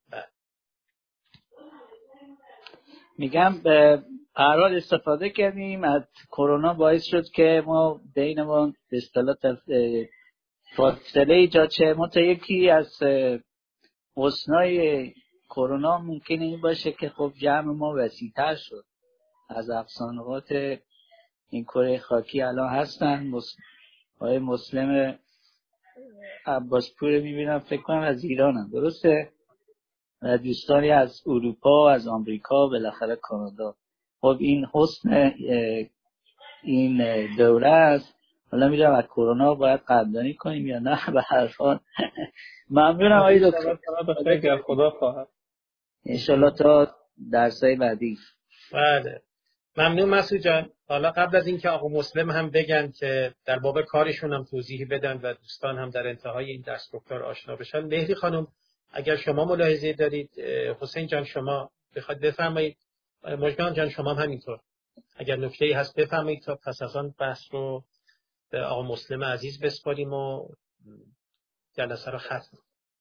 میگم قرار استفاده کردیم از کرونا، باعث شد که ما بینمون به اصطلاح فاصله ایجاد شه. تا یکی از حسنای کرونا ممکنه این باشه که خب جمع ما وسیع‌تر شد. از افسانه‌ات این کره خاکی الان هستن. آقای مسلم عباسپور میبینم فکر کنم از ایرانم، درسته؟ و دوستانی از اروپا، از آمریکا، بالاخره کانادا. خب این حسن این دوره است. حالا میدونم از کرونا باید قدردانی کنیم یا نه. به هر حال ممنونم آقای دکتر. خیلی خدا خواهد. انشالله تا درسای بعدی. بله ممنون مسعود جان. حالا قبل از اینکه آقا مسلم هم بگن که در باب کارشون هم توضیحی بدن و دوستان هم در انتهای این درس گفتار آشنا بشن، مهدی خانم اگر شما ملاحظه دارید، حسین جان شما بخواید بفرمایید، مجمع جان شما هم همینطور اگر نکته‌ای هست بفرمایید تا پس از آن بحث رو به آقا مسلم عزیز بسپاریم و جلسه رو ختم.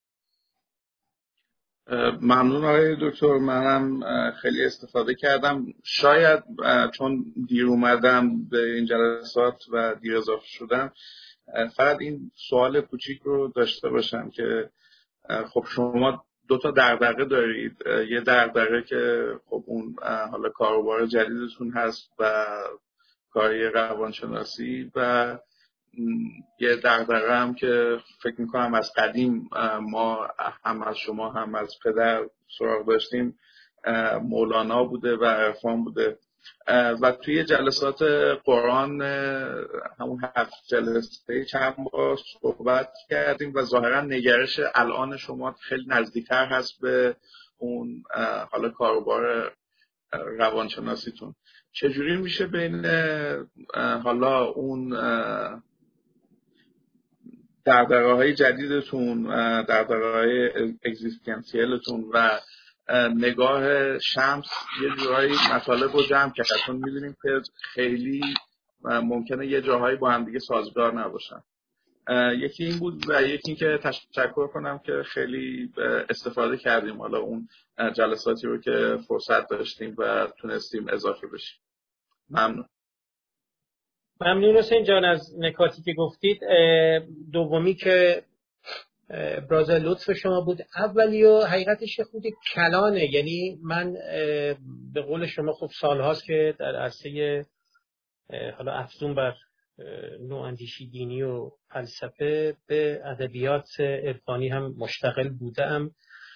ممنون آقای دکتر. منم خیلی استفاده کردم. شاید چون دیر اومدم به این جلسات و دیر اضافه شدم، فقط این سوال کوچیک رو داشته باشم که خب شما دو تا دغدغه دارید. یه دغدغه که خب اون حالا کاروبار جدیدتون هست و کاری روانشناسی، و یه دغدغه هم که فکر میکنم از قدیم ما هم از شما هم از پدر سراغ داشتیم مولانا بوده و عرفان بوده. و توی جلسات قرآن همون 7 جلسه چند بار صحبت کردیم و ظاهرا نگرش الان شما خیلی نزدیکتر هست به اون حالا کاروبار روانشناسیتون. چجوری میشه بین حالا اون دغدغه‌های جدیدتون، دغدغه‌های اگزیستانسیلتون و نگاه شمس یه جورایی مطالب رو جمع کرد؟ چون می‌دونیم که خیلی ممکنه یه جاهایی با هم دیگه سازگار نباشن. یکی این بود و یکی این که تشکر کنم که خیلی استفاده کردیم حالا اون جلساتی رو که فرصت داشتیم و تونستیم اضافه بشیم. ممنون حسین جان از نکاتی که گفتید. دومی که ابراز لطف شما بود. اولیو حقیقتش خود کلانه، یعنی من به قول شما خب سالهاست که در عرصه حالا افزون بر نواندیشی دینی و فلسفه به ادبیات عرفانی هم مشتغل بودم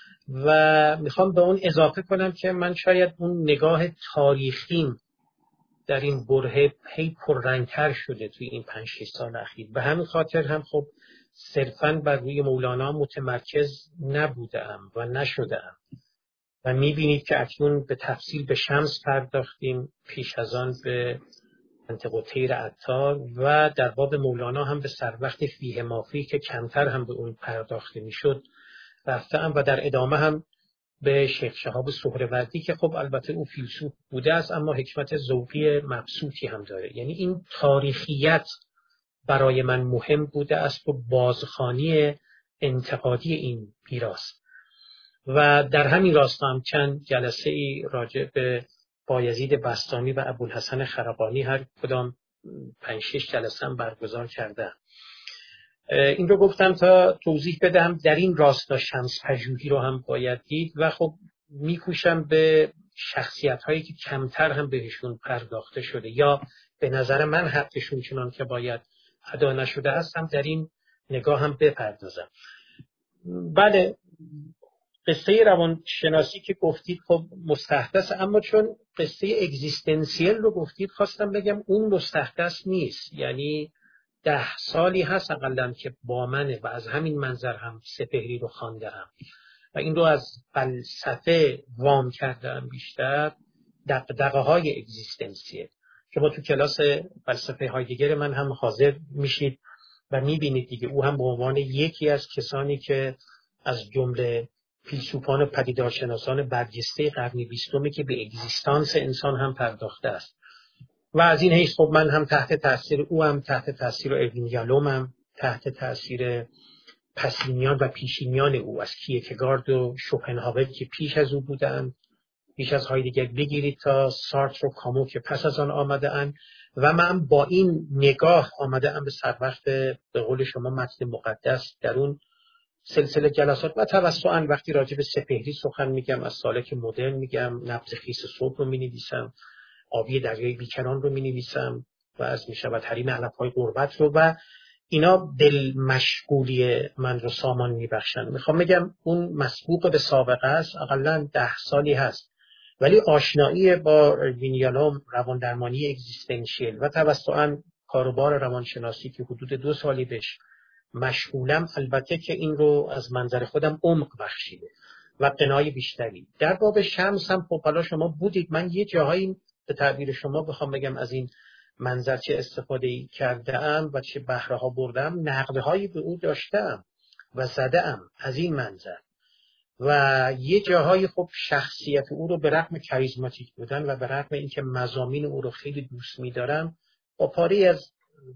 و میخوام به اون اضافه کنم که من شاید اون نگاه تاریخیم در این برهه هی پررنگتر شده توی این 5-6 سال اخیر. به همین خاطر هم خب صرفاً بر روی مولانا متمرکز نبودم و نشدم و میبینید که اکنون به تفصیل به شمس پرداختیم، پیش از آن به منطق و طیر عطار و در باب مولانا هم به سروقت فیه مافی که کمتر هم به اون پرداخته میشد رفتم و در ادامه هم به شیخ شهاب سهروردی که خب البته او فیلسوف بوده است اما حکمت ذوقی مبسوطی هم داره. یعنی این تاریخیت برای من مهم بوده است و بازخوانی انتقادی این میراث و در همین راستا هم چند جلسه ای راجع به بایزید بسطامی و ابوالحسن خرقانی هر کدام 5-6 جلسه هم برگزار کردم. این رو گفتم تا توضیح بدم در این راستا شمس پژوهی رو هم باید دید و خب میکوشم به شخصیت هایی که کمتر هم بهشون پرداخته شده یا به نظر من حقشون چنان که باید ادا نشده هستم در این نگاه هم بپردازم. بله، قصه روانشناسی که گفتید خب مستحدث، اما چون قصه اگزیستنسیل رو گفتید خواستم بگم اون مستحدث نیست. یعنی 10 سالی هست اقلا که با منه و از همین منظر هم سپهری رو خواندم و این رو از فلسفه وام کردم بیشتر دغدغه های اگزیستنسیل. شما تو کلاس فلسفه هایدگر من هم حاضر میشید و میبینید دیگه او هم به عنوان یکی از کسانی که از جمله فیلسوفان و پدیدارشناسان برجسته قرن 20 که به اگزیستانس انسان هم پرداخته است و از این حیث خب من هم تحت تاثیر او هم تحت تاثیر اروین یالوم هم تحت تاثیر پسینیان و پیشینیان او از کیرکگارد و شوپنهاور که پیش از او بودند، پیش از هایدگر بگیرید تا سارتر و کامو که پس از آن آمده اند و من با این نگاه آمده ام به سروقت به قول شما متن مقدس در اون سلسله جلسات و توسطاً وقتی راجع به سپهری سخن میگم از سالک مدرن میگم، نبض خیس صبح رو مینویسم، آبی دریای بیکران رو مینویسم و از میشود حریم علف‌های غربت رو و اینا دل مشغولی من رو سامان میبخشن. میخوام بگم اون مسبوق به سابقه است، اقلاً 10 سالی هست، ولی آشنایی با اروین یالوم رواندرمانی اگزیستنشیل و توسطاً کاروبار روانشناسی که حدود 2 سالی بهش مشغولم البته که این رو از منظر خودم عمق بخشیده و قنای بیشتری. در باب شمس هم خب حالا شما بودید، من یه جاهایی به تعبیر شما بخوام بگم از این منظر چه استفاده کردم و چه بهره ها بردم، نقدهایی به او داشتم و زدم از این منظر و یه جاهایی خب شخصیت او رو به رغم کاریزماتیک بودن و به رغم اینکه مضامین او رو خیلی دوست می‌دارم با پاری از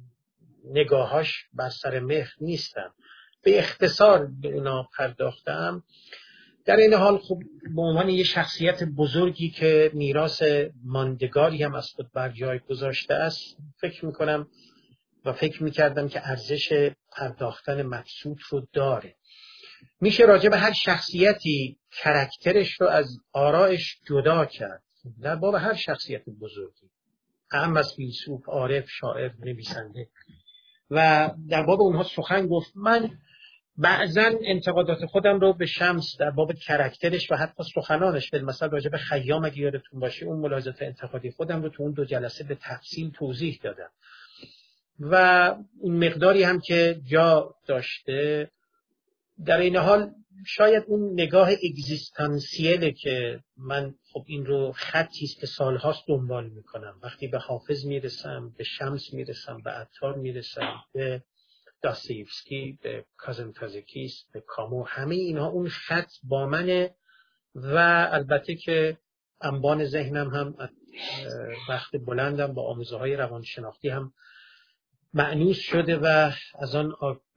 نگاهاش بر سر مهر نیستم، به اختصار به اونا پرداختم. در این حال خب به عنوان یه شخصیت بزرگی که میراث ماندگاری هم از خود بر جای گذاشته است فکر میکنم و فکر میکردم که ارزش پرداختن مبسوط رو داره. میشه راجع به هر شخصیتی کاراکترش رو از آرایش جدا کرد در باب هر شخصیت بزرگی، اهم از فیلسوف، عارف، شاعر، نویسنده و در باب اونها سخن گفت. من بعضن انتقادات خودم رو به شمس در باب کاراکترش و حتی سخنانش مثلا راجع به خیام اگه یادتون باشه اون ملاحظات انتقادی خودم رو تو اون 2 جلسه به تفصیل توضیح دادم و اون مقداری هم که جا داشته. در این حال شاید اون نگاه اگزیستانسیله که من خب این رو خطی است که سالهاست دنبال میکنم. وقتی به حافظ میرسم، به شمس میرسم، به عطار میرسم، به داستایوفسکی، به کازانتزاکیس، به کامو، همه اینها اون خط با منه و البته که انبان ذهنم هم وقت بلندم با آموزه های روانشناختی هم مأنوس شده و از آن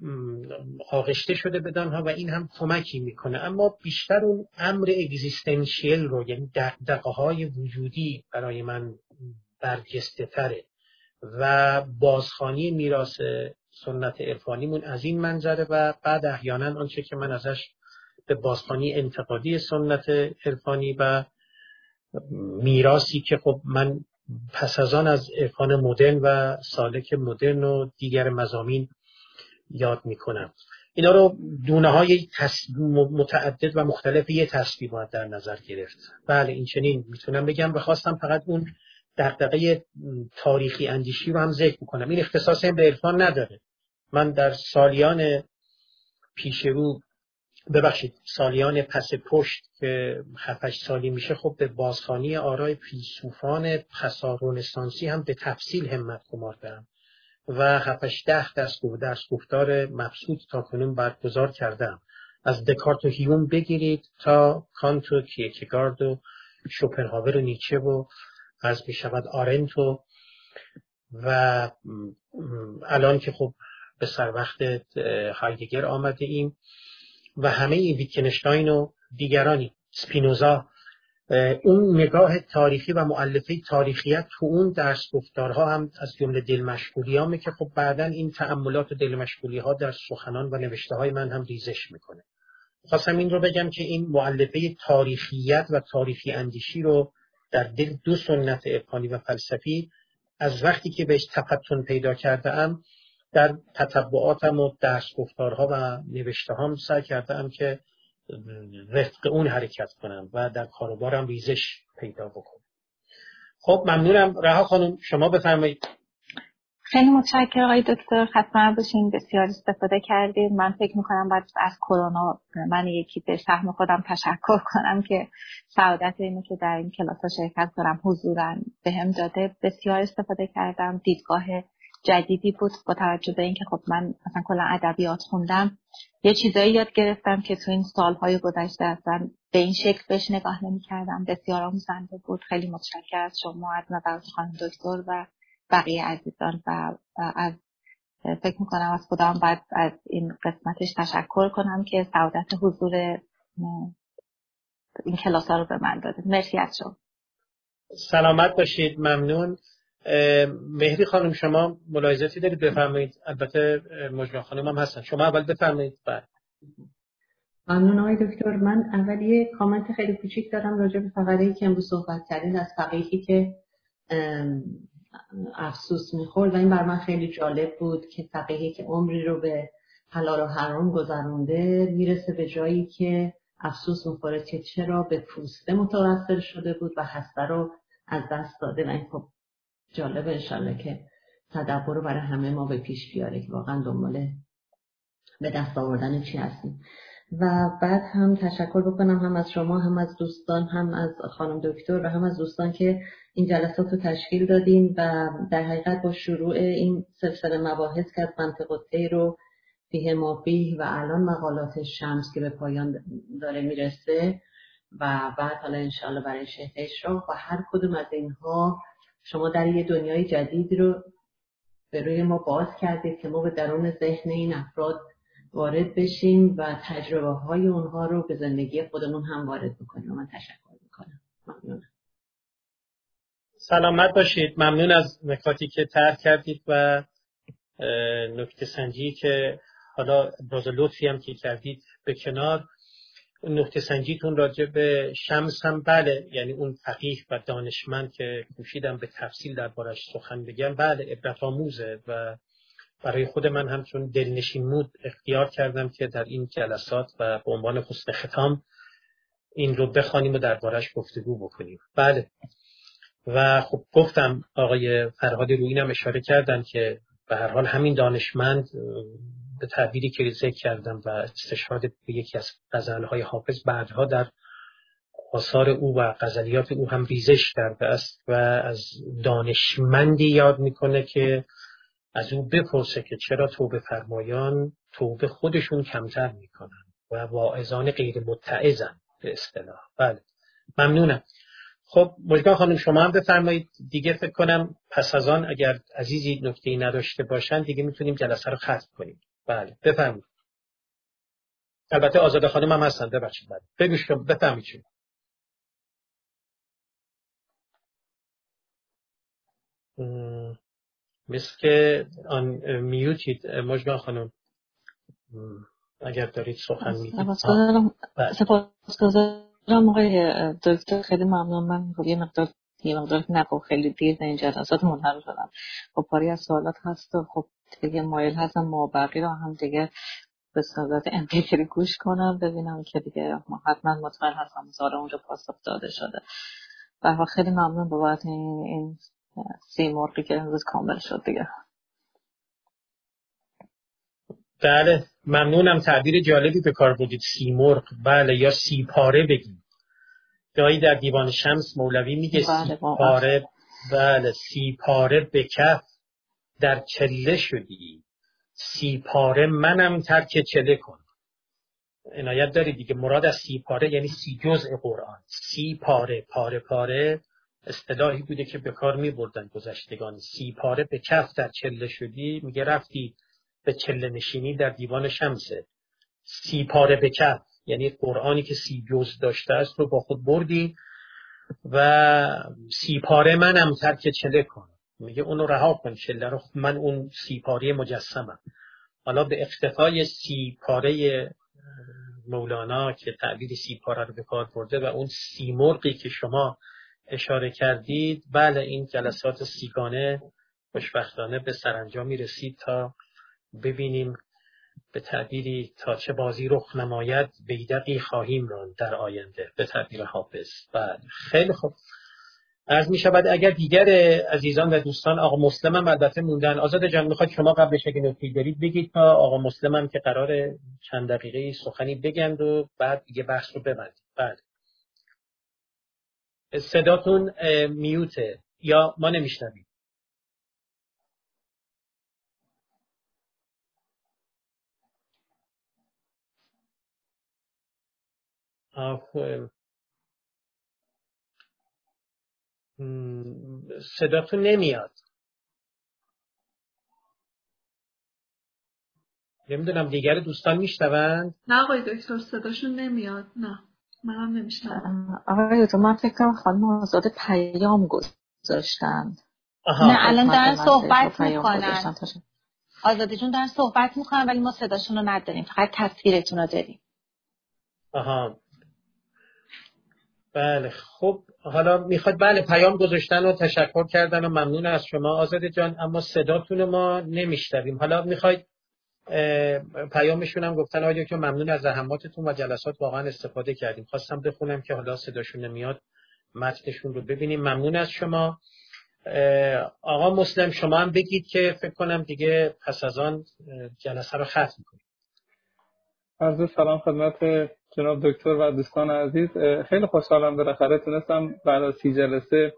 آغشته شده بدانها و این هم کمکی میکنه، اما بیشتر اون امر اگزیستنشیل رو یعنی دغدغه‌های وجودی برای من برجسته تره و بازخوانی میراث سنت عرفانیمون از این منظره و بعد احیانا آنچه که من ازش به بازخوانی انتقادی سنت عرفانی و میراثی که خب من پس از آن از عرفان مدرن و سالک مدرن و دیگر مضامین یاد میکنم. اینا رو دونه‌های متعدد و مختلف یه تصویر باید در نظر گرفت. بله این چنین میتونم بگم. بخواستم فقط اون دغدغه تاریخی اندیشی رو هم ذکر کنم. این اختصاص هم به عرفان نداره. من در سالیان سالیان پس پشت که 7-8 سالی میشه خب به بازخوانی آرای فیلسوفان پسا رنسانسی هم به تفصیل همت گمار دارم و 7-10 درس گفتار مبسوط تا کنون برگزار کردم. از دکارت و هیوم بگیرید تا کانت و کیرکگارد و شوپنهاور و نیچه و از میشود آرنت و الان که خب به سر وقت هایدگر آمده ایم و همه این ویتگنشتاین و دیگرانی، سپینوزا، اون نگاه تاریخی و مؤلفه تاریخیت تو اون درس گفتارها هم از جمله دلمشغولیامه که خب بعداً این تأملات و دلمشغولی‌ها در سخنان و نوشته‌های من هم ریزش میکنه. خواستم این رو بگم که این مؤلفه تاریخیت و تاریخی اندیشی رو در دل دو سنت عرفانی و فلسفی از وقتی که بهش تفتن پیدا کردم در تتبعاتم و درس گفتارها و نوشته‌هام سعی کردم که وفق اون حرکت کنم و در کاروبارم ریزش پیدا بکنم. خب ممنونم. رها خانم شما بفرمایید. خیلی متشکرم آقای دکتر، خدمت باشین. بسیار استفاده کردید. من فکر میکنم باید از کرونا من یکی به سهم خودم تشکر کنم که سعادت اینه که در این کلاس ها شرکت کنم حضوراً بهم داده. بسیار استفاده کردم. دیدگاه جدیدی بود با توجه به اینکه خب من مثلا کلا ادبیات خوندم، یه چیزایی یاد گرفتم که تو این سالهای گذشته اصلا به این شکل بهش نگاه نمی‌کردم. بسیار آموزنده بود. خیلی متشکرم از شما، از نظرات خانم دکتر و بقیه عزیزان و از فکر می‌کنم از خودم باید از این قسمتش تشکر کنم که سعادت حضور این کلاس‌ها رو به من داده. مرسی از شما. سلامت باشید. ممنون. مهری خانم شما ملاحظاتی دارید بفرمایید. البته مجرا خانم هم هستن. شما اول بفرمایید. بعد ممنون آقای دکتر. من اول یه کامنت خیلی کوچیک دارم راجع به فقره‌ای که امروز صحبت کردین از فقیهی که افسوس می‌خورد و این بر من خیلی جالب بود که فقیهی که عمری رو به حلال و حرام گذرونده میرسه به جایی که افسوس می‌خوره که چرا به پوسته متوسل شده بود و هسته رو از دست داده. و این خب جالبه انشالله که تدبر رو برای همه ما به پیش بیاره که واقعا دنبال به دست آوردن چی هستیم. و بعد هم تشکر بکنم هم از شما، هم از دوستان، هم از خانم دکتر و هم از دوستان که این جلسات رو تشکیل دادین و در حقیقت با شروع این سلسله مباحث که از منطق الطیر و فیه ما فیه و الان مقالات شمس که به پایان داره میرسه و بعد حالا انشالله برای شیخ اشراق و هر کدوم از اینها شما در یه دنیای جدید رو به روی ما باز کردید که ما به درون ذهن این افراد وارد بشیم و تجربه های اونها رو به زندگی خودمون هم وارد بکنیم. من تشکر میکنم. ممنونم. سلامت باشید. ممنون از نکاتی که طرح کردید و نکته سنجی که حالا باز لطفی هم که کردید به کنار. نکته سنجیتون راجع به شمس هم بله، یعنی اون فقیه و دانشمند که کوشیدم به تفصیل دربارش سخن بگم، بله عبرت آموزه و برای خود من هم چون دلنشین بود اختیار کردم که در این جلسات و به عنوان حسن ختام این رو بخوانیم و دربارش گفتگو بکنیم. بله و خب گفتم آقای فرهادی روی اینم اشاره کردن که به هر حال همین دانشمند به تعبیری که ذکر کردم و استشهاد به یکی از غزلهای حافظ بعدها در آثار او و غزلیات او هم ریزش کرده است و از دانشمندی یاد میکنه که از او بپرسه که چرا توبه فرمایان توبه خودشون کمتر میکنن و واعظان غیر متعظن به اصطلاح. بله ممنونم. خب مژگان خانم شما هم بفرمایید. دیگه فکر کنم پس از آن اگر عزیزی نکته‌ای نداشته باشن دیگه میتونیم جلسه رو ختم کنیم. بله بفرمایید. البته آزاده خانم هم هستن. ببخشید. بله بگوش کن بفرمایید. چون مثل که آن میوتید مجمع خانم، اگر دارید سخن میگید. سپاسگزارم آقای دکتر، خیلی ممنون. من خب یه مقدار نه خب خیلی دیر به این جلسات منحل شدم. خب پاری از سوالات هست و خب دیگه مایل هستم ما بقیه رو هم دیگه به صورت امپیری گوش کنم ببینم که دیگه حتما مطمئن هستم زاره اونجا پاسخ داده شده. و خیلی ممنون بابت این سیمرغی که امروز کامل شد دیگه. بله ممنونم، تعبیر جالبی به کار بودید، سیمرغ. بله، یا سیپاره بگیم. جایی در دیوان شمس مولوی میگه سیپاره. بله، سیپاره به کف در چله شدی، سیپاره منم ترک چله کن. عنایت دارید دیگه، مراد از سیپاره یعنی 30 جزء قرآن. سیپاره، پاره پاره اصطلاحی بوده که به کار می بردن گذشتگان. سیپاره به کف در چله شدی، میگه رفتی به چله نشینی در دیوان شمسه. سیپاره به کف یعنی قرآنی که 30 جزء داشته است رو با خود بردی و سیپاره منم ترک چله کن. میگه اونو رها کن، چله رو، من اون سیپاره مجسمم. حالا به اقتفای سیپاره مولانا که تعبیر سیپاره رو به کار برده و اون سیمرغی که شما اشاره کردید، بله این جلسات سیگانه خوشبختانه به سرانجامی رسید تا ببینیم به تعبیری تا چه بازی رخ نماید بیدقی خواهیم راند در آینده، به تعبیر حافظ. بله خیلی خوب. عرض می شود اگر دیگر عزیزان و دوستان، آقا مسلم هم البته موندن. آزاده جان میخواید شما قبلش اگه نکته‌ای دارید بگید تا آقا مسلم هم که قراره چند دقیقه سخنی بگند و بعد دیگه بحث رو ببندید. بله صداتون میوته یا ما نمیشنویم؟ صداتون نمیاد. نمیدونم دیگر دوستان میشنوند؟ نه آقای دکتر صداشون نمیاد. نه منم نمیشنوم. آقای دکتر من فکر کنم خانم آزاده پیام گذاشتن. نه الان دارن صحبت میکنن. آزاده جون دارن صحبت میکنن ولی ما صداشون رو نداریم، فقط تصویرتون رو داریم. آها بله خب حالا میخواد، بله پیام گذاشتن و تشکر کردن و ممنون از شما آزاده جان، اما صداتون رو ما نمیشنویم. حالا میخواید پیامشون هم گفتن آقای دکتر ممنون از زحماتتون و جلسات واقعا استفاده کردیم. خواستم بخونم که حالا صداشون نمیاد متنشون رو ببینیم. ممنون از شما. آقا مسلم شما هم بگید که فکر کنم دیگه پس از آن جلسه رو ختم کنیم. عرض سلام خدمت جناب دکتر و دوستان عزیز. خیلی خوشحالم بالاخره تونستم بعد از 30 جلسه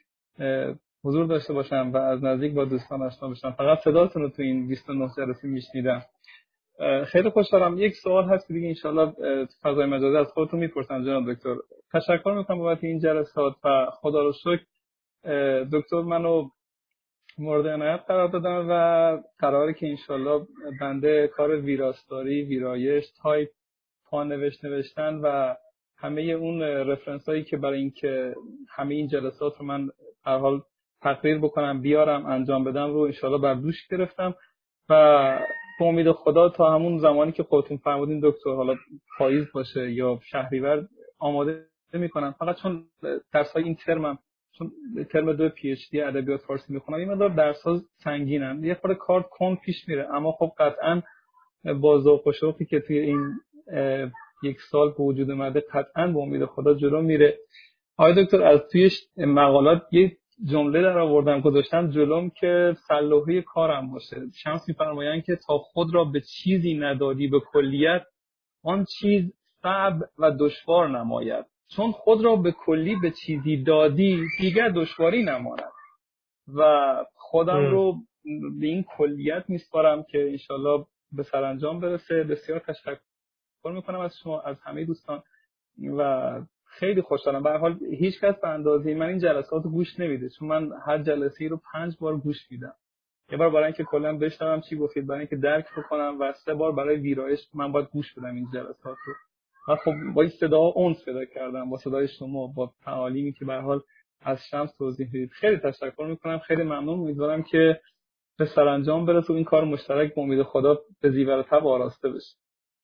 حضور داشته باشم و از نزدیک با دوستان آشنا بشم. فقط صداتون رو تو این 29 جلسه میشنیدم. خیلی خوشحالم. یک سوال هست دیگه انشالله فضای مجازی از خودتون میپرسم جناب دکتر. تشکر میکنم بابت این جلسات و خدا رو شکر دکتر منو مورد عنایت قرار دادن و قراره که انشالله بنده کار ویراستاری، ویرایش، تایپ، نوشتن و همه اون رفرنس هایی که برای اینکه همه این جلسات رو من هر حال تقریر بکنم بیارم انجام بدم رو انشالله بر دوش گرفتم و به امید خدا تا همون زمانی که خودتون فرمودین دکتر، حالا پاییز باشه یا شهریور، آماده میکنم. فقط چون درس‌های این ترمم، چون ترم 2 پی اچ دی ادبیات فارسی میخونم، این مقدار درس‌ها سنگینن، یه خورده کار کند پیش میره، اما خب قطعاً با ذوق و شوقی که توی این یک سال به وجود اومده قطعاً به امید خدا جلو میره. آقای دکتر از توی مقالات یه جمله در آوردم گذاشتم جلوم که سلوحه کارم باشه. شمس می‌فرمایند که تا خود را به چیزی ندادی به کلیت، آن چیز صعب و دشوار نماید. چون خود را به کلی به چیزی دادی دیگر دشواری نماند. و خودم رو به این کلیت میسپارم که انشالله به سرانجام برسه. بسیار تشکر میکنم از شما، از همه دوستان و خیلی خوشحالم. به هر حال هیچ کس به اندازه من این جلسات رو گوش نمیده، چون من هر جلسه‌ای رو 5 بار گوش میدم. یه بار برای اینکه کلا بشنوم چی گفتید، برای اینکه درک بکنم، و 3 بار برای ویرایش من باید گوش بدم این جلسات رو. و خب با این صدا اونس پیدا کردم، با صدای شما، با تعالیمی که به هر حال از شمس توضیح دادید. خیلی تشکر میکنم، خیلی ممنون. امیدوارم که به سرانجام برسه و این کار مشترک به امید خدا به زیور تب آراسته بشه.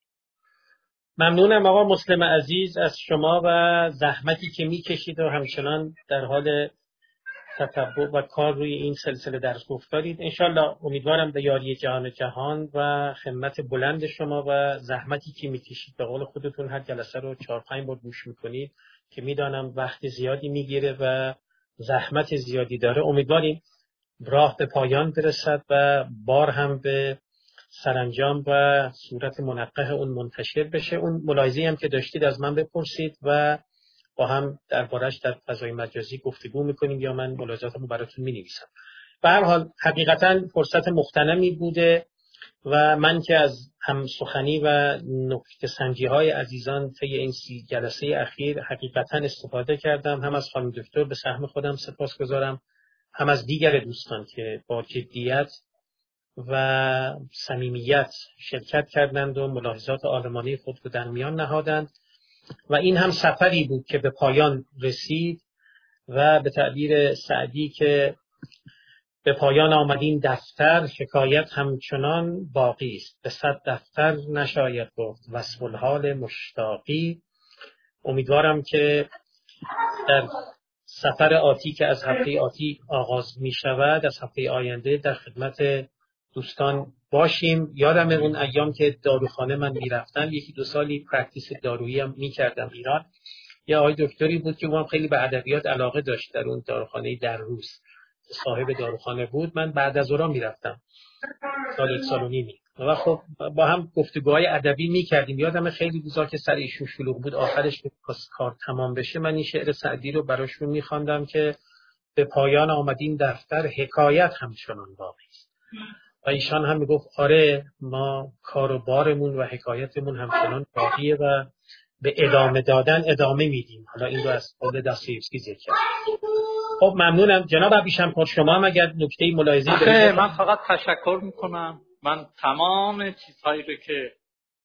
ممنونم آقا مسلم عزیز از شما و زحمتی که میکشید و همچنان در حال تتبع و کار روی این سلسله درس گفتارید. انشالله امیدوارم به یاری جهان و خدمت بلند شما و زحمتی که میکشید، به قول خودتون هر جلسه رو 4-5 بار گوش میکنید که میدانم وقت زیادی میگیره و زحمت زیادی داره. امیدواریم راه به پایان برسد و بار هم به سرانجام و صورت منقح اون منتشر بشه. اون ملاحظه‌ای هم که داشتید از من بپرسید و با هم دربارش در فضای مجازی گفتگو میکنیم یا من ملاحظاتمو براتون مینویسم. به هر حال حقیقتا فرصت مغتنمی بوده و من که از هم سخنی و نکته سنجی های عزیزان طی این 30 جلسه اخیر حقیقتا استفاده کردم. هم از خانم دکتر به سهم خودم سپاسگزارم، هم از دیگر دوستان که با جدیت و صمیمیت شرکت کردند و ملاحظات عالمانه خود رو در میان نهادند و این هم سفری بود که به پایان رسید و به تعبیر سعدی که به پایان آمدین دفتر، حکایت همچنان باقی است، به 100 دفتر نشاید گفت وصف الحال مشتاقی. امیدوارم که در سفر آتی که از هفته آتی آغاز می شود، از هفته آینده در خدمت دوستان باشیم. یادم اون ایام که داروخانه من می رفتم، 1-2 سالی پرکتیس دارویی هم می کردم ایران. یه آقای دکتری بود که اون خیلی به ادبیات علاقه داشت، در اون داروخانه در روز صاحب داروخانه بود. من بعد از اون می رفتم 1 سال و نیمی و خب با هم گفتگوهای ادبی می کردیم. یادم خیلی روزا که سر ایشون شلوغ بود، آخرش کار تمام بشه من این شعر سعدی رو براشون می خواندم که به پایان آمدین دفتر، حکایت همچنان باقی است. و ایشان هم میگفت آره ما کار و بارمون و حکایتمون همچنان باقیه و به ادامه دادن ادامه میدیم. حالا این رو از قول داستایوفسکی ذکر کرد. خب ممنونم جناب ابریشم‌پور. شما هم اگر نکته‌ای ملاحظه‌ای دارید. من فقط تشکر میکنم. من تمام چیزهایی رو که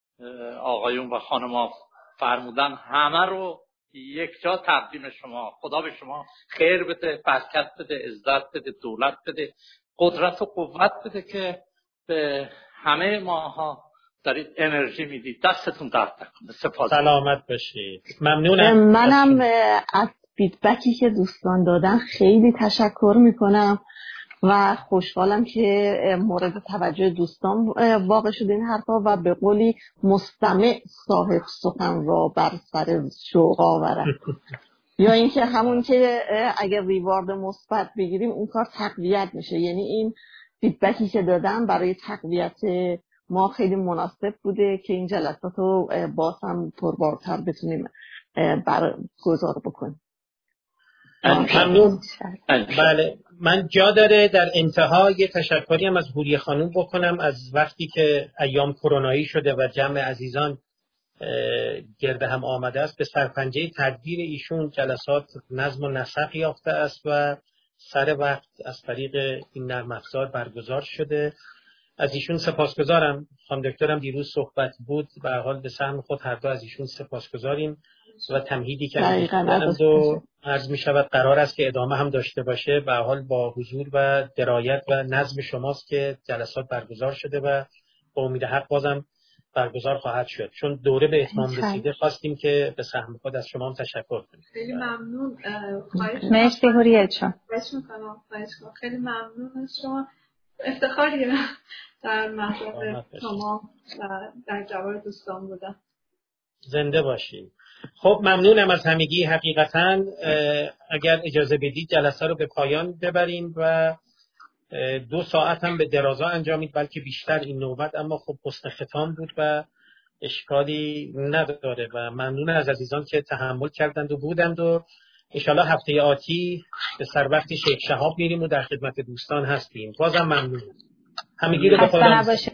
آقایون و خانم‌ها فرمودن همه رو یک جا تقدیم شما. خدا به شما خیر بده، برکت بده، عزت بده، دولت بده، قدرت و قوت بده که به همه ماها دارید انرژی میدید. دستتون درد نکنه. سپاس. سلامت باشید. ممنونم. منم از فیدبکی که دوستان دادن خیلی تشکر میکنم و خوشحالم که مورد توجه دوستان واقع شد این حرفا و به قولی مستمع صاحب سخن را بر سر شوق آورد. یا اینکه همون که اگر ریوارد مثبت بگیریم اون کار تقویت میشه. یعنی این فیدبکی که دادم برای تقویت ما خیلی مناسب بوده که این جلسات رو باز هم پربارتر بتونیم برگزار بکنیم. ممنون. بله من جا داره در انتها یه تشکری هم از حوری خانوم بکنم. از وقتی که ایام کرونایی شده و جمع عزیزان گرد هم آمده است، به سرپنجه تدبیر ایشون جلسات نظم و نسق یافته است و سر وقت از طریق این نرم افزار برگزار شده. از ایشون سپاسگزارم. خانم دکترم دیروز صحبت بود، به هر حال به سهم خود هر دو از ایشون سپاسگزاریم و تمهیدی که انجام و عرض می شود قرار است که ادامه هم داشته باشه. به هر حال با حضور و درایت و نظم شماست که جلسات برگزار شده و با امید حق بازم برگزار خواهد شد. چون دوره به اتمام رسیده خواستیم که به سهم خود از شما هم تشکر کنیم. خیلی ممنون. مرسی هوریت جان. خیلی ممنون از شما. افتخاریه در محضر شما و در جوار دوستان بودم. زنده باشید. خب ممنونم از همگی. حقیقتا اگر اجازه بدید جلسه رو به پایان ببریم و 2 ساعت هم به درازا انجامید، بلکه بیشتر این نوبت، اما خب حسن ختام بود و اشکالی نداره و ممنون از عزیزان که تحمل کردند و بودند و انشالله هفته آتی به سر وقت شیخ شهاب میریم و در خدمت دوستان هستیم. بازم ممنون. همگی رو به خدا